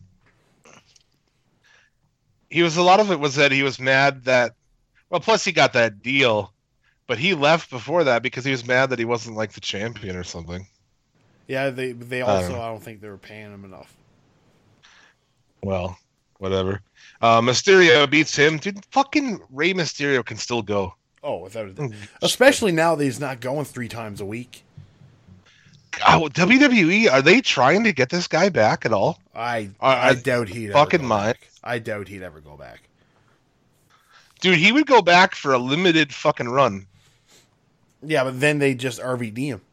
He was, a lot of it was that he was mad that, well, plus he got that deal, but he left before that because he was mad that he wasn't like the champion or something. Yeah, they they I don't also know. I don't think they were paying him enough. Well, whatever. Uh, Mysterio beats him. Dude, fucking Rey Mysterio can still go. Oh, without a doubt. Mm. Especially now that he's not going three times a week. Oh, W W E, are they trying to get this guy back at all? I I- I, I doubt he'd fucking ever go mind. back. I doubt he'd ever go back. Dude, he would go back for a limited fucking run. Yeah, but then they just R V D him.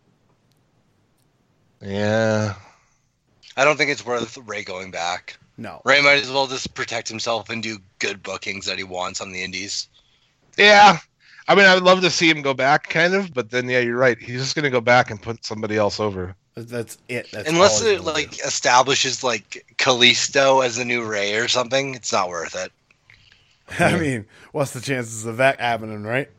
Yeah. I don't think it's worth Ray going back. No. Ray might as well just protect himself and do good bookings that he wants on the indies. Yeah. I mean, I would love to see him go back, kind of, but then, yeah, you're right. He's just going to go back and put somebody else over. That's it. That's Unless all he's it gonna like do. establishes like Kalisto as the new Ray or something, it's not worth it. I mean, what's the chances of that happening, right?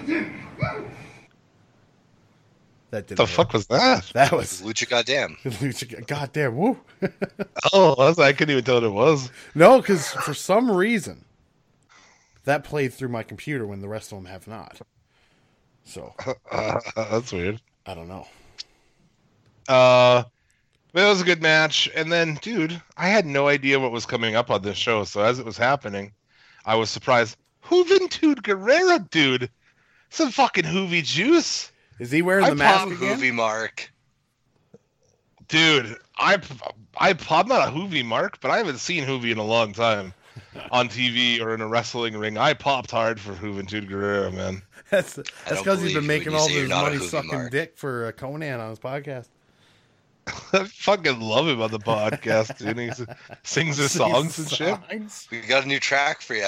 That didn't The work. fuck was that? That was Lucha goddamn. goddamn woo. Oh, I, was, I couldn't even tell what it was. No, because for some reason that played through my computer when the rest of them have not. So Uh, that's weird. I don't know. Uh, but it was a good match. And then, dude, I had no idea what was coming up on this show. So as it was happening, I was surprised. Juventud Guerrera, dude. Some fucking Hoovy juice. Is he wearing I the mask popped again? Movie Mark. Dude, I, I, I'm not a Hoovy mark, but I haven't seen Hoovy in a long time on T V or in a wrestling ring. I popped hard for Juventud Guerrera, man. That's that's don't because he's believe been you making when you all say you're this not a money Hoovy sucking mark. dick for uh, Conan on his podcast. I fucking love him on the podcast, dude. He sings his songs and shit. Songs? We got a new track for you.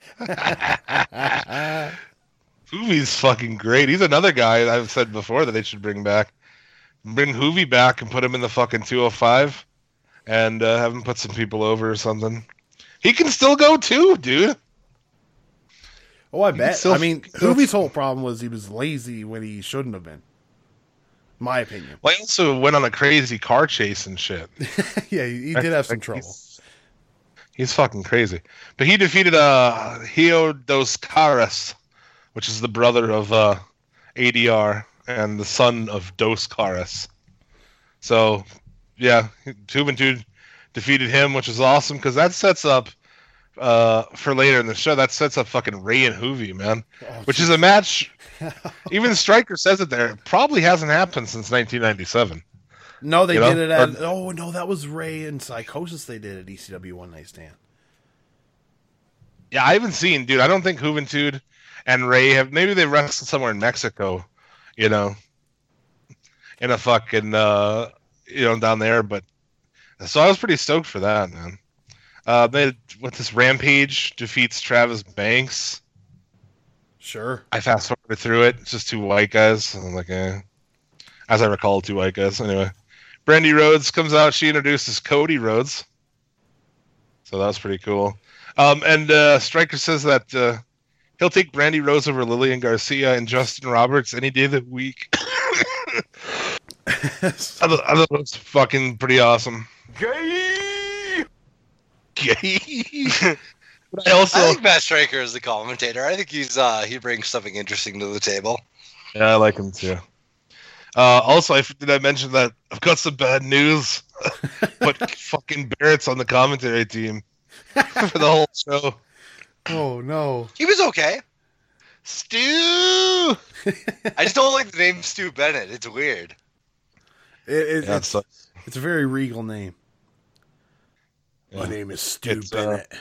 Hoovy's fucking great. He's another guy I've said before that they should bring back. Bring Hoovy back and put him in the fucking two oh five and uh, have him put some people over or something. He can still go too, dude. Oh, I can bet. still- I mean, still- Hoovie's whole problem was he was lazy when he shouldn't have been. My opinion. Well, he also went on a crazy car chase and shit. Yeah, he, he did have some Like, trouble. He's, he's fucking crazy. But he defeated uh, Hio dos Caras, which is the brother of uh, A D R and the son of Dos Caras. So, yeah, Juventud defeated him, which is awesome because that sets up uh, for later in the show. That sets up fucking Ray and Hoovy, man, Oh, which is a match. Even Stryker says it there. It probably hasn't happened since nineteen ninety-seven. No, they You know? did it at. Or- Oh no, that was Ray and Psychosis. They did at E C W One Night Stand. Yeah, I haven't seen, dude. I don't think Juventud and Ray have. Maybe they wrestled somewhere in Mexico, you know, in a fucking, uh, you know, down there. But so I was pretty stoked for that, man. Uh, they with this Rampage defeats Travis Banks. Sure. I fast forwarded through it. It's just two white guys. I'm like, eh. as I recall too, I guess. Anyway, Brandy Rhodes comes out. She introduces Cody Rhodes. So that was pretty cool. Um, and uh, Stryker says that uh, he'll take Brandy Rhodes over Lillian Garcia and Justin Roberts any day of the week. I thought I thought it was fucking pretty awesome. Gay! Gay! But I also... I think Matt Stryker is the commentator. I think he's uh, he brings something interesting to the table. Yeah, I like him too. Uh, also, I, did I mention that I've got some bad news? Put fucking Barrett's on the commentary team for the whole show. Oh, no. He was okay. Stu! I just don't like the name Stu Bennett. It's weird. It, it, Yeah, it's, so- it's a very regal name. Yeah. My name is Stu It's, uh, Bennett.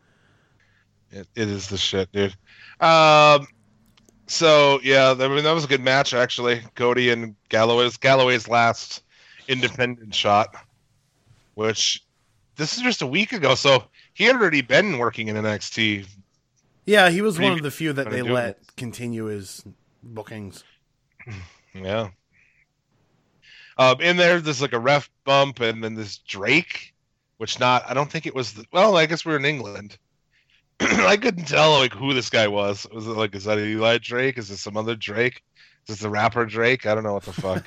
It, it is the shit, dude. Um, so yeah, I mean that was a good match actually. Cody and Galloway's Galloway's last independent shot, which this is just a week ago. So he had already been working in N X T. Yeah, he was Pretty- one of the few that what they I'm doing. let continue his bookings. Yeah. Um, in there, there's like a ref bump, and then this Drake, which not I don't think it was. The, well, I guess we're in England. I couldn't tell like who this guy was. Was it like is that Eli Drake? Is it some other Drake? Is this the rapper Drake? I don't know what the fuck.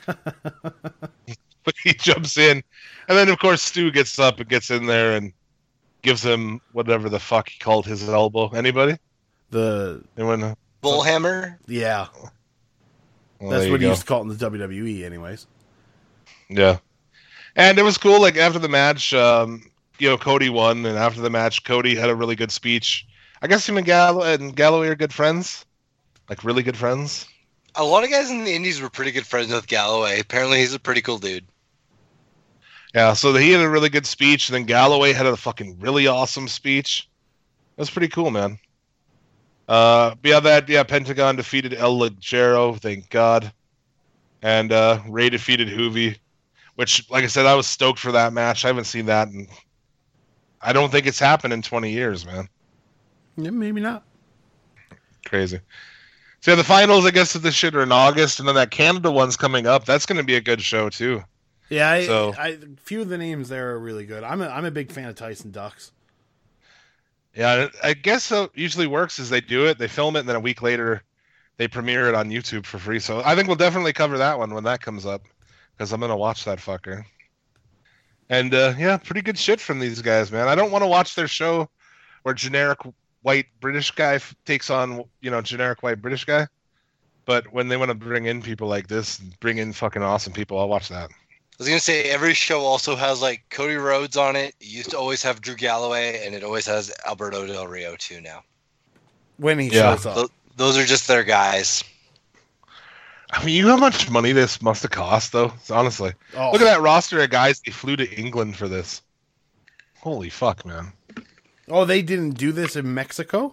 But he jumps in, and then of course Stu gets up and gets in there and gives him whatever the fuck he called his elbow. Anybody? The Anyone? Bullhammer. yeah, Well, that's there what he you used to call it in the W W E, anyways. go. Yeah, and it was cool. Like after the match, um, you know, Cody won, and after the match, Cody had a really good speech. I guess him and, Gall- and Galloway are good friends, like really good friends. A lot of guys in the Indies were pretty good friends with Galloway. Apparently, he's a pretty cool dude. Yeah, so he had a really good speech, and then Galloway had a fucking really awesome speech. It was pretty cool, man. Uh, beyond that, yeah, Pentagon defeated El Ligero, thank God. And uh, Ray defeated Hoovy, which, like I said, I was stoked for that match. I haven't seen that, and I don't think it's happened in twenty years, man. Yeah, maybe not. Crazy. So yeah, the finals, I guess, of this shit are in August, and then that Canada one's coming up. That's going to be a good show, too. Yeah, I, So- I, a few of the names there are really good. I'm a, I'm a big fan of Tyson Ducks. Yeah, I guess how it usually works is they do it, they film it, and then a week later they premiere it on YouTube for free. So I think we'll definitely cover that one when that comes up, because I'm gonna watch that fucker. And uh, yeah, pretty good shit from these guys, man. I don't want to watch their show where generic white British guy f- takes on, you know, generic white British guy. But when they want to bring in people like this, bring in fucking awesome people, I'll watch that. I was gonna say every show also has like Cody Rhodes on it. It used to always have Drew Galloway, and it always has Alberto Del Rio too now. When he Yeah. shows up. Th- those are just their guys. I mean, you know how much money this must have cost, though. Honestly, Oh. look at that roster of guys. They flew to England for this. Holy fuck, man! Oh, they didn't do this in Mexico?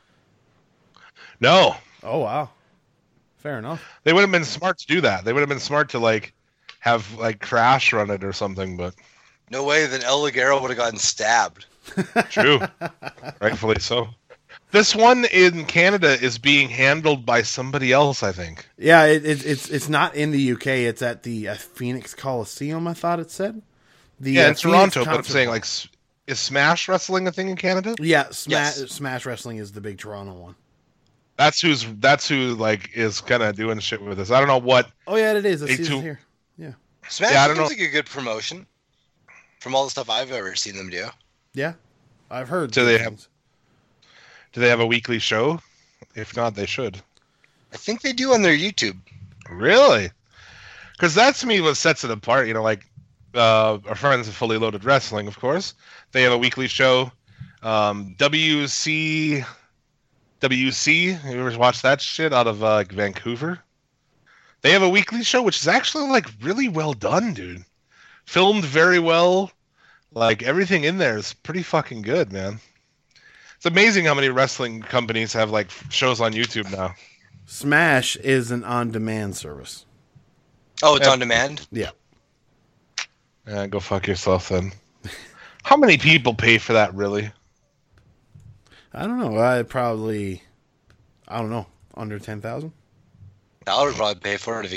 No, Oh, wow. Fair enough. they would have been smart to do that. They would have been smart to like have like Crash run it or something. But No way that El Ligero would have gotten stabbed. true, rightfully so. This one in Canada is being handled by somebody else, I think. Yeah, it, it, it's it's not in the U K. It's at the uh, Phoenix Coliseum, I thought it said. The, Yeah, uh, in Phoenix Toronto. But I'm Concert saying, Hall. like, s- is Smash Wrestling a thing in Canada? Yeah, Smash, Yes. Smash Wrestling is the big Toronto one. That's who's that's who like is kind of doing shit with this. I don't know what. Oh, yeah, it is. I They see it too- here. Smash Yeah, I don't seems know. like a good promotion from all the stuff I've ever seen them do. Yeah, I've heard. Do good they have- things. Do they have a weekly show? If not, they should. I think they do on their YouTube. Really? Because that's to me what sets it apart. You know, like uh, our friends at Fully Loaded Wrestling, of course. They have a weekly show. Um, W C, W C. You ever watch that shit out of uh, like Vancouver? They have a weekly show, which is actually like really well done, dude. Filmed very well. Like everything in there is pretty fucking good, man. It's amazing how many wrestling companies have like shows on YouTube now. Smash is an on-demand service. Oh, it's Yeah. on demand? Yeah. Yeah, go fuck yourself then. How many people pay for that, really? I don't know. I probably, I don't know, under ten thousand. Dollar would probably pay for it if he could.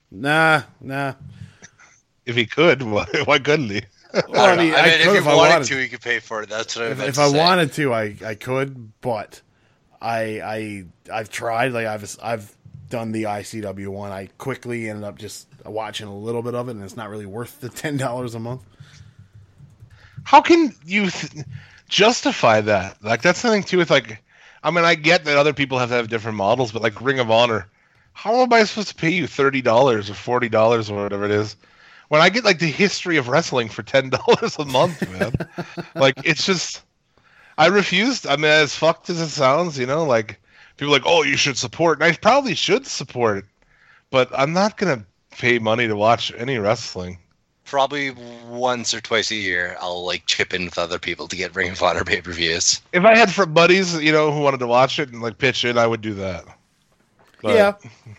Nah, nah. If he could, why, why couldn't he? Well, I mean, I, I mean, could if if he I wanted, wanted to, he could pay for it. That's what I If, meant if to I say. wanted to, I, I could, but I I I've tried. Like I've I've done the I C W one. I quickly ended up just watching a little bit of it, and it's not really worth the ten dollars a month. How can you th- justify that? Like, that's the thing too. With like, I mean, I get that other people have to have different models, but like Ring of Honor, how am I supposed to pay you thirty dollars or forty dollars or whatever it is when I get like the history of wrestling for ten dollars a month, man? Like, it's just, I refused. I mean, as fucked as it sounds, you know, like people are like, oh, you should support, and I probably should support it, but I'm not gonna pay money to watch any wrestling. Probably once or twice a year, I'll like chip in with other people to get Ring of Honor pay-per-views. If I had for buddies, you know, who wanted to watch it and like pitch in, I would do that. But Yeah.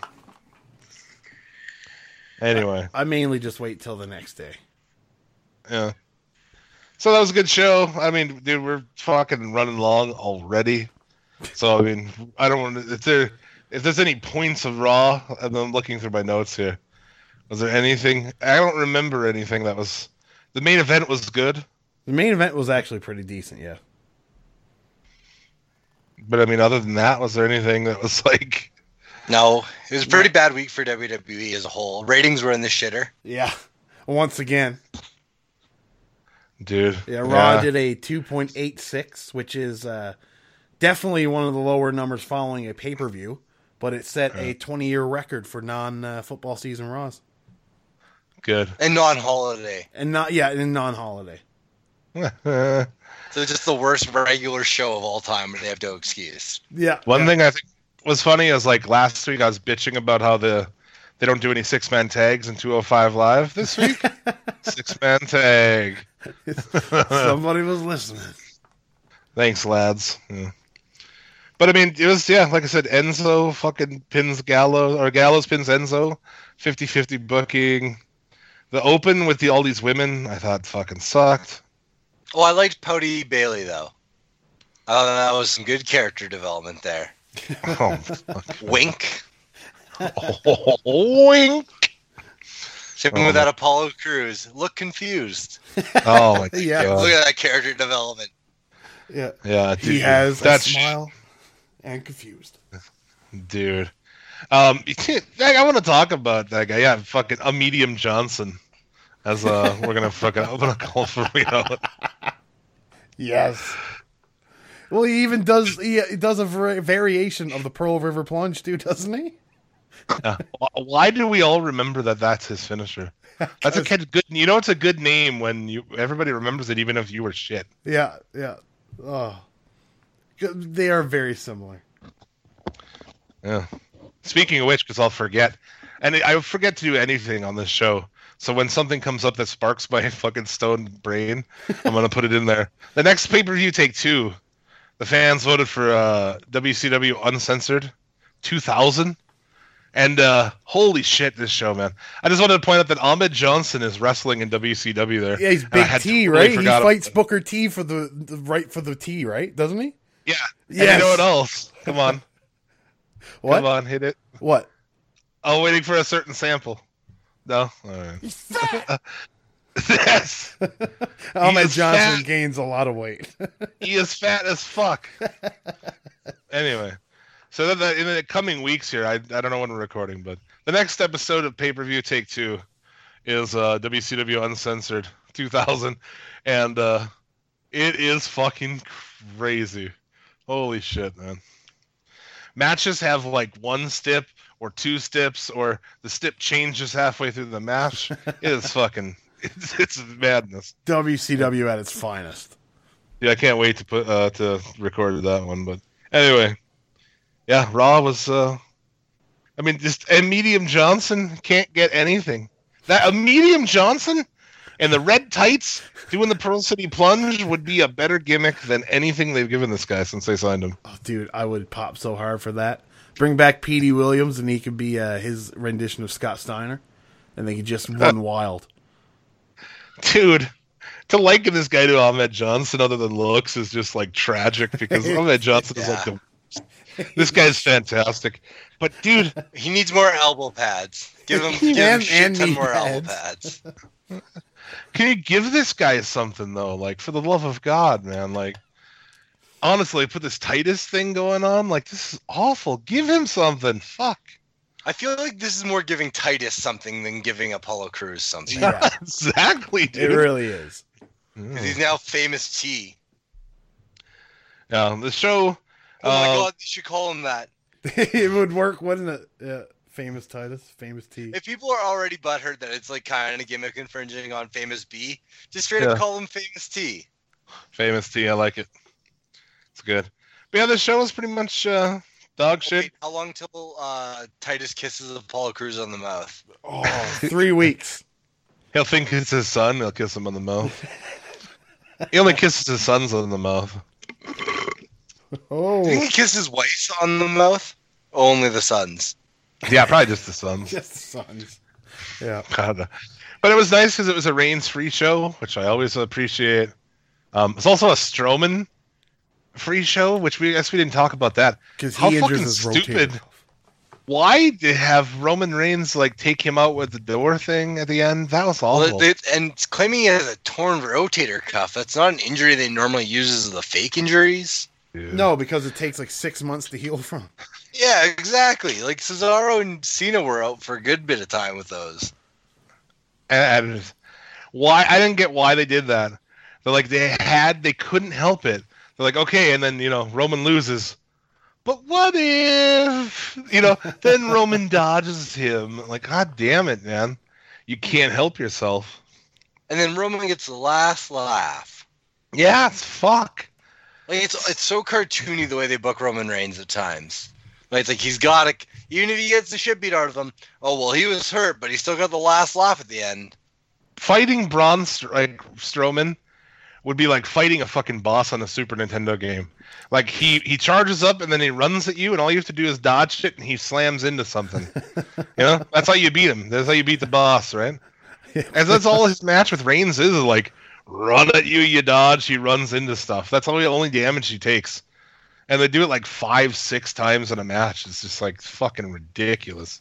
Anyway, I mainly just wait till the next day. yeah. So that was a good show. I mean, dude, we're fucking running long already. So I mean, I don't want to. If there, if there's any points of Raw, and I'm looking through my notes here. Was there anything? I don't remember anything that was. The main event was good, The main event was actually pretty decent, yeah. but I mean, other than that, was there anything that was like? No, it was a pretty bad week for W W E as a whole. Ratings were in the shitter. Yeah. Once again. Dude. Yeah, Raw yeah. did a two point eight six, which is uh, definitely one of the lower numbers following a pay-per-view, but it set a twenty-year record for non-football season Raws. Good. And non-holiday. And not, yeah, and non-holiday. So it's just the worst regular show of all time, and they have no excuse. Yeah. One yeah. thing I think was funny is like last week I was bitching about how the they don't do any six man tags in two oh five Live this week. Six man tag. Somebody was listening. Thanks, lads. Yeah. But I mean, it was yeah, like I said, Enzo fucking pins Gallows or Gallows pins Enzo, fifty-fifty booking. The open with the all these women, I thought fucking sucked. Well, I liked Pouty Bailey though. I thought that was some good character development there. Oh, fuck. Wink. Oh, wink. Same Oh, with my- that Apollo Crews. Look confused. Oh my Yeah. god. Look at that character development. Yeah. Yeah, He dude, has a that's smile and confused. dude. Um, I want to talk about that guy. Yeah, fucking a medium Johnson. As uh, we're gonna fucking open a call for me out. Yes. Well, he even does he, he does a var- variation of the Pearl River Plunge too, doesn't he? Yeah. Why do we all remember that that's his finisher? That's a kid, good. You know, it's a good name when you everybody remembers it, even if you were shit. Yeah, yeah. Oh, they are very similar. Yeah. Speaking of which, because I'll forget, and I forget to do anything on this show. So when something comes up that sparks my fucking stoned brain, I'm gonna put it in there. The next pay per view, take two. The fans voted for uh, W C W Uncensored two thousand. And uh, holy shit, this show, man! I just wanted to point out that Ahmed Johnson is wrestling in W C W there. Yeah, he's And I Big had T, totally right? He forgot fights about it. Booker T for the, the right for the T, right? Doesn't he? Yeah. And Yes. you know what else? Come on. What? Come on, hit it. What? Oh, waiting for a certain sample. No? All right. Yes. Ahmed is Johnson fat. gains a lot of weight. He is fat as fuck. Anyway. So then the, in the coming weeks here, I, I don't know when we're recording, but the next episode of Pay-Per-View Take Two is uh, W C W Uncensored two thousand. And uh, it is fucking crazy. Holy shit, man. Matches have like one step or two steps, or the step changes halfway through the match. It is fucking, it's, it's madness. W C W at its finest. Yeah, I can't wait to put uh, to record that one. But anyway, yeah, Raw was. Uh, I mean, just and Medium Johnson can't get anything. That a Medium Johnson and the red tights doing the Pearl City Plunge would be a better gimmick than anything they've given this guy since they signed him. Oh, dude, I would pop so hard for that. Bring back Petey Williams, and he could be uh, his rendition of Scott Steiner, and they could just run wild. Dude, to liken this guy to Ahmed Johnson other than looks is just like tragic because Ahmed Johnson is like Yeah. the This guy's fantastic. But dude, He needs more elbow pads. Give him, give him And- shit and ton knee more elbow pads. pads. can you give this guy something though? Like, for the love of God, man. Like, honestly, put this Titus thing going on. Like, this is awful. Give him something. Fuck. I feel like this is more giving Titus something than giving Apollo Crews something. Yeah, Exactly, it dude. really is. 'Cause he's now famous T. Yeah, the show. Oh my uh, god, they should call him that. It would work, wouldn't it? Yeah. Famous Titus, famous T. If people are already butthurt that it's like kind of gimmick infringing on famous B, just straight Yeah. up call him famous T. Famous T. I like it. It's good. But yeah, the show is pretty much uh, dog shit. Wait, how long till uh, Titus kisses Apollo Crews on the mouth? Oh, three weeks. He'll think it's his son. He'll kiss him on the mouth. He only kisses his sons on the mouth. Oh, Do you think he kissed his wife on the mouth? Only the sons. Yeah, probably just the sons. just the sons. Yeah. God. But it was nice because it was a Reigns free show, which I always appreciate. Um, it's also a Strowman free show, which we I guess we didn't talk about that. Because How he injures fucking his stupid. rotator. Why did have Roman Reigns like take him out with the door thing at the end? That was awful. Well, they, and claiming he has a torn rotator cuff. That's not an injury they normally use as the fake injuries. Dude. No, because it takes like six months to heal from. Yeah, exactly. Like Cesaro and Cena were out for a good bit of time with those. And, and why I didn't get why they did that. They're like they had they couldn't help it. They're like, okay, and then you know Roman loses. But what if you know then Roman dodges him? Like, god damn it, man. You can't help yourself. And then Roman gets the last laugh. Yeah, it's fuck. Like it's it's so cartoony the way they book Roman Reigns at times. Like it's like he's got to, even if he gets the shit beat out of him. Oh well, he was hurt, but he still got the last laugh at the end. Fighting Braun Str- like Strowman would be like fighting a fucking boss on a Super Nintendo game. Like he he charges up and then he runs at you, and all you have to do is dodge it, and he slams into something. You know, that's how you beat him. That's how you beat the boss, right? And that's all his match with Reigns is, is like run at you, you dodge, he runs into stuff. That's all the only damage he takes. And they do it like five, six times in a match. It's just like fucking ridiculous.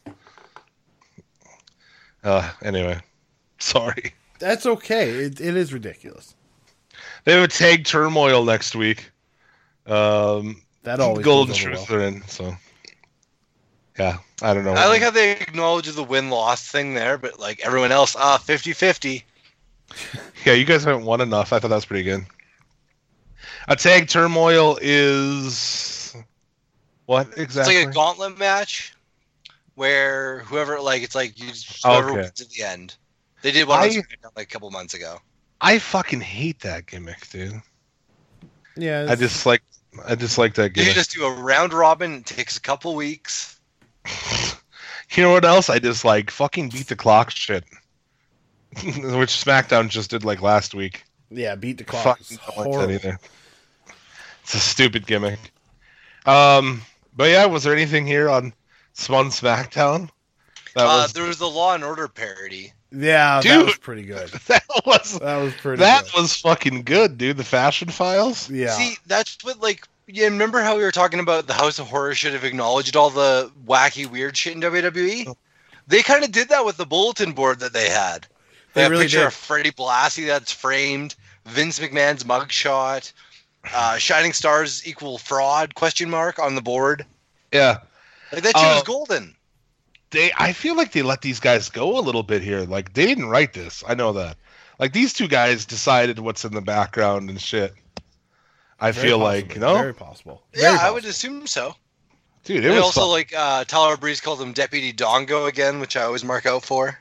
Uh, anyway, sorry. That's okay. It, it is ridiculous. They have a tag turmoil next week. Um, That always Golden goes over Truth well. are in, so yeah, I don't know. I like how they acknowledge the win-loss thing there, but like everyone else, ah, fifty-fifty. Yeah, you guys haven't won enough. I thought that was pretty good. A tag turmoil is what exactly? It's like a gauntlet match where whoever, like, it's like you just, whoever Okay. wins at the end. They did one I- on SmackDown, like a couple months ago. I fucking hate that gimmick, dude. Yeah. I it's- just like I just like that You gimmick. just do a round robin. It takes a couple weeks. You know what else? I just like fucking beat the clock shit, which SmackDown just did like last week. Yeah, beat the clock. Fucking It's don't like that horrible. either. It's a stupid gimmick. Um, but yeah, was there anything here on Spun SmackDown? That Uh, was there was the Law and Order parody. Yeah, that Dude. was pretty good. that was That was pretty that good. was fucking good, dude. The Fashion Files. Yeah. See, that's what, like, you remember how we were talking about the House of Horror should have acknowledged all the wacky, weird shit in W W E? They kind of did that with the bulletin board that they had. They They had a really picture did. of Freddie Blassie that's framed, Vince McMahon's mugshot, uh, Shining Stars equal fraud question mark on the board. Yeah. Like that shit was Oh. golden. They I feel like they let these guys go a little bit here. Like they didn't write this. I know that. Like these two guys decided what's in the background and shit. I Very feel possible. like, you know, Very possible. Yeah, Very I would possible. assume so. dude, it And was also, fun. like, uh, Tyler Breeze called him Deputy Dongo again, which I always mark out for.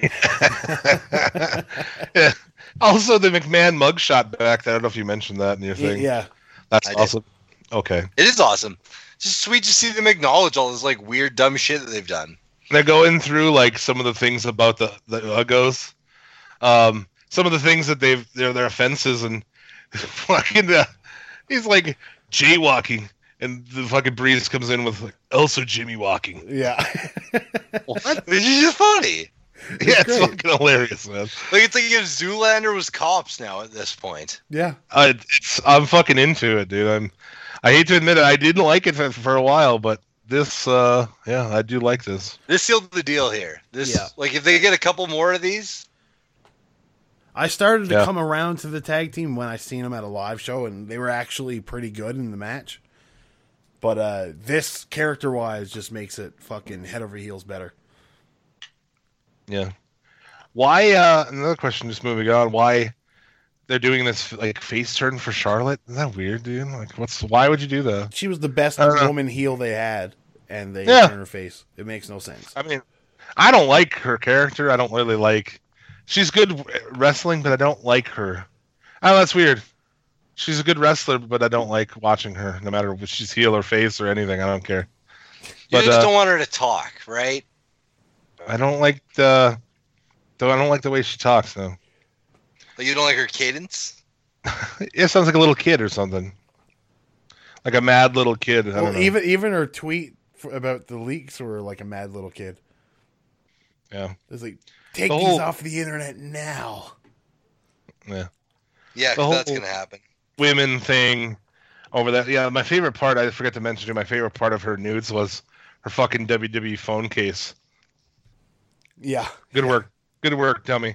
Yeah. Also, the McMahon mugshot back. I don't know if you mentioned that in your Yeah, thing. yeah. That's I did. awesome. Okay. It is awesome. It's just sweet to see them acknowledge all this, like, weird, dumb shit that they've done. They're going through like some of the things about the the Uggos, um, some of the things that they've their their offenses and fucking. Uh, he's like jaywalking, and the fucking Breeze comes in with like also Jimmy walking. Yeah. What? It's just funny. Yeah, it's great. fucking hilarious, man. Like, it's like if Zoolander was cops now at this point. yeah. Uh, it's, I'm fucking into it, dude. I'm I hate to admit it, I didn't like it for, for a while, but this, uh, yeah, I do like this. This sealed the deal here. This, Yeah. like, if they get a couple more of these, I started to Yeah. come around to the tag team when I seen them at a live show, and they were actually pretty good in the match. But uh, this, character-wise, just makes it fucking head over heels better. Yeah. Why, uh, another question just moving on, why they're doing this, like, face turn for Charlotte? Isn't that weird, dude? Like, what's, why would you do that? She was the best I don't know. woman heel they had, and they Yeah. turned her face. It makes no sense. I mean, I don't like her character. I don't really like, she's good wrestling, but I don't like her. Oh, that's weird. She's a good wrestler, but I don't like watching her, no matter if she's heel or face or anything. I don't care. you But, just uh, don't want her to talk, right? I don't like the, though I don't like the way she talks, though. Like, you don't like her cadence? It sounds like a little kid or something. Like a mad little kid. I don't Well, know. even even her tweet f- about the leaks were like a mad little kid. Yeah. It's like, take The these whole- off the internet now. Yeah. Yeah, The 'cause whole- that's going to happen. Women thing over that. Yeah, my favorite part, I forgot to mention, my favorite part of her nudes was her fucking W W E phone case. Yeah. Good work. Good work, dummy.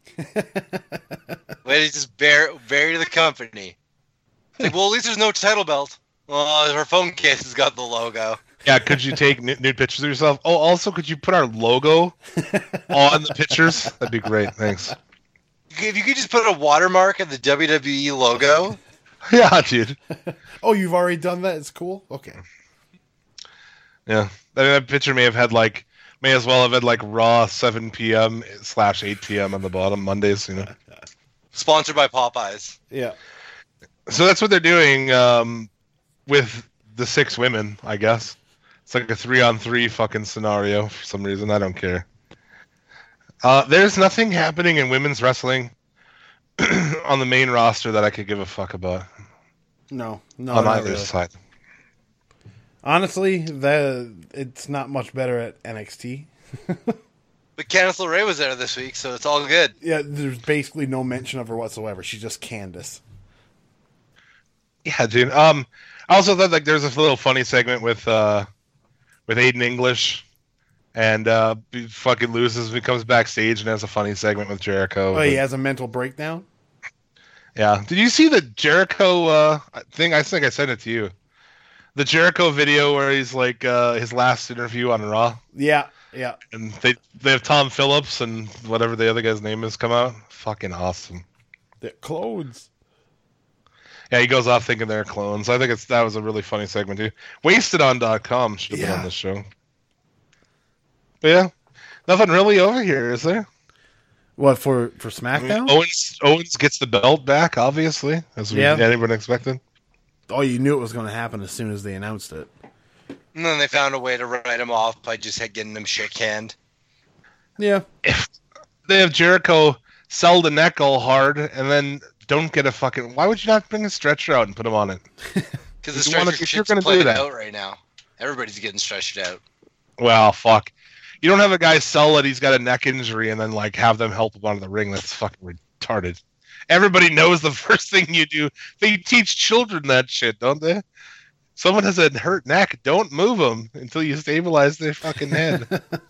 Way to just bear, bury the company. It's like, well, at least there's no title belt. Well, her phone case has got the logo. Yeah, could you take nude nude pictures of yourself? Oh, also, could you put our logo on the pictures? That'd be great. Thanks. If you could just put a watermark of the W W E logo. Yeah, dude. Oh, you've already done that? It's cool? Okay. Yeah. I mean, that picture may have had, like, may as well have had, like, Raw seven p.m. slash eight p.m. on the bottom, Mondays, you know. Sponsored by Popeyes. Yeah. So that's what they're doing um, with the six women, I guess. It's like a three-on-three fucking scenario for some reason. I don't care. Uh, there's nothing happening in women's wrestling on the main roster that I could give a fuck about No. No, on not either really. side. Honestly, the it's not much better at N X T. But Candice LeRae was there this week, so it's all good. Yeah, there's basically no mention of her whatsoever. She's just Candace. Yeah, dude. Um, I also thought like there's this little funny segment with uh, with Aiden English, and uh, he fucking loses. He comes backstage and has a funny segment with Jericho. Oh, he has a mental breakdown? Yeah. Did you see the Jericho uh, thing? I think I sent it to you. The Jericho video where he's like uh, his last interview on Raw, Yeah, yeah. and they they have Tom Phillips and whatever the other guy's name is come out. Fucking awesome. The clothes. Yeah, he goes off thinking they're clones. I think it's that was a really funny segment too. Wasted on dot com should have been Yeah. on this show. But yeah, nothing really over here, is there? What, for, for I mean, SmackDown? Owens Owens gets the belt back, obviously, as we Yeah. anyone expected. Oh, you knew it was going to happen as soon as they announced it. And then they found a way to write him off by just getting him shit canned. Yeah. They have Jericho sell the neck all hard, and then don't get a fucking. Why would you not bring a stretcher out and put him on it? Because the If you wanna- stretcher if you're shit's gonna do played that. out right now. Everybody's getting stretched out. Well, fuck. You don't have a guy sell that he's got a neck injury and then like have them help him out of the ring. That's fucking retarded. Everybody knows the first thing you do. They teach children that shit, don't they? Someone has a hurt neck, don't move them until you stabilize their fucking head.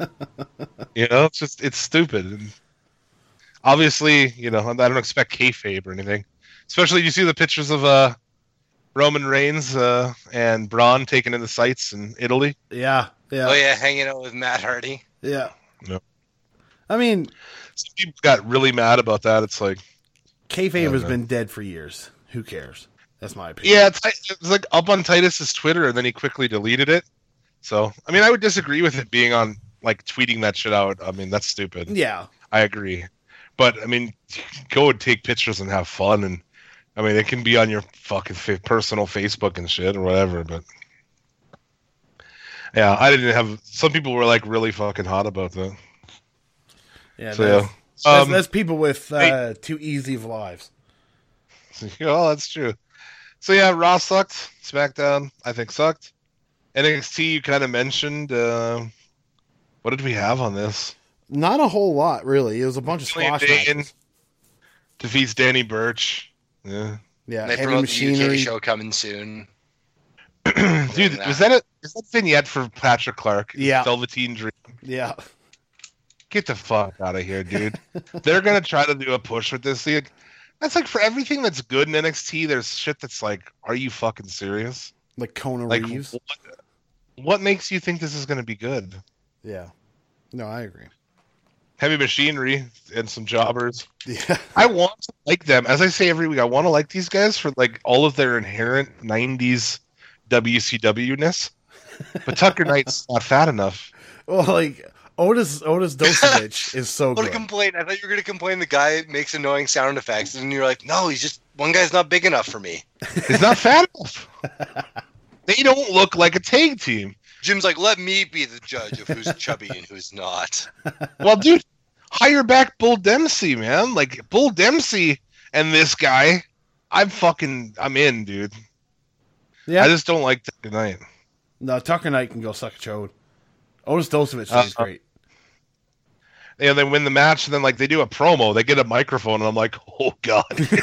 You know, it's just it's stupid. And obviously, you know, I don't expect kayfabe or anything. Especially, you see the pictures of uh, Roman Reigns uh, and Braun taken in the sights in Italy. Yeah, yeah, Oh yeah, hanging out with Matt Hardy. yeah. No. I mean, Some people got really mad about that. It's like, kayfabe has know. been dead for years. Who cares? That's my opinion. yeah, it's, it's like up on Titus's Twitter, and then he quickly deleted it. So, I mean, I would disagree with it being on, like, tweeting that shit out. I mean, that's stupid. Yeah. I agree. But, I mean, go and take pictures and have fun. And, I mean, it can be on your fucking fa- personal Facebook and shit or whatever. But, yeah, I didn't have. Some people were, like, really fucking hot about that. Yeah, So, that's, yeah. that's, Um, that's people with uh, hey. too easy of lives. Oh, that's true. So yeah, Raw sucked. SmackDown, I think, sucked. N X T, you kind of mentioned. Uh, what did we have on this? Not a whole lot, really. It was a bunch of Killian squash Dane matches. defeats Danny Burch. Yeah. Yeah, They heavy promote the U K machinery. show coming soon. Dude, that. was that a is that vignette for Patrick Clark? Yeah. Velveteen Dream. Yeah. Get the fuck out of here, dude. They're gonna try to do a push with this league. That's like for everything that's good in N X T, there's shit that's like, are you fucking serious? Like Kona Like, Reeves. what, what makes you think this is gonna be good? Yeah. No, I agree. Heavy machinery and some jobbers. Yeah. I want to like them. As I say every week, I want to like these guys for like all of their inherent nineties W C W-ness. But Tucker Knight's not fat enough. Well, like Otis Otis Dosevich is so What a good. complaint. I thought you were going to complain the guy makes annoying sound effects. And you're like, no, he's just, one guy's not big enough for me. He's not fat enough. They don't look like a tag team. Jim's like, let me be the judge of who's chubby and who's not. Well, dude, hire back Bull Dempsey, man. Like, Bull Dempsey and this guy, I'm fucking, I'm in, dude. Yeah. I just don't like Tucker Knight. No, Tucker Knight can go suck a chode. Otis Dosevich Uh, is great. Yeah, they win the match, and then like they do a promo. They get a microphone, and I'm like, oh god.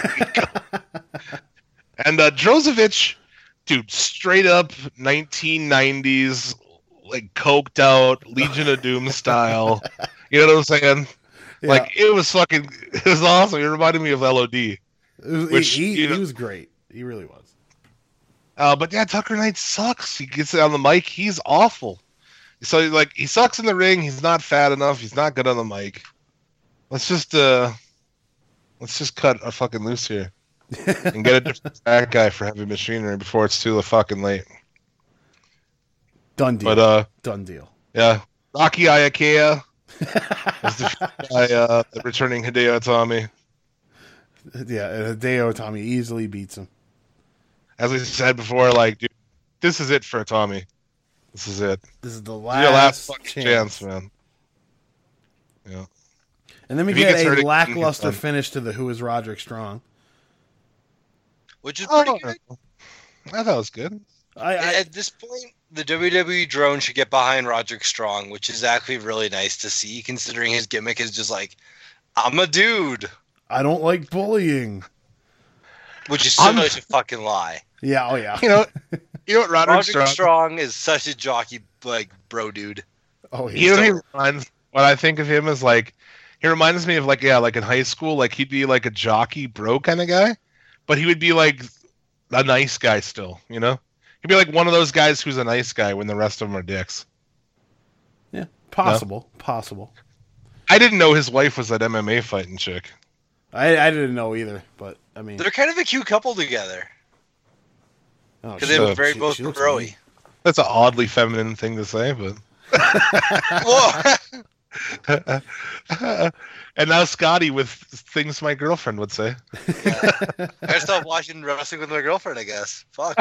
And uh, Drozovic, dude, straight up nineteen nineties, like coked out Legion of Doom style. You know what I'm saying? Yeah. Like it was fucking, it was awesome. It reminded me of L O D. It was- which, he, he, you know- he was great. He really was. Uh, but yeah, Tucker Knight sucks. He gets it on the mic. He's awful. So like he sucks in the ring. He's not fat enough. He's not good on the mic. Let's just uh, let's just cut a fucking loose here and get a different fat guy for Heavy Machinery before it's too fucking late. Done deal. But uh, Done deal. yeah, Rocky Iakea is defeated by uh, the returning Hideo Itami. Yeah, and Hideo Itami easily beats him. As we said before, like, dude, this is it for Itami. This is it. This is the This is last, your last fucking chance. chance, man. Yeah. And then we If he get gets hurt a again, lackluster he's done. finish to the Who is Roderick Strong. Which is Oh, pretty good. I thought it was good. I, I At this point, the W W E drone should get behind Roderick Strong, which is actually really nice to see, considering his gimmick is just like, I'm a dude, I don't like bullying. which is I'm- such a fucking lie. Yeah, oh yeah. You know, you know what Roderick Roderick Strong. Strong is such a jockey, like, bro dude. Oh You yeah. know, he reminds. What I think of him is like, he reminds me of like, yeah, like in high school, like he'd be like a jockey, bro kind of guy, but he would be like a nice guy still. You know, he'd be like one of those guys who's a nice guy when the rest of them are dicks. Yeah, possible, possible. I didn't know his wife was that M M A fighting chick. I I didn't know either, but I mean, They're kind of a cute couple together. oh, Because she- they Uh, were very she- both she looks broy. amazing. That's an oddly feminine thing to say, but. Whoa! And now Scotty with things my girlfriend would say. I stopped watching wrestling with my girlfriend, I guess. Fuck.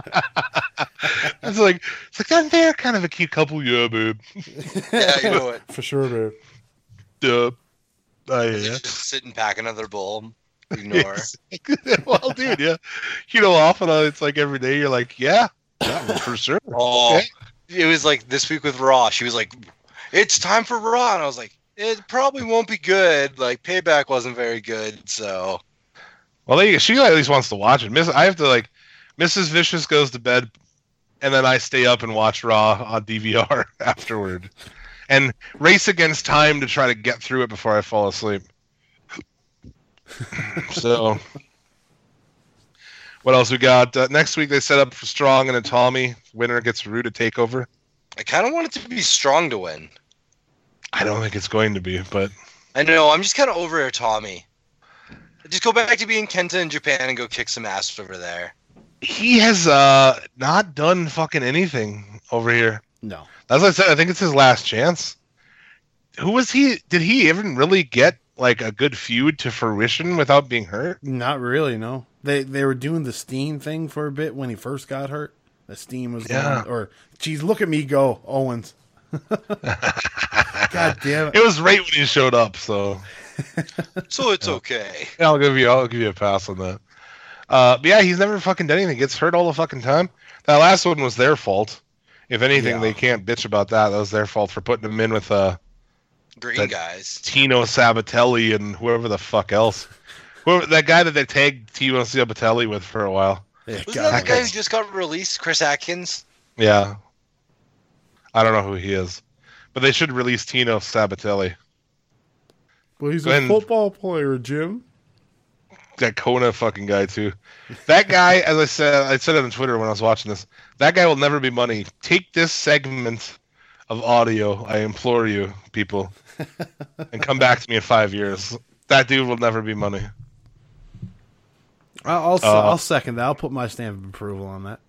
It's like, it's like, "Oh, they're kind of a cute couple, yeah, babe. Yeah, you know it. For sure, dude. Duh. Oh, They yeah. just sit and pack another bowl. Ignore. Well, dude, yeah. You know, often uh, it's like every day you're like, yeah, yeah, for sure. Oh, Okay. it was like this week with Raw. She was like, "It's time for Raw," and I was like, "It probably won't be good. Like Payback wasn't very good, so." Well, they, she at least wants to watch it. Miss, I have to like, Missus Vicious goes to bed, and then I stay up and watch Raw on D V R afterward, and race against time to try to get through it before I fall asleep. So, what else we got? Uh, next week they set up for Strong and Itami. Winner gets Rude to take over. I kind of want it to be Strong to win. I don't think it's going to be, but I know. I'm just kind of over it, Tommy. Just go back to being Kenta in Japan and go kick some ass over there. he has uh not done fucking anything over here. No. As I said, I think it's his last chance. Who was he? Did he even really get like a good feud to fruition without being hurt? Not really, no. They they were doing the Steen thing for a bit when he first got hurt. The Steen was the Yeah. one, or geez, look at me go, Owens. God damn it. It was right when he showed up, so So it's okay. yeah, I'll give you I'll give you a pass on that. Uh, but yeah, he's never fucking done anything. He gets hurt all the fucking time. That last one was their fault. If anything, Yeah. they can't bitch about that. That was their fault for putting him in with uh, Green That- guys. Tino Sabatelli and whoever the fuck else. Whoever, that guy that they tagged Tino Sabatelli with for a while. Yeah, Wasn't God, that the guy who just got released, Chris Atkins? Yeah. I don't know who he is. But they should release Tino Sabatelli. Well, he's Go a ahead and- football player, Jim. That Kona fucking guy too. That guy, as I said, I said it on Twitter when I was watching this. That guy will never be money. Take this segment of audio, I implore you, people, and come back to me in five years. That dude will never be money. I'll I'll, Uh, I'll second that. I'll put my stamp of approval on that.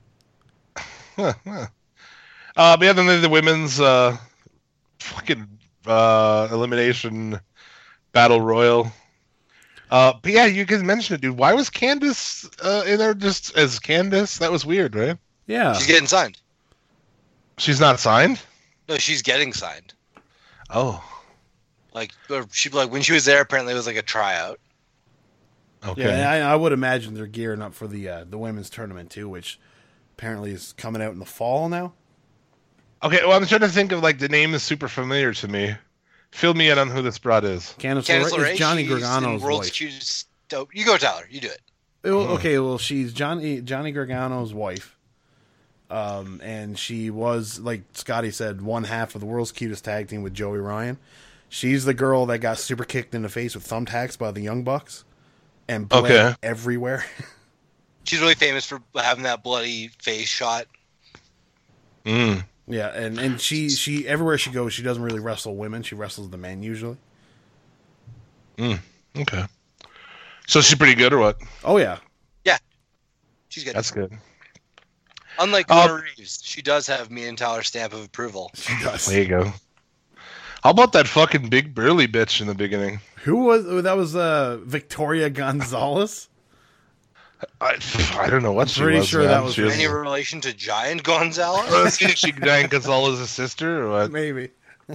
Uh, but yeah, then the women's uh, fucking uh, elimination battle royal. Uh, but yeah, you guys mentioned it, dude. Why was Candice uh, in there just as Candice? That was weird, right? Yeah. She's getting signed. She's not signed? No, she's getting signed. Oh, Like, or she like when she was there, apparently it was like a tryout. okay. Yeah, I, I would imagine they're gearing up for the uh, the women's tournament too, which apparently is coming out in the fall now. Okay, well, I'm trying to think of, like, the name is super familiar to me. Fill me in on who this broad is. Candice, Candice LeRae LeRae, is Johnny she's in Gargano's World's wife. Cutest Dope. You go, Tyler. You do it. Well, okay, well, she's Johnny Johnny Gargano's wife, um, and she was, like Scotty said, one half of the world's cutest tag team with Joey Ryan. She's the girl that got super kicked in the face with thumbtacks by the Young Bucks, and bled Okay. everywhere. She's really famous for having that bloody face shot. Mm. Yeah, and, and she she everywhere she goes, she doesn't really wrestle women. She wrestles the men usually. Mm. Okay. So she's pretty good or what? Oh yeah, She's good. That's good. Unlike Uh, Kona Reeves, she does have me and Tyler's stamp of approval. she does. There you go. How about that fucking big burly bitch in the beginning? Who was oh, that? Was uh, Victoria Gonzalez? I, I don't know what she pretty was. sure man. that was She her was. Any relation to Giant Gonzalez? Was she she Giant Gonzalez's sister or what? Maybe.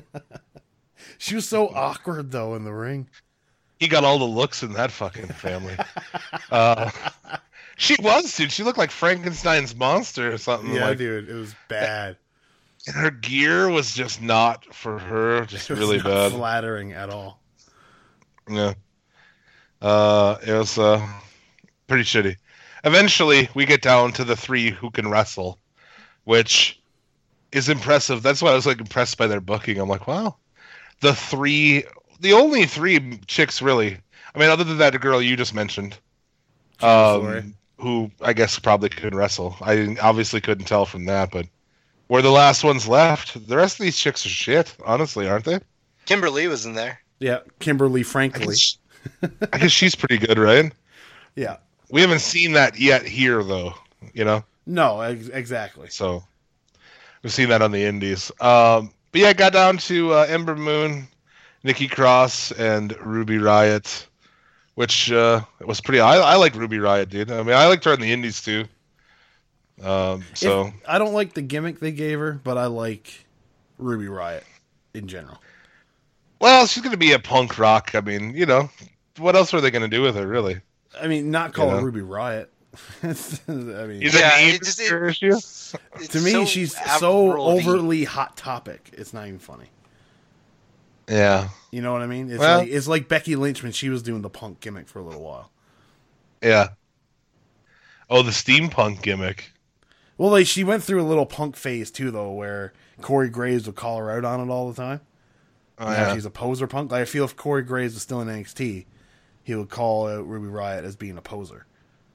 She was so awkward though in the ring. He got all the looks in that fucking family. uh, she was, dude. She looked like Frankenstein's monster or something. Yeah, like, dude, it was bad. and her gear was just not for her. Just It was really not bad. flattering at all. Yeah. Uh, it was uh, pretty shitty. Eventually, we get down to the three who can wrestle, which is impressive. That's why I was like impressed by their booking. I'm like, wow, the three, the only three chicks really. I mean, other than that girl you just mentioned, LeRae. um, who I guess probably could wrestle. I obviously couldn't tell from that, but we're the last ones left. The rest of these chicks are shit, honestly, aren't they? Kimberly was in there. Yeah, Kimberly I Frankly. guess, I guess she's pretty good, right? Yeah. We haven't seen that yet here, though. You know, No, ex- exactly. so we've seen that on the Indies. Um, but yeah, it got down to uh, Ember Moon, Nikki Cross, and Ruby Riott, which uh, was pretty. I, I like Ruby Riott, dude. I mean, I liked her in the Indies too. Um, so If- I don't like the gimmick they gave her, but I like Ruby Riott in general. well, she's gonna be a punk rock. I mean, you know, what else were they gonna do with her, really? I mean, not call Yeah. her Ruby Riott. I mean, Is Yeah, it an it just- it- her issue? It's to me, so she's Avril so Lavigne. overly hot topic. It's not even funny. Yeah, You know what I mean? It's Well- like it's like Becky Lynch when she was doing the punk gimmick for a little while. yeah. Oh, the steampunk gimmick. Well, like she went through a little punk phase too, though, where Corey Graves would call her out on it all the time. Oh, Now yeah. she's a poser punk. Like I feel if Corey Graves was still in N X T, he would call out Ruby Riott as being a poser.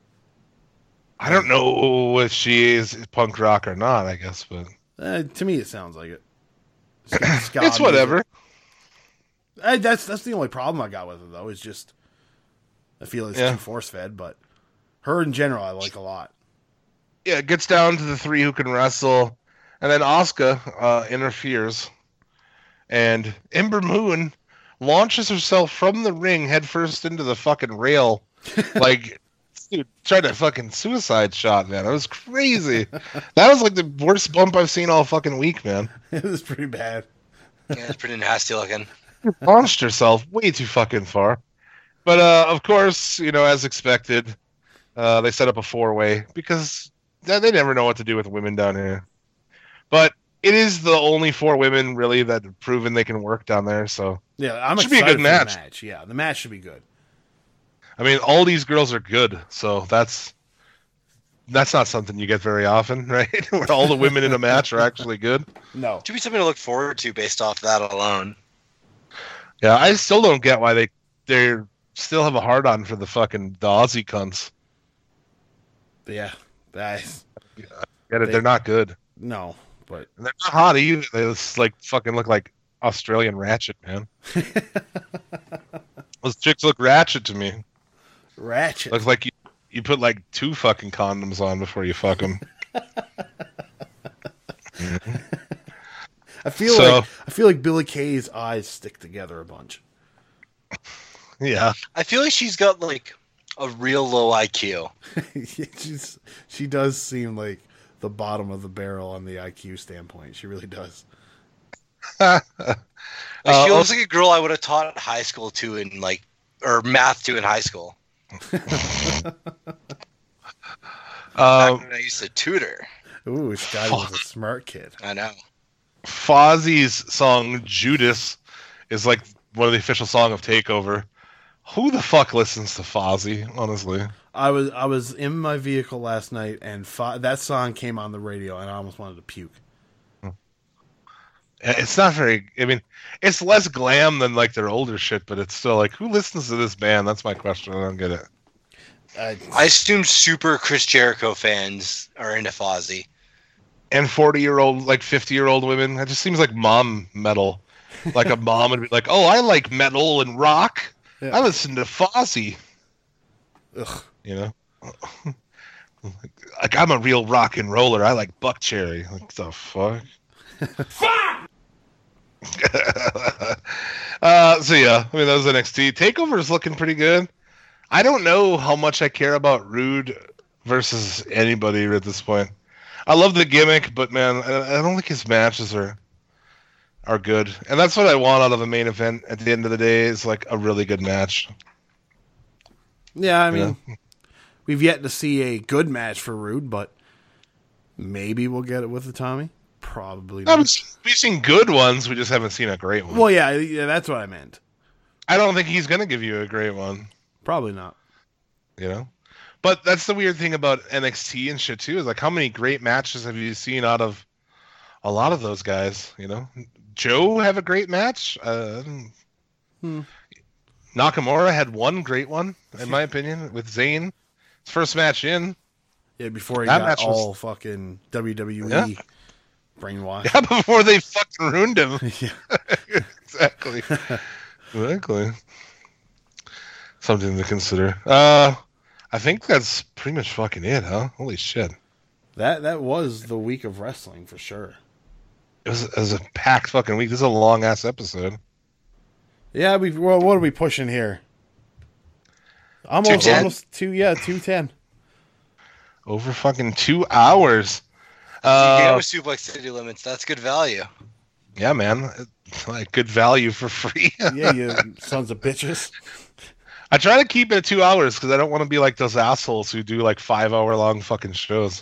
I don't know if she is punk rock or not. I guess, but Uh, to me, it sounds like it. Ska- ska it's whatever. music. Uh, that's that's the only problem I got with it, though. Is just I feel it's Yeah. too force fed. But her in general, I like a lot. Yeah, it gets down to the three who can wrestle, and then Asuka uh, interferes, and Ember Moon launches herself from the ring headfirst into the fucking rail, like dude tried a fucking suicide shot, man. It was crazy. That was like the worst bump I've seen all fucking week, man. It was pretty bad. Yeah, it's pretty nasty looking. Launched herself way too fucking far. But uh, of course, you know, as expected, uh, they set up a four-way because they they never know what to do with women down here. But it is the only four women really that have proven they can work down there. So Yeah, I'm Should be a excited good for match. the match. Yeah, the match should be good. I mean, all these girls are good. So that's that's not something you get very often, right? Where all the women in a match are actually good. No. Should be something to look forward to based off that alone. Yeah, I still don't get why they they still have a hard on for the fucking the Aussie cunts. Yeah. I, Get it? They- They're not good. no, but And they're not hot either. They just like fucking look like Australian ratchet, man. Those chicks look ratchet to me. ratchet. Looks like you, you put like two fucking condoms on before you fuck them. I feel So- like I feel like Billy Kay's eyes stick together a bunch. Yeah. I feel like she's got like a real low I Q. She's she does seem like the bottom of the barrel on the I Q standpoint. She really does. Like, Uh, she looks like a girl I would have taught high school to in like, or math to in high school. Uh, Back when I used to tutor. Ooh, Scotty was a smart kid. I know. Fozzie's song Judas is like one of the official song of Takeover. Who the fuck listens to Fozzie, honestly? I was I was in my vehicle last night and Fo- that song came on the radio and I almost wanted to puke. It's not very, I mean, it's less glam than like their older shit, but it's still like, who listens to this band? That's my question. I don't get it. I, I assume super Chris Jericho fans are into Fozzy. And forty year old, like fifty year old women, it just seems like mom metal. Like a mom would be like, oh, I like metal and rock. Yeah. I listen to Fozzie. ugh. You know? Like, I'm a real rock and roller. I like Buck Cherry. Like, the fuck? uh, so yeah, I mean that was N X T. Takeover is looking pretty good. I don't know how much I care about Rude versus anybody at this point. I love the gimmick, but man, I I don't think his matches are are good, and that's what I want out of a main event. At the end of the day, is like a really good match. Yeah, I mean we've yet to see a good match for Rude, but maybe we'll get it with the Tommy. Probably I not. was, we've seen good ones, we just haven't seen a great one. Well, yeah, yeah, that's what I meant. I don't think he's gonna give you a great one. Probably not. You know, but that's the weird thing about N X T and shit too, is like how many great matches have you seen out of a lot of those guys? You know, Joe have a great match. Uh, Hmm. Nakamura had one great one, in my opinion, with Zayn. His first match in. Yeah, before he That got match was- all fucking W W E Yeah. brainwashed. Yeah, before they fucking ruined him. Yeah. Exactly. Exactly. Something to consider. Uh, I think that's pretty much fucking it, huh? Holy shit. That that was the week of wrestling for sure. It was, it was a packed fucking week. This is a long ass episode. Yeah, we well, what are we pushing here? Almost, two ten? almost two. Yeah, two ten. Over fucking two hours. you get it Uh, with Suplex City Limits. That's good value. yeah, man. Like good value for free. Yeah, you sons of bitches. I try to keep it at two hours because I don't want to be like those assholes who do like five hour long fucking shows.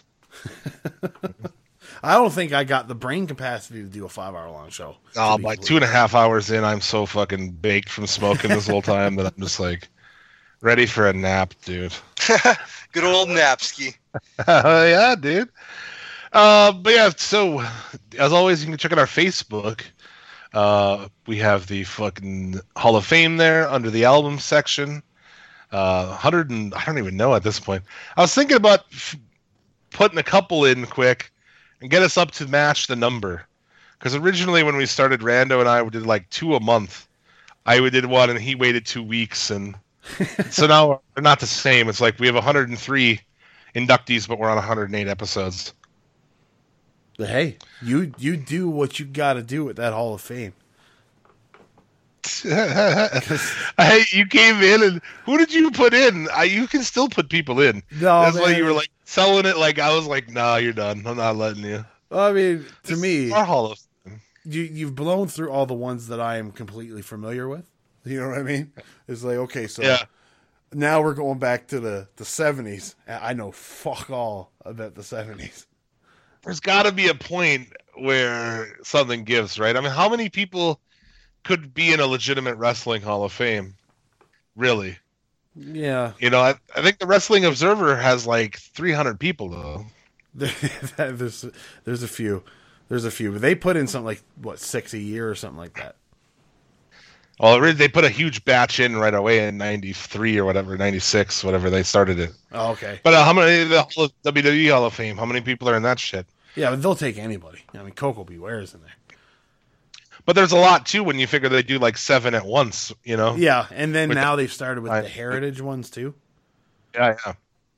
I don't think I got the brain capacity to do a five hour long show. to Oh, be by completely- two and a half hours in, I'm so fucking baked from smoking this whole time that I'm just like ready for a nap, dude. Good old Napski. Yeah, dude. Uh, but yeah, so as always, you can check out our Facebook. Uh, we have the fucking Hall of Fame there under the album section. Uh, one hundred and I don't even know at this point. I was thinking about f- putting a couple in quick and get us up to match the number. Because originally when we started, Rando and I did like two a month. I did one and he waited two weeks, and so now they're not the same. It's like we have one hundred three inductees, but we're on one hundred eight episodes. But hey, you you do what you got to do with that Hall of Fame. I, you came in and who did you put in? I, you can still put people in. No, That's why man. you were like selling it. Like I was like, nah, you're done. I'm not letting you. I mean, to me, Our Hall of Fame. you you've blown through all the ones that I am completely familiar with. You know what I mean? It's like, okay, so Yeah. now we're going back to the the seventies. I know fuck all about the seventies. There's got to be a point where something gives, right? I mean, how many people could be in a legitimate wrestling Hall of Fame? Really? Yeah. You know, I, I think the Wrestling Observer has like three hundred people though. there's there's a few, there's a few, but they put in something like what six a year or something like that. Well, really, they put a huge batch in right away in ninety-three or whatever, ninety-six, whatever they started it. Oh, okay. But uh, how many the Hall of, W W E Hall of Fame? How many people are in that shit? Yeah, but they'll take anybody. I mean, Coco Beware is in there. But there's a lot too when you figure they do like seven at once. You know? Yeah, and then With now the- they've started with I- the Heritage ones too. Yeah, yeah.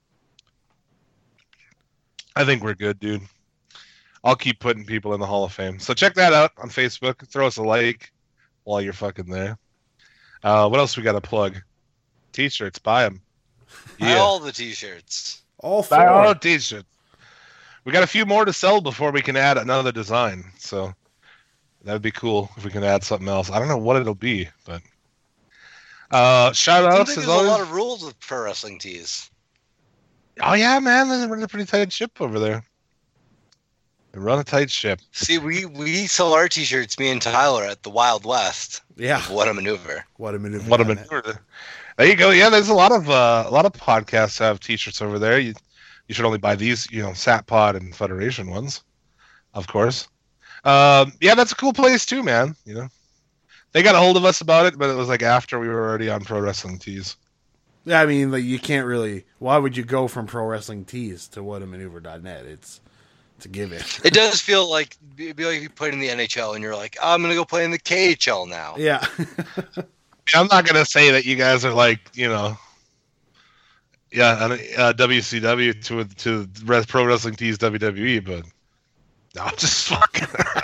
I think we're good, dude. I'll keep putting people in the Hall of Fame. So check that out on Facebook. Throw us a like while you're fucking there. Uh, what else we got to plug? T-shirts. Buy them. Buy all the T-shirts. All Buy all four. T-shirts. We got a few more to sell before we can add another design. So that'd be cool if we can add something else. I don't know what it'll be, but uh, shout I outs think as there's a always. lot of rules with pro wrestling tees. Oh yeah, man, they run a pretty tight ship over there. They run a tight ship. See, we we sell our T-shirts, me and Tyler, at the Wild West. Yeah. What a maneuver! What a maneuver! What a on maneuver! There. There you go. Yeah, there's a lot of uh, a lot of podcasts have T-shirts over there. You you should only buy these, you know, Satpod and Federation ones, of course. Um, yeah, that's a cool place too, man. You know, they got a hold of us about it, but it was like after we were already on Pro Wrestling Tees. Yeah, I mean, like you can't really. Why would you go from Pro Wrestling Tees to what a maneuver dot net? It's it's a given. It does feel like it'd be like if you played in the N H L and you're like, oh, I'm gonna go play in the K H L now. Yeah. I'm not gonna say that you guys are like, you know, yeah, uh, W C W to to Res- Pro Wrestling Tees W W E, but no, I'm just fucking.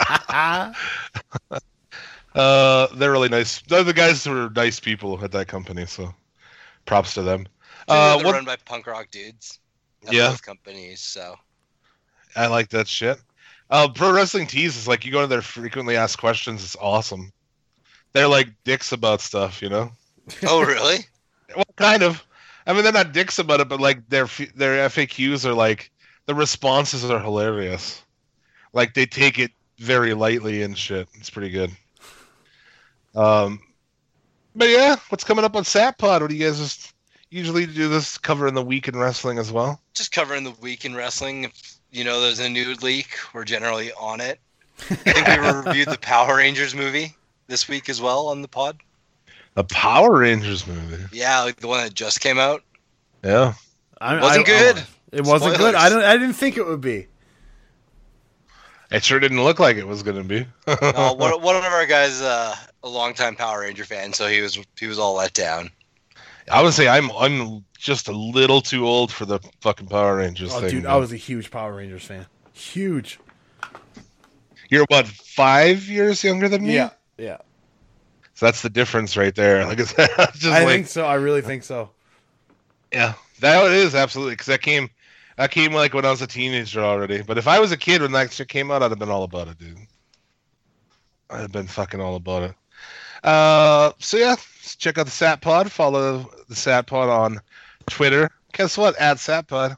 uh, they're really nice. They're the guys who are nice people at that company, so props to them. Uh, Uh, they're what, run by punk rock dudes. At Yeah. both companies. So I like that shit. Uh, Pro Wrestling Tees is like you go to their frequently asked questions. It's awesome. They're like dicks about stuff, you know. oh, really? Well, kind of. I mean, they're not dicks about it, but like their f- their F A Qs are like the responses are hilarious. Like they take it very lightly and shit. It's pretty good. Um, but yeah, what's coming up on Satpod? What do you guys just usually do this cover in the week in wrestling as well? Just covering the week in wrestling. If you know there's a new leak, we're generally on it. I think we reviewed the Power Rangers movie this week as well on the pod. The Power Rangers movie. Yeah, like the one that just came out. Yeah. I, Wasn't I- good. I- it wasn't good. Spoilers. I don't. I didn't think it would be. It sure didn't look like it was going to be. No, one, one of our guys, uh, a longtime Power Ranger fan, so he was he was all let down. I would say I'm I'm just a little too old for the fucking Power Rangers Oh, thing. dude, I was a huge Power Rangers fan. Huge. You're what, five years younger than me? Yeah. Yeah. So that's the difference right there. Like I said, just I like think so. I really think so. yeah, that is absolutely because that came that came like when I was a teenager already. But if I was a kid when that shit came out, I'd have been all about it, dude. I'd have been fucking all about it. Uh, so yeah, check out the Satpod. Follow the Satpod on Twitter. Guess what? At Satpod.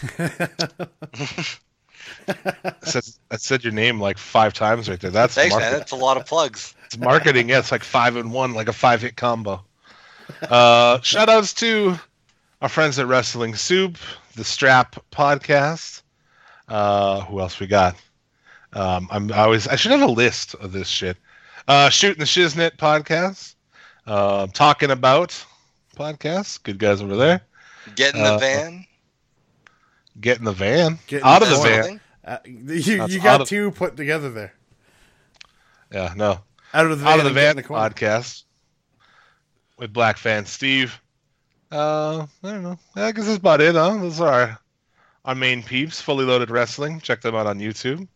I said, I said your name like five times right there. That's Thanks, marketing. man. That's a lot of plugs. It's marketing. Yeah, it's like five and one, like a five hit combo. Uh, shout outs to our friends at Wrestling Soup, the Strap Podcast. Uh, who else we got? Um, I'm I always I should have a list of this shit. Uh, Shooting the Shiznit Podcast. Uh, Talking About Podcast. Good guys over there. Get in the Uh, van. Get in the van. Get in Out the of the van. van. Uh, you That's you out got of- two put together there. Yeah, no. Out of the van. Out of the and get Van in the corner. podcast with Black Fan Steve. Uh, I don't know. I guess that's about it, huh? Those are our, our main peeps. Fully Loaded Wrestling. Check them out on YouTube.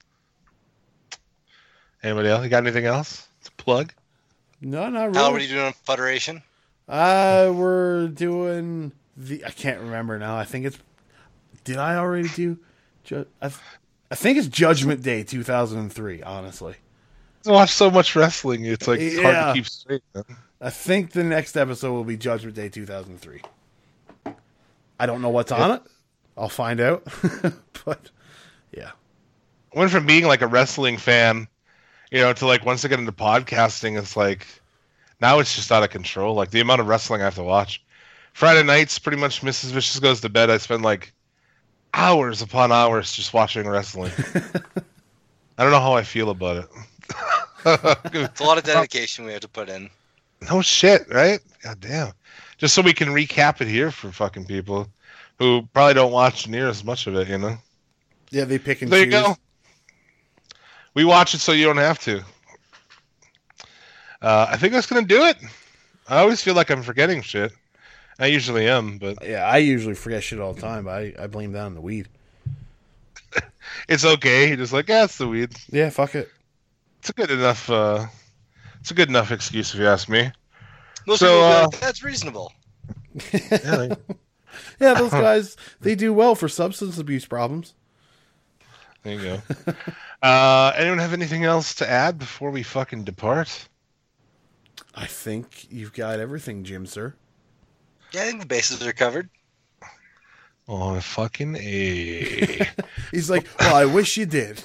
Anybody else? You got anything else to plug? No, not How are really. you doing on Federation? Uh, we're doing the. I can't remember now. I think it's. Did I already do? Ju- I, th- I think it's Judgment Day two thousand three. Honestly, I watch so much wrestling. It's like it's hard Yeah. to keep straight. Man. I think the next episode will be Judgment Day two thousand three. I don't know what's on it. I'll find out. But yeah, I went from being like a wrestling fan, you know, to like once I get into podcasting, it's like now it's just out of control. Like the amount of wrestling I have to watch. Friday nights, pretty much Missus Vicious goes to bed. I spend like hours upon hours just watching wrestling. I don't know how I feel about it. It's a lot of dedication we have to put in. No shit, right? God damn. Just so we can recap it here for fucking people who probably don't watch near as much of it, you know? Yeah, they pick and There choose. you go. We watch it so you don't have to. Uh, I think that's going to do it. I always feel like I'm forgetting shit. I usually am, but... Yeah, I usually forget shit all the time, but I, I blame that on the weed. It's okay. You're just like, yeah, it's the weed. Yeah, fuck it. It's a good enough, uh... It's a good enough excuse if you ask me. Most So, people will be uh, like, that's reasonable. Yeah, like- Yeah, those guys, they do well for substance abuse problems. there you go. Uh, anyone have anything else to add before we fucking depart? I think you've got everything, Jim, sir. Yeah, I think the bases are covered. Oh, fucking A. He's like, well, I wish you did.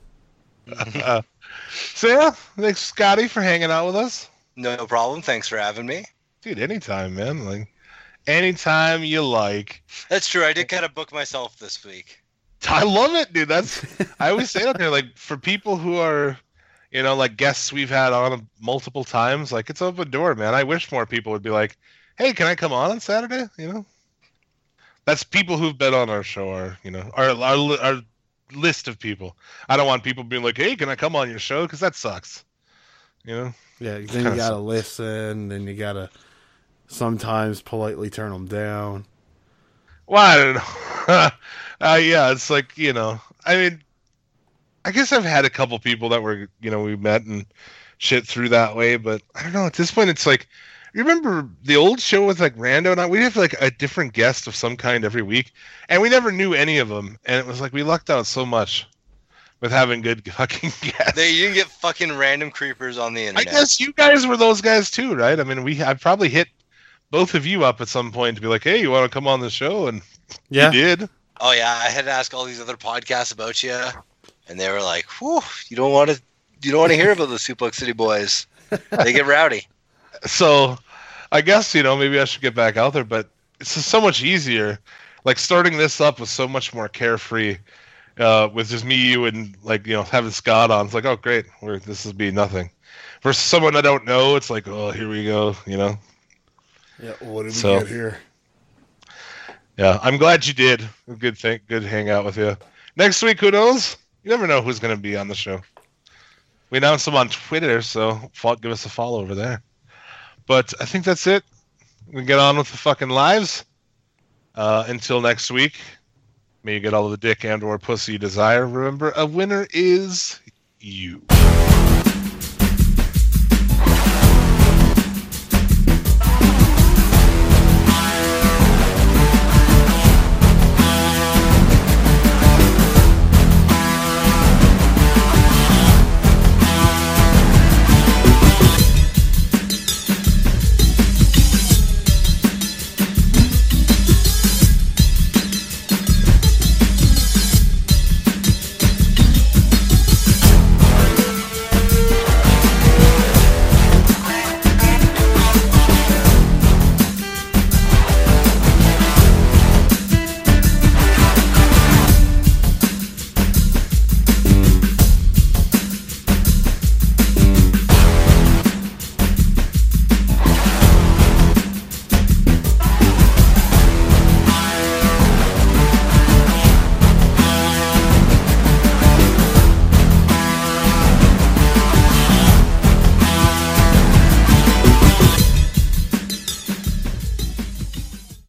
uh, so, yeah, thanks, Scotty, for hanging out with us. No problem. Thanks for having me. Dude, anytime, man. Like, anytime you like. That's true. I did kind of book myself this week. I love it, dude. That's I always say that there. Like, for people who are, you know, like guests we've had on multiple times, like, it's open door, man. I wish more people would be like, hey, can I come on on Saturday? You know, that's people who've been on our show, or you know, our our, our list of people. I don't want people being like, hey, can I come on your show? Because that sucks. You know. Yeah, then you gotta listen, then you gotta sometimes politely turn them down. Well, I don't know. uh, yeah, it's like, you know, I mean, I guess I've had a couple people that were, you know, we met and shit through that way, but I don't know. At this point, it's like, you remember the old show with like Rando and I? We'd have like a different guest of some kind every week, and we never knew any of them, and it was like we lucked out so much with having good fucking guests. They, you can get fucking random creepers on the I internet. guess you guys were those guys too, right? I mean, we I probably hit both of you up at some point to be like, hey, you want to come on the show? And Yeah. you did. Oh yeah, I had to ask all these other podcasts about you, and they were like, "Whew, you don't want to, you don't want to hear about the Suplex City Boys. They get rowdy." So I guess, you know, maybe I should get back out there, but it's just so much easier. Like, starting this up was so much more carefree uh, with just me, you, and, like, you know, having Scott on. It's like, oh, great, we're, this will be nothing. Versus someone I don't know, it's like, oh, here we go, you know? Yeah, what did we So- get here? Yeah, I'm glad you did. Good thing, good hang out with you. Next week, who knows? You never know who's going to be on the show. We announced them on Twitter, so fo- give us a follow over there. But I think that's it. We can get on with the fucking lives. Uh, until next week, may you get all of the dick and or pussy you desire. Remember, a winner is you.